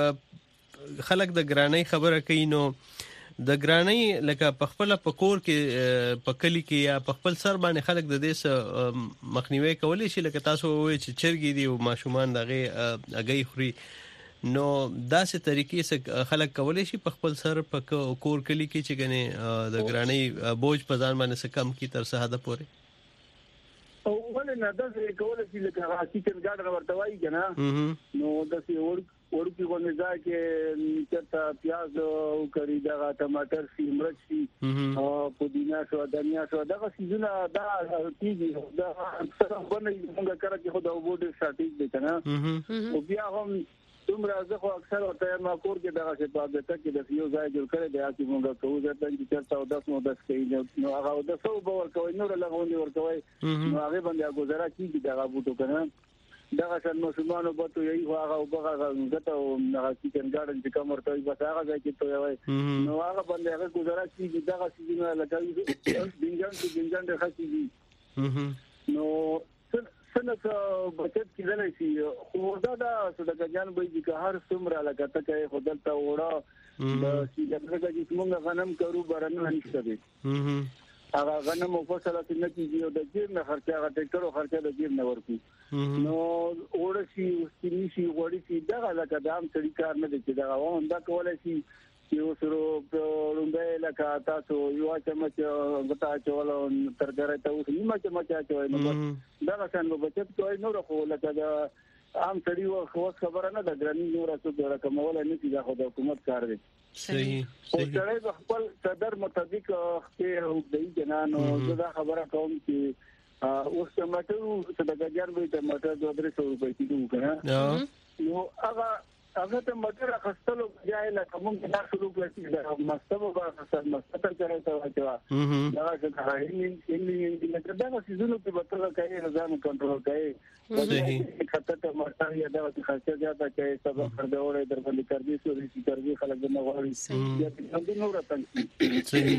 خلک د ګرانۍ خبره کوي نو د ګرانۍ لکه په خپل پکور کې په کلی کې یا په خپل سر باندې خلک د دې مخنیوي کولای شي لکه تاسو وایي چې چرګي دي او ماشومان دغه اگې خوري نو داسې طریقې سره خلک کولای شي په خپل سر په کور کلی کې چې غني د ګرانۍ بوج په ځان باندې کم کی تر څه حد پورې او ولې نه داسې کولای شي لکه کچن ګارډن ورته وایي کنه نو داسې ورکی غونې ځای کې چرته پیاز او کری دغه ټماټر سی مرچ سی پودینا شو دنیا شو دغه سيزونه دا کیږي دا اکثر باندې موږ کړه چې خو دا وبود سټیک دي کنه او بیا هم دومره ځکه اکثر ورته ما کور کې دغه څه په دې کې د یو ځای جوړ کړی دی چې موږ کوو ځکه چې چرته او 10 کوي نو هغه د څو باور کوي نور لغونی ورکوي نو هغه باندې گزاره کیږي دغه بوټو کنه دغه شان مسلمانو بوته یي هغه او هغه غته او هغه کچن ګارډن چې کوم ورته وي بس هغه ځای کې ته وي نو هغه باندې هغه گزاره کیږي دغه سيزونه لکه دینګان د خاصي نو څنګه بچت کیدلای شي خو دا صدقه جان به چې هر څومره لکه ته خدلته وړه د چې موږ غنم کرو برنه نشته دي هغه غنم په فصله کې نه کیږي او د جیر نه خرچه هغه ټیکټر او خرچه د جیر نه ورکو نو وړه شي سپینشي وړي شي دا لکه د عام طریقار نه دي چې دا وان دا کولای شي یو سره لومبه لکه تاسو یو چمچ غتا چولو ترګره ته نیمه چمچ چوي نو دا څنګه بچت کوي نو خو لکه دا عام سړي خو خبره نه ده ګرانی نور څه ډول کومول نه چې دا خو د حکومت کار دی صحیح او سړي خپل صدر مطابق کې دی جنانو دا خبره کوم چې اوس ټماټر څه د ګجر وي ټماټر 200 روپۍ کیلو کنه نو هغه ته مټر خستلو ځای له کوم کې 100 روپۍ دا مستبه به خسر مستتر کوي ته واچو دا څنګه هغه دا سيزونو په بتره کوي نظام کنټرول کوي صحیح خطر ته مټر یا دا چې خرچه زیاته کوي سبا خردوړې در باندې کوي سوري چې کوي خلک نه غواړي یا څنګه نور راځي صحیح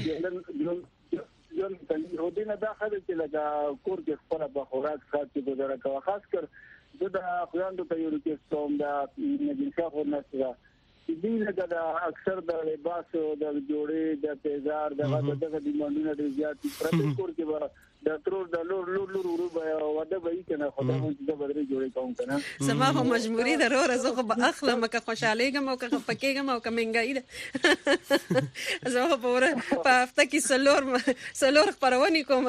یو دینه داخله چې لږه کور کې خپل به خوراک ساتي ګذاره کوي خاص کر دا خویندو ته یو کې ستوم دا نجنسا خو نشته دې لږه دا اکثر د لباس او د جوړې د تیزار دغه د دیمانونو د زیات پرته کور کې به دا ترور د لور به وده به کنه خدای مونږ د بدري جوړې کوم کنه سما په مجبوری ضرور زه خو به اخلم که خوشاله ګم او که پکېګم او که منګای ده زه په هفته کې سلور خبرونه کوم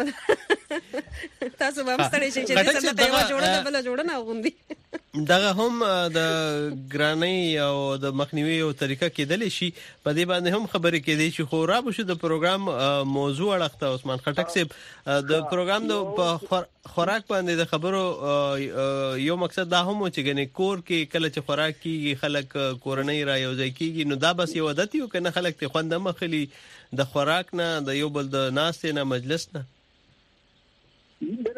تاسو به مستړی شئ چې دې څه ته جوړه نه غوندي دغه هم د ګرانۍ او د مخنیوي او طریقه کېدلی شي په دې باندې هم خبرې کېدې چې خو را بشو د پروګرام موضوع اړخته عثمان خټک صاحب د پروګرام د خوراک باندې د خبرو یو مقصد دا هم چې ګنې کور کې کله چې خوراک کیږي خلک کورنۍ را یو ځای کیږي نو دا بس یو عادت یو کنه خلک ته خوند مخلي د خوراک نه د یو بل د ناستې نه مجلس نه ډېر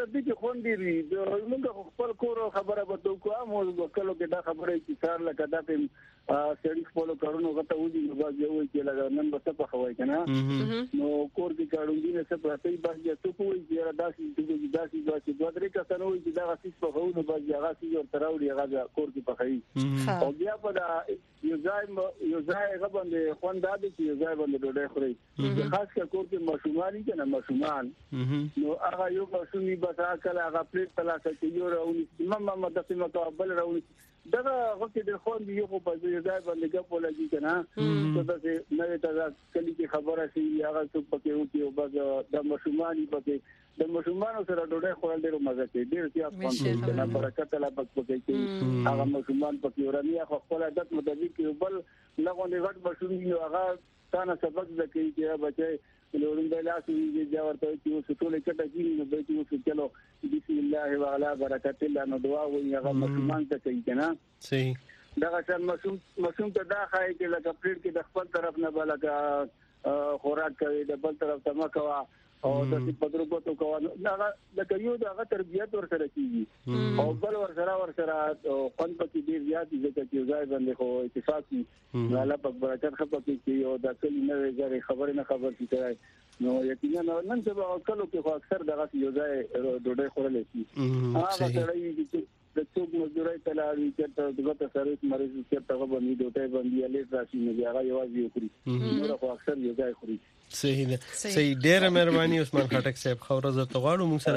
دې کې خوندې دي موږ خپل کور خبره به کوو مو کله کې دا خبره چې کار لکه دا په سړي خپل کارونو غته ودی نو باز یو چې لګا نن به څه په خوای کنه نو کور کې کارونه نه څه پرته باز یې څه کوی چې داسې دوه درې کسانو چې دا غسیس په خو نو باز هغه چې ور تراوړي هغه کور کې په خای او بیا په دا یو ځای هغه باندې خوند دا چې یو ځای باندې ډوډۍ خوري خاص کر کور کې ماشومان دي کنه ماشومان نو هغه یو ماشومي به کله هغه پلیټ تلاشه کې یو راونی ماما د سیمه قابل راونی دا وخت د خوند یو په ځای باندې ګپ ولګي کنه نو دا چې نوې تازه کلی کې خبره شي هغه څه پکې وتی او بس د ماشومان پکې د ماشومان سره ډوډۍ خورل ډېر مزه کوي ډېر زیات خوند کوي نه برکت لا پکې کوي هغه ماشومان پکې ورني خپل عادت مطابق یو بل لغونې غټ ماشوم هغه ثانه سبق زکې چې بچي لورن د لاس ویږي دا ورته چې اوس ټول کټه کیږي نو به چې اوس چلو بسم الله وعلى برکت الله نو دعا وایي هغه مسلمان ته کوي کنه صحیح دا څنګه مسلمان ته دا خای چې لکه پلیټ کې د خپل طرف نه بلګه خوراک کوي د بل طرف ته مکوا او د پدرو کوته کوه دا د کيو دغه تربيت ور سره کیږي او بل ور سره خوند پکې ډیر زیات دي چې ځای باندې خو اتفاقي الله پاک برکت خپل کې او د کلی نه غیر خبر نه خبر کیږي نو یقینا نن چې کلو کې خو اکثر دغه یو ځای ډوډۍ خورل شي هغه سره چې د څوک مزدوري تلاوي چې دغه سرویس مریض چې هغه باندې ډوډۍ باندې لیټ راشي نه هغه یوازې خوري نو خو اکثر یو ځای خوري صحیح ده صحیح ډېر مهرباني عثمان خټک صاحب خبره زه ته غواړم موږ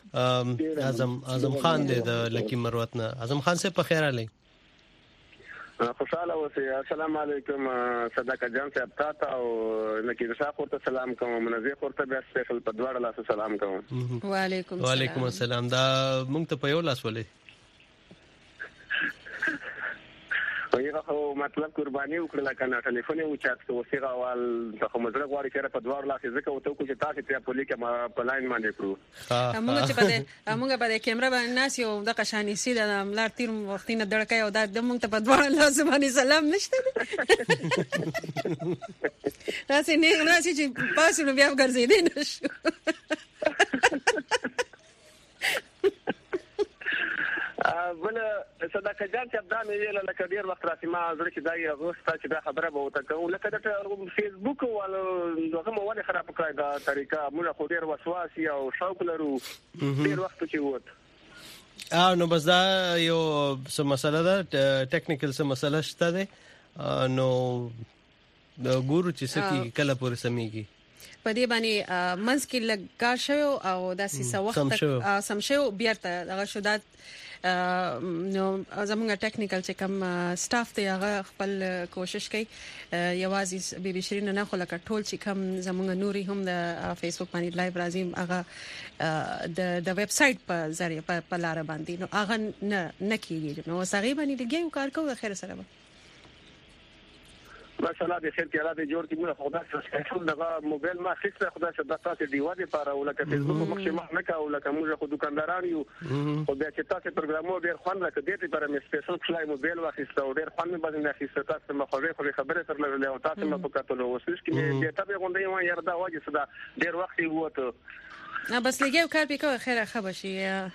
سره اعظم خان د لکی مروت نه اعظم خان صاحب په خیر علي خوشاله اوسئ السلام علیکم صدقه جان صاحب تاسو او نکیر صاحب ورته سلام کوم منځه ورته بیا سپیشل په دواړه لاس سلام کوم وعلیکم السلام دا موږ ته په یو لاس ولې یو خو مطلب قرباني وکړه کنه ټلیفون یو چات کو سیغه وال د مزرګ واري کړه په دوار لاس ځکه وته کو چې تاسو ته په لیکه په لاین باندې کړو موږ په کیمرا باندې ناس یو د قشانی سي د ملار تیر وختینه دړکای او د موږ ته په دوار لاس باندې سلام نشته تاسو نه راسي چې پاسو بیا ګرځیدې نشو بل صدقه جان چې دا مې ویل لکه ډیر وخت راځي ما زړه کې دا یو غوښته چې دا خبره به وته کوم لکه د فیسبوک او دغه مواد خراب کړای دا طریقه موږ خو ډیر وسواسي او شوق لرو ډیر وخت چې وته نو بس دا یو څه مسله ده ټیکنیکل څه مسله شته ده نو د ګورو چې سکی کله پورې سميږي په دې باندې منځ کې لګا شو او داسې څه وخت سم شو بیرته هغه شو دا نو زموږ ټیکنیکل چې کوم سټاف ته هغه خپل کوشش کوي یوازې بي بي شيرین نه خو لکه ټول چې کوم زموږ نوري هم د فیسبوک باندې لایو راځي هغه د ویب سټ په ذریعہ په لار باندې نو هغه نه کیږي نو سغي باندې لګي کار کوي خیر سره ماشاءالله د خیر کې را دي جوړ کې موږ خدای سره ټول دغه موبایل ما خسته خدای سره د تاسو دی وادي لپاره ولکه فیسبوک مخکې ما نه کا ولکه موږ خو دکانداران یو او بیا چې تاسو پروګرامو ډیر خوان لکه دې لپاره مې سپیشل فلای موبایل واخیسته او ډیر خوان مې باندې واخیسته تاسو مخه خبره تر لري او تاسو مې په کتلو وسوس کې دې ته غونډې ما يردا واجه صدا ډیر وخت وته بس لګیو کار به کوي خیر خبر شي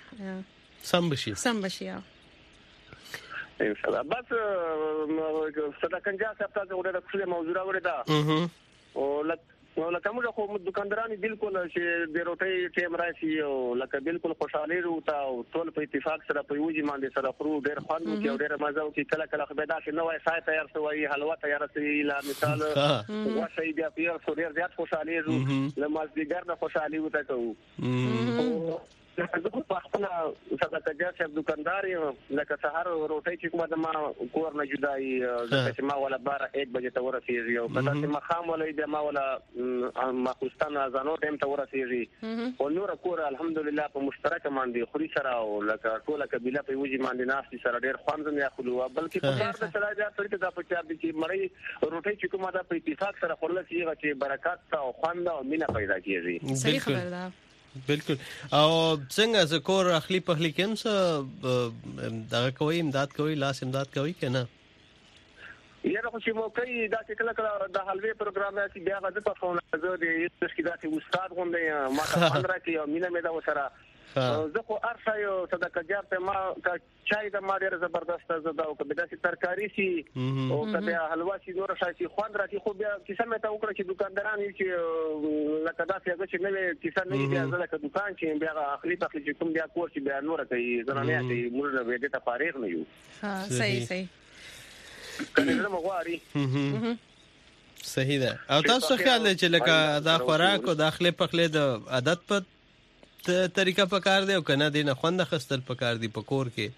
سم بشي ان شاء الله بس صدقه جان صاحب تاسو ورته خپل موضوع راوړی او لکه موږ خو دکانداران بالکل چې د روټي ټیم راشي او لکه بالکل خوشاله وروته او ټول په اتفاق سره په یوځي باندې سره خرو ډیر خوند کوي ډیر مزه کوي کله خو به دا چې نوې سای تیار شوی حلوا تیار شوی لا مثال واشي بیا په ډیر زیات خوشاله یو لماز دیګر نه خوشاله وته کوو زه په خپل صدقه جان صاحب دکاندار یم لکه سهار روټي چې کومه ما کور نه جدای چې ما ولا 1 بجې ته ورسېږي او کله چې ما خام ولې ما ولا ماخوستان اذانو ټیم ته ورسېږي او نور کور الحمدلله په مشترک باندې خوري سره او لکه ټول قبيله په وجي باندې ناس سره ډېر خوند نه اخلو بلکې په کار د سره دا طریقې دا په چا چې مړی روټي چې کومه دا په اتفاق سره خورل شي چې برکات او خوند او مینه پیدا کیږي صحیح خبر ده بالکل او څنګه ذکر اخلي په اخلي کوم څه دا کوي امداد کوي لاس امداد کوي کنه یاره خو چې موقعي دا چې کله د حلوي پروګرام راځي بیا غوډه په فون راځي د یوه کې دا چې استاد غونډه ما ته 15 کې او مینه مې دا وسره زه خو ارشا یو صدقه جار ته ما چای د ما ډیر زبردست زده او کله داسې ترکاری سي او کله حلوا سي نور شای خوند راځي خو بیا کیسه مې ته وکړه چې دکانداران چې لکه داسې هغه چې نوې کیسه نه بیا ځکه دکان چې بیا اخلي چې کوم بیا کور چې بیا نور کوي زنانه کوي موږ به دې ته فارغ نه یو. صحیح کله نو غواړي صحیح ده. او تاسو خیال دی چې لکه دا خوراک او داخله پخله د عادت په طریقه پکار دی او کنه دینه خوند خستل پکار دی په کور کې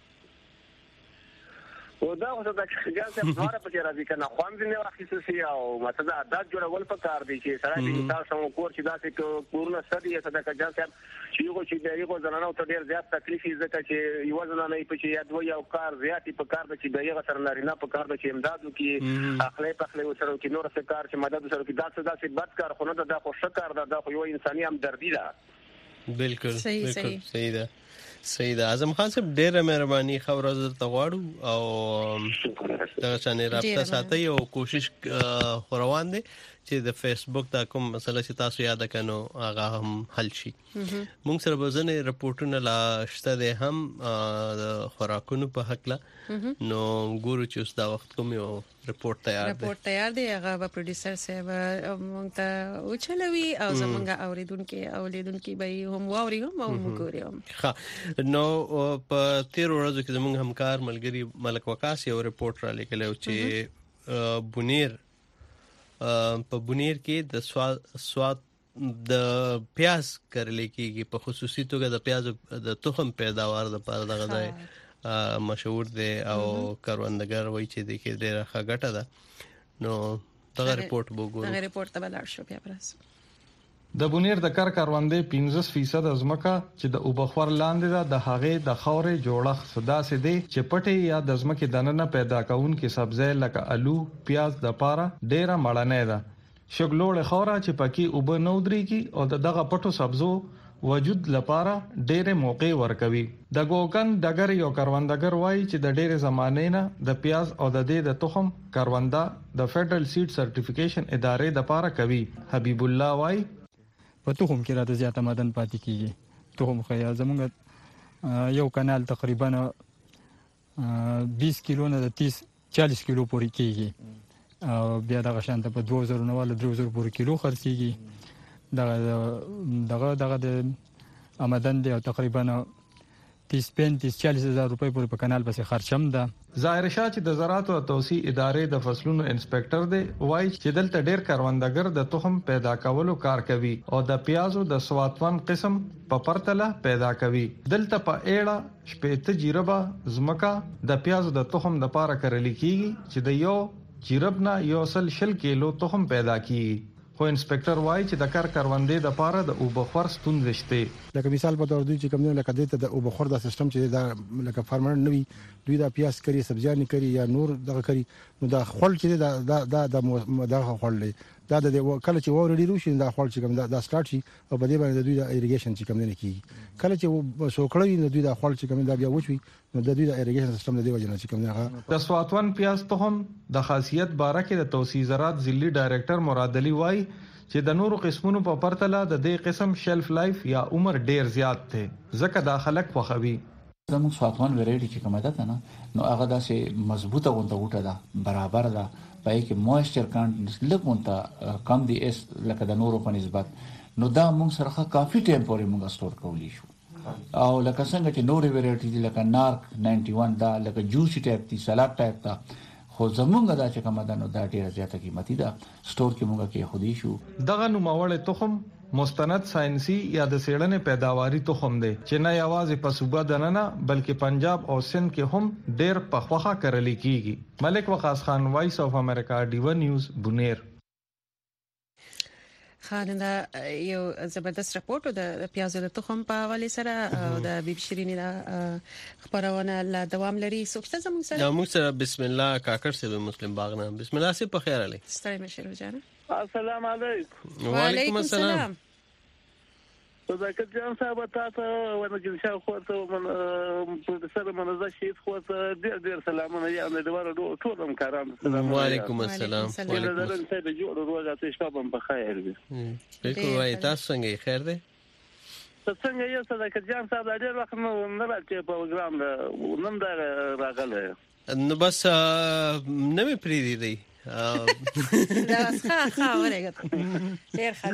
او دا اوس د خجال څخه بهر پکې راځي کنه خوند نه واخیسل شي او ماته دا عادت جوړول پکار دی چې سره دې تاسو کور چې داسې کورونه ستدي صدقه جان صاحب چې یو چې یو زنانه ته ډیر زیات تکلیف ځکه چې یو زنانه په چې یاد وي او کار زیات پکار دی چې دغه سره نارینه پکار دی چې امدادو کې اخلاق پخله سره کې نور څه کار چې مدد سره کې داسې بد کار خو نه دا خو شکر دا خو یو انساني همدردی ده. بالکل صحیح ده. اعظم خان صاحب ډیره مهرباني خبره درته غواړو او دا څنګه رابطه ساتي او کوشش روان دي چې د فیسبوک دا کوم مسله چې تاسو یاد کړئ هغه هم حل شي. موږ سره بزنه رپورټونه لا شته دي هم د خوراکونو په حق لا نو ګورو چې اوس دا وخت کوم یو رپورټ تیار دی هغه به پروډوسر صاحب موږ ته وچلوي او زمونږ اوریدونکو به هم واوري هم او موږ ګوري هم. ها نو په 13 ورځو کې زمونږ همکار ملګری ملک وقاص یو رپورټ را لیکلو چې بونیر په بونیر کې د سواد د پیاز کرل کېږي په خصوصي توګه د پیاز د تخم پیداوار لپاره دغه ځای مشهور دی او کاروندګر وایي چې د کې ډېره ښه ګټه ده. نو دغه رپورټ وګورئ. دغه رپورټ ته بلار شو بیا پرس د بونیر د کاروندې 15% ځمکه چې د اوبخور لاندې ده د هغې د خاورې جوړښت صدا سي دي چې پټي یا د ځمکې دننه پیدا کون کې سبزی لکه الو پیاز د پاره ډېره مړنه ده. شګلوړ خوره چې پکې اوبه نو دريږي او دغه پټو سبزو وجود لپاره ډېره موقع ورکوي. د ګوګن دګر یو کاروندګر وایي چې د ډېره زمانه نه د پیاز او د دې د تخم کاروندا د فدرل سیډ سرټیفیکیشن ادارې د لپاره کوي. حبیب الله وایي په تخم کې راته زیاته مدن پاتې کیږي. تخم خیا زمونږ یو کانال تقریبا 20 کیلو نه 30-40 کیلو پورې کیږي او بیا دغه شانته په 2000 نه ول 3000 پورې کیلو خرڅيږي. دغه د آمدن دی او تقریبا 30-40 هزار روپۍ پورې په کانال پسې خرچم ده. ظاهر شاه چې د زراعت او توسيع ادارې د فصلونو انسپکټر دی وایي چې دلته ډېر کاروندګر د تخم پیدا کولو کار کوي او د پیازو د سواتوان قسم په پرتله پیدا کوي. دلته په اېړه شپېته جیربه زمکا د پیازو د تخم د پاره کرل کیږي چې د یو جیربنا یو سل کیلو تخم پیدا کیږي. خو انسپکټر وایي چې د کاروندې د پاره د اوبخور ستونزې شته. لکه مثال په تور دوی چې کوم نه لکه دته د اوبخور د سیستم چې دا لکه فارمر نوي دوی دا پیاز کری سبزیان کری یا نور دغه کری نو دا خل چې دا خل دا د کله چې ووري روشي دا خل چې کوم دا سٹارټ شي او په دې باندې دوی د ایریګیشن چې کوم نه کیږي. کله چې سوکړوي نو دوی دا خل چې کوم دا بیا وچوي نو د دوی د ایریګیشن سیستم د دی وجه نه چې کوم نه د سواتوان پیاز تخم د خاصیت بارکه د توسيع زراعت ضلعي ډایریکټر مراد علي وایي چې د نورو قسمونو په پرتله د دې قسم شلف لایف یا عمر ډیر زیات دی ځکه دا خلک خوخوي. زموږ سواتوان ویرایټي چې کومه ده نه نو هغه داسې مضبوطه غونډه ده برابر ده پای کې موئسچر کانټنټ لګونته کم دی اس لکه د نورو په نسبت نو دا موږ سره کافي ټایم پورې موږ سٹور کولی شو او لکه څنګه چې نورې ویرایټي دي لکه نارک 91 دا لکه جوسي ټایپ دي سلاد ټایپ دا خو زمونږ دا چې کومه ده نو دا ډیره زیاته قیمتي ده سٹور کې موږ کې خودي شو. دغه نوموړ تخم مستند ساينسي یا د سیړنې پیداواري تخم دی چې نه یوازې په صوبه دننه بلکې پنجاب او سند کې هم ډېر پخوخه کرل کیږي. ملک وقاص خان وایس اف امریکا ډیو نیوز بونیر. خاننده یو زبردست رپورټ د پیازو د تخم په حواله سره او د بیبي شيرینی د خبرونه لا دوام لري. سوچته زموږ سره موږ سره بسم الله کاکړ سره مسلم باغنا بسم الله سي په خیر علي ستړي مشه روزانه. السلام علیکم. وعلیکم السلام. صدقت جان صاحب تاسو ورنګل شاو خو ته من سره منځه شي خو ته ډېر سلامونه یا د ورو ټولم کاران. وعلیکم السلام. وعلیکم السلام. جوړ روزه ته شپه په خیر وي. بالکل وای تاسو څنګه خیر ده؟ څنګه یو صدقه جان صاحب ډېر وخت نه راځي په پروګرام نن دا راغله نو بس نه مې پریدي دی دا ښه ورګه ډېر ښه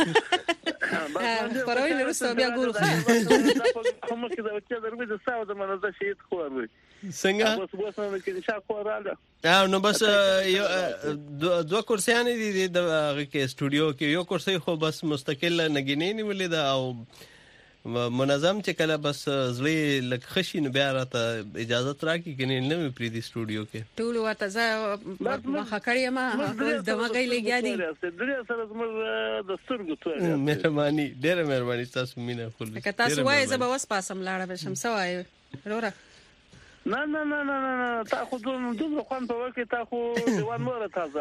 پروي له رسو بیا ګورو کوم کې دا چې درې د ساو د منځ شهید خور وي څنګه بس نو کې نشه خوراله نو بس دوه کورسیان دي د کې سټوډیو کې یو کورسي خو بس مستقل نګینې نیولې ده او منظم چې کله بس زړی لک خشي نو بیا راته اجازه راکې کني نه مې پریدي سټوډیو کې ټول ورته ځه مخه کړی ما د مګي لګیا دي درې سره زموږ د سترګو ته مهرباني ډېره مهرباني تاسو مینه خپل که تاسو وایي زه به وس پاسم لاړه بشم سوای وروره نه تا خو دومره خوان په وکه تا خو دیوان مور تازه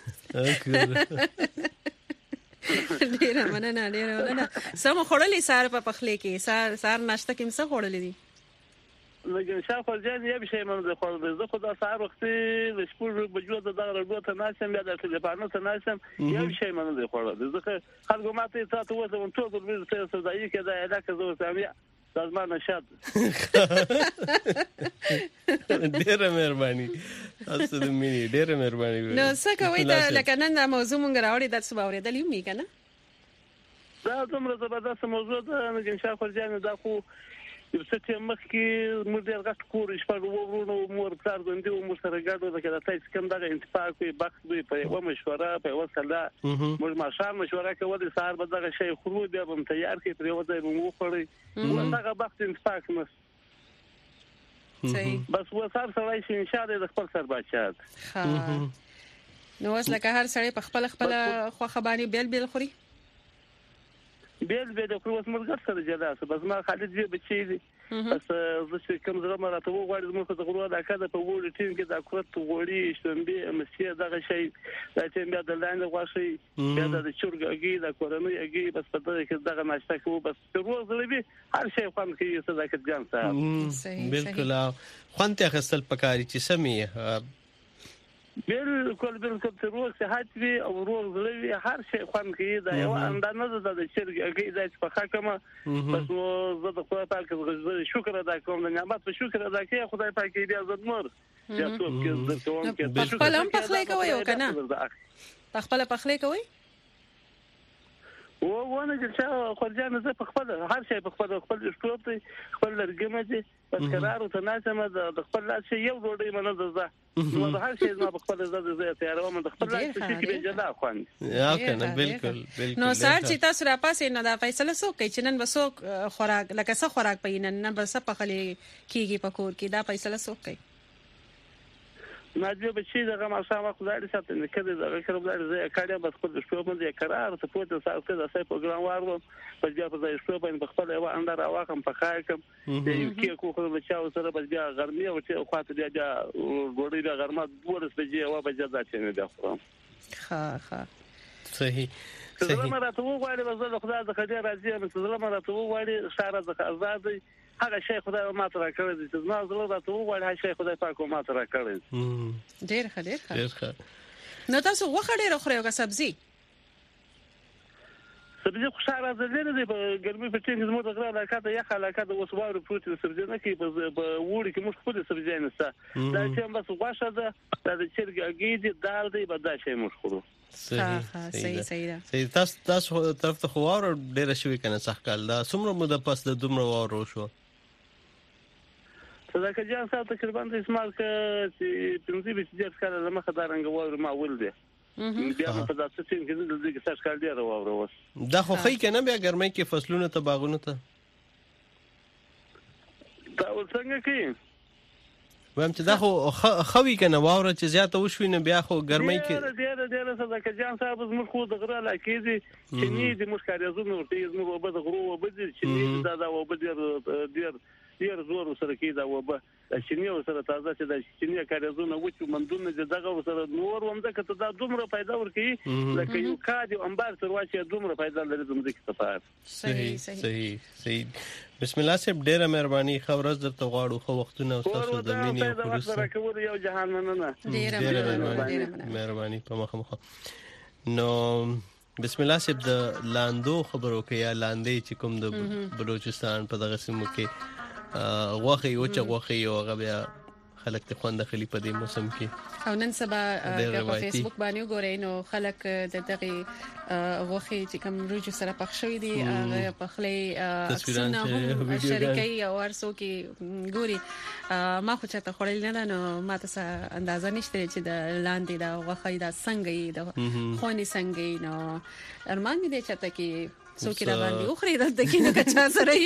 ډیره مننه سم خړلې سار په پخلې کې سار ناشته کې څه خړلې دي لکه شاف ورجان یې به شي منځ خړل زه خدا سار وخت د شپږ بجو د دغه رګو ته ناسم بیا د ټلیفون ته ناسم یې شي منځ خړل زه خلکو ماته تاسو وځم ټول د دې څه ځای کې دا علاقه زو سامیا زما نشاد ډېره مهرباني تاسو د مینې ډېره مهرباني نو څه کوي دا لکه نن دا موضوع مونږ راوړی د څه باورې دلی می کنه دا دومره زبردست موضوع ده نو انشاء فرجان دا خو یو څه چې مخکې موږ ډېر غټ کور شپږ ورونو مور پلار باندې مو سره ګډو دا کله تاسو کوم دا انتفاق کوي بخت دوی په یو مشوره په یو سلا موږ ماشام مشوره کوي د سهار به دغه شی خرو بیا هم تیار کړي پر یو ځای مو خوري دغه بخت انتفاق نه صحیح بس وسار سره شي ان شاء الله د خپل سر بچات نو اوس لکه هر سړی په خپل خوخه باندې بیل خوري بیل د کروس مرګ سره جلاسه بس ما خالد دی بچی دي بس زه کوم زړه مراته وغواړم زموږ د غرو د اکاده په وړي ټیم کې د اکرت غوړي شتنبي مسیه دغه شی دا چې بیا د لاندې غواړي بیا د چورګي د کورنۍ اگي بس په دغه کې دغه ناشته کوو بس روز لوي هر شی خوان کې صدقه جان صاحب بالکل خوانته خپل پکاري چې سمي بالکل روز صحت وي او روز لوي هر شی خوان کې دا یو اندانه د چرګي د په حکمه بس زه د خدای پاک شکر ادا کوم د نعمت په شکر ادا کوي خدای پاک دې عزت مور یا څوک کې د کوم کې په خپل پخلې کوي او کنه په خپل پخلې کوي ونه چې خورجان زه په خپل هر شی په خپل شپږ خپل لرګمه دي بس قرار ته ناسم د خپل لاس یو ډوډۍ منځ ده نو هر شی ما په خپل زه تیاروم د خپل لاس شي کې جدا خوان یا کنه بالکل نو سار چې تاسو را پاسې نه دا فیصله سو کوي چې نن وسو خوراک لکه څه خوراک پینن نه بس په خلې کیږي په کور کې دا فیصله سو کوي ناجو بچی دغه ما سم خدای دې ساتنه کړي دا کړم دا زه کاړم بس خپل شپه باندې قرار ته پوهه ساتل دا سې پروګرام وارو بس بیا په ځای شپه باندې خپل یو اندر واخم په خاکم یو کې کوخه بچاو سره بس بیا ګرمي او چې خاطر بیا ګوړې بیا ګرمه ورس بجې او بجې ځاتې نه دا خورم ها صحیح زه مرته وغواړم بس د خدای د خدای راځي زه مرته وغواړم شهر د آزاد هغه شی خدای ما ته راکړی چې ما زړه راته وغواړي هغه شی خدای پاک ما ته راکړی ډېر ښه نو تاسو غوښه ډېر خورئ او که سبزي خوشاله زلنه دی په ګرمي په ټینګ زموږ د غره علاقه د یخ علاقه د وسوارو پروتین سبزي نه کې په وړي کې موږ خپل سبزي نه ستا دا چې بس غوښه ده د چرګ اګیدي دال دی به دا شی موږ خورو صحیح تاسو طرف ته خوار ډېر شوی کنه څخه کال دا څومره مده پس د دومره وارو شو صدقه جان صاحب تقریبا د اسمال ک چې پنځه به چې کار لمخه دا رنګ وایو ما ول دی بیا په تاسو چې د دې څه کار دی راوړو دا خو خی کنه بیا ګرمۍ کې فصلونه ته باغونه ته دا څنګه کې وایم چې دا خو خوي کنه واوره چې زیاته وشوي نه بیا خو ګرمۍ کې ډېر صدقه جان صاحب زموږ خو د غره علاقې دي چې نه د مشکاريزونو ورته زموږ په د غرو وبدي چې دا وبدي ډیر زور سره کې دا وبه چینه سره تازه چې د چینه کاریزونه وچو مندونه دغه سره نور ومده کته دا دومره پیدا ورکي لکه یو کادي انبار تر واچي دومره پیدا لري د مزه کې صفات صحیح بسم الله سب ډیره مهرباني خبرز درته غواړو خو وختونه او تاسو د مینې او خلاص یو جهان مننه ډیره مهرباني په مخه نو بسم الله سب د لاندو خبرو کې یا لاندې چې کوم د بلوچستان په دغه سیمو کې غوخي او چې غوخي او هغه بیا خلک ته خوند خلی په دې موسم کې او نن سبا په فیسبوک باندې وګورئ نو خلک د دغه غوخي چې کوم روجو سره پخ شوی دي هغه پخلې تصویرونه هم شریکي او ورسو کې ګوري ما خو چاته خړل نه نو ما ته اندازه نشته چې د لاندې د غوخي د څنګه د خوني څنګه نو ارمان دې چاته کې څوک را باندې خوري د کې نه کچا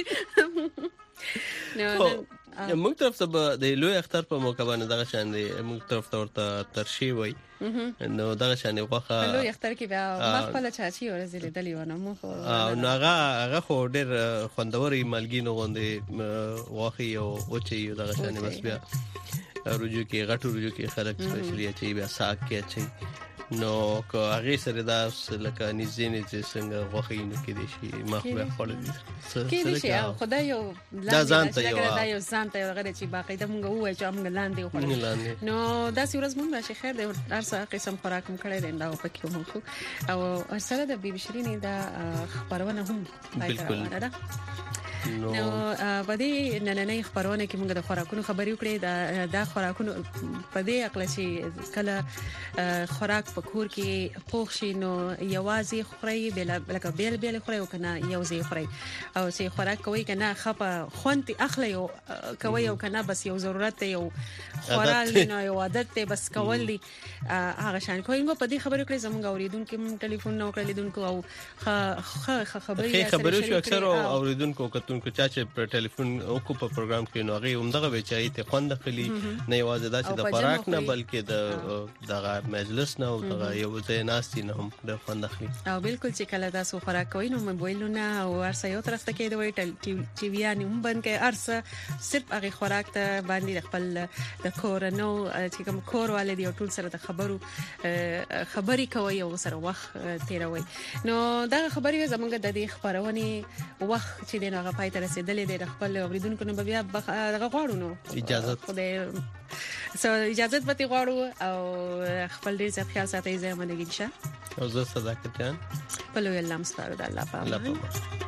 سره نو موږ طرف ته د لوی اختر په موقع باندې دغه شان دی موږ طرف ته ورته ترشی وای نو دغه شان غوخه لوی اختر کې بیا ما خپل چاچی ورزلې دلی ونه مو نو هغه خو ډېر خوندوري مالګینو غوندې غوخي او اوچي دغه شان بس بیا رجو کې غټو رجو کې خلک سپیشلی اچي بیا ساک کې اچي نو که هغه سره دا لکه نيزينه چې څنګه غوخي نو کې دي شي ما خو خپل کې شي خدای یو دا ځان ته یو ځان ته غره چې باقاعده مونږ وای چې موږ لاندې وخورو نو دا سورز مونږ راشي خیر د هر قسم خوراک مونږ کړی دی دا پکې مونږ او سره د بیبي شيرینې دا خبرونه هم بالکل نو په دې نننۍ خبرونه کې موږ د خوراکونو خبرې وکړې دا خوراکونو په دې عقل چې کله خوراک په کور کې پوښ شي نو یوازې خوري بلکې بیل خوري او کنه یوازې خوري او چې خوراک کوي کنه خپه خوند اخلي او کوي او کنه بس یو ضرورت یو خوراک نه یو عادت ته بس کول دي هغه شان کوي نو په دې خبرې کې زموږ اوریدونکو هم ټلیفون نو کړلیدونکو او خبرې شو اکثر اوریدونکو کو چې په ټلیفون او کو په پروګرام کې نو هغه همدغه وچای ته خوند خلی نه یوازې دا چې د خوراک نه بلکې د مجلس نه او د یو ځای ناستي نه هم د خوند خلی او بالکل چې کله تاسو خوراک کوئ نو موبایلونه او ورسې یو طرف ته کې دوی ټي وی ان هم بند کې ارسه صرف هغه خوراک ته باندې خپل د کور نو چې کوم کور والدي او ټول سره د خبري کوي او سره وخت تیروي نو دا خبري زمونږ د دې خبرونه وخت چې دغه پای ته رسیدلې د خپل اوریدونکو نه بیا دغه غواړو نو اجازه به غواړو او خپل ډیر ځخ خیال ساتي زموږ د ګنشه او زه صداقت جان په لوی الله مستعد الله پاک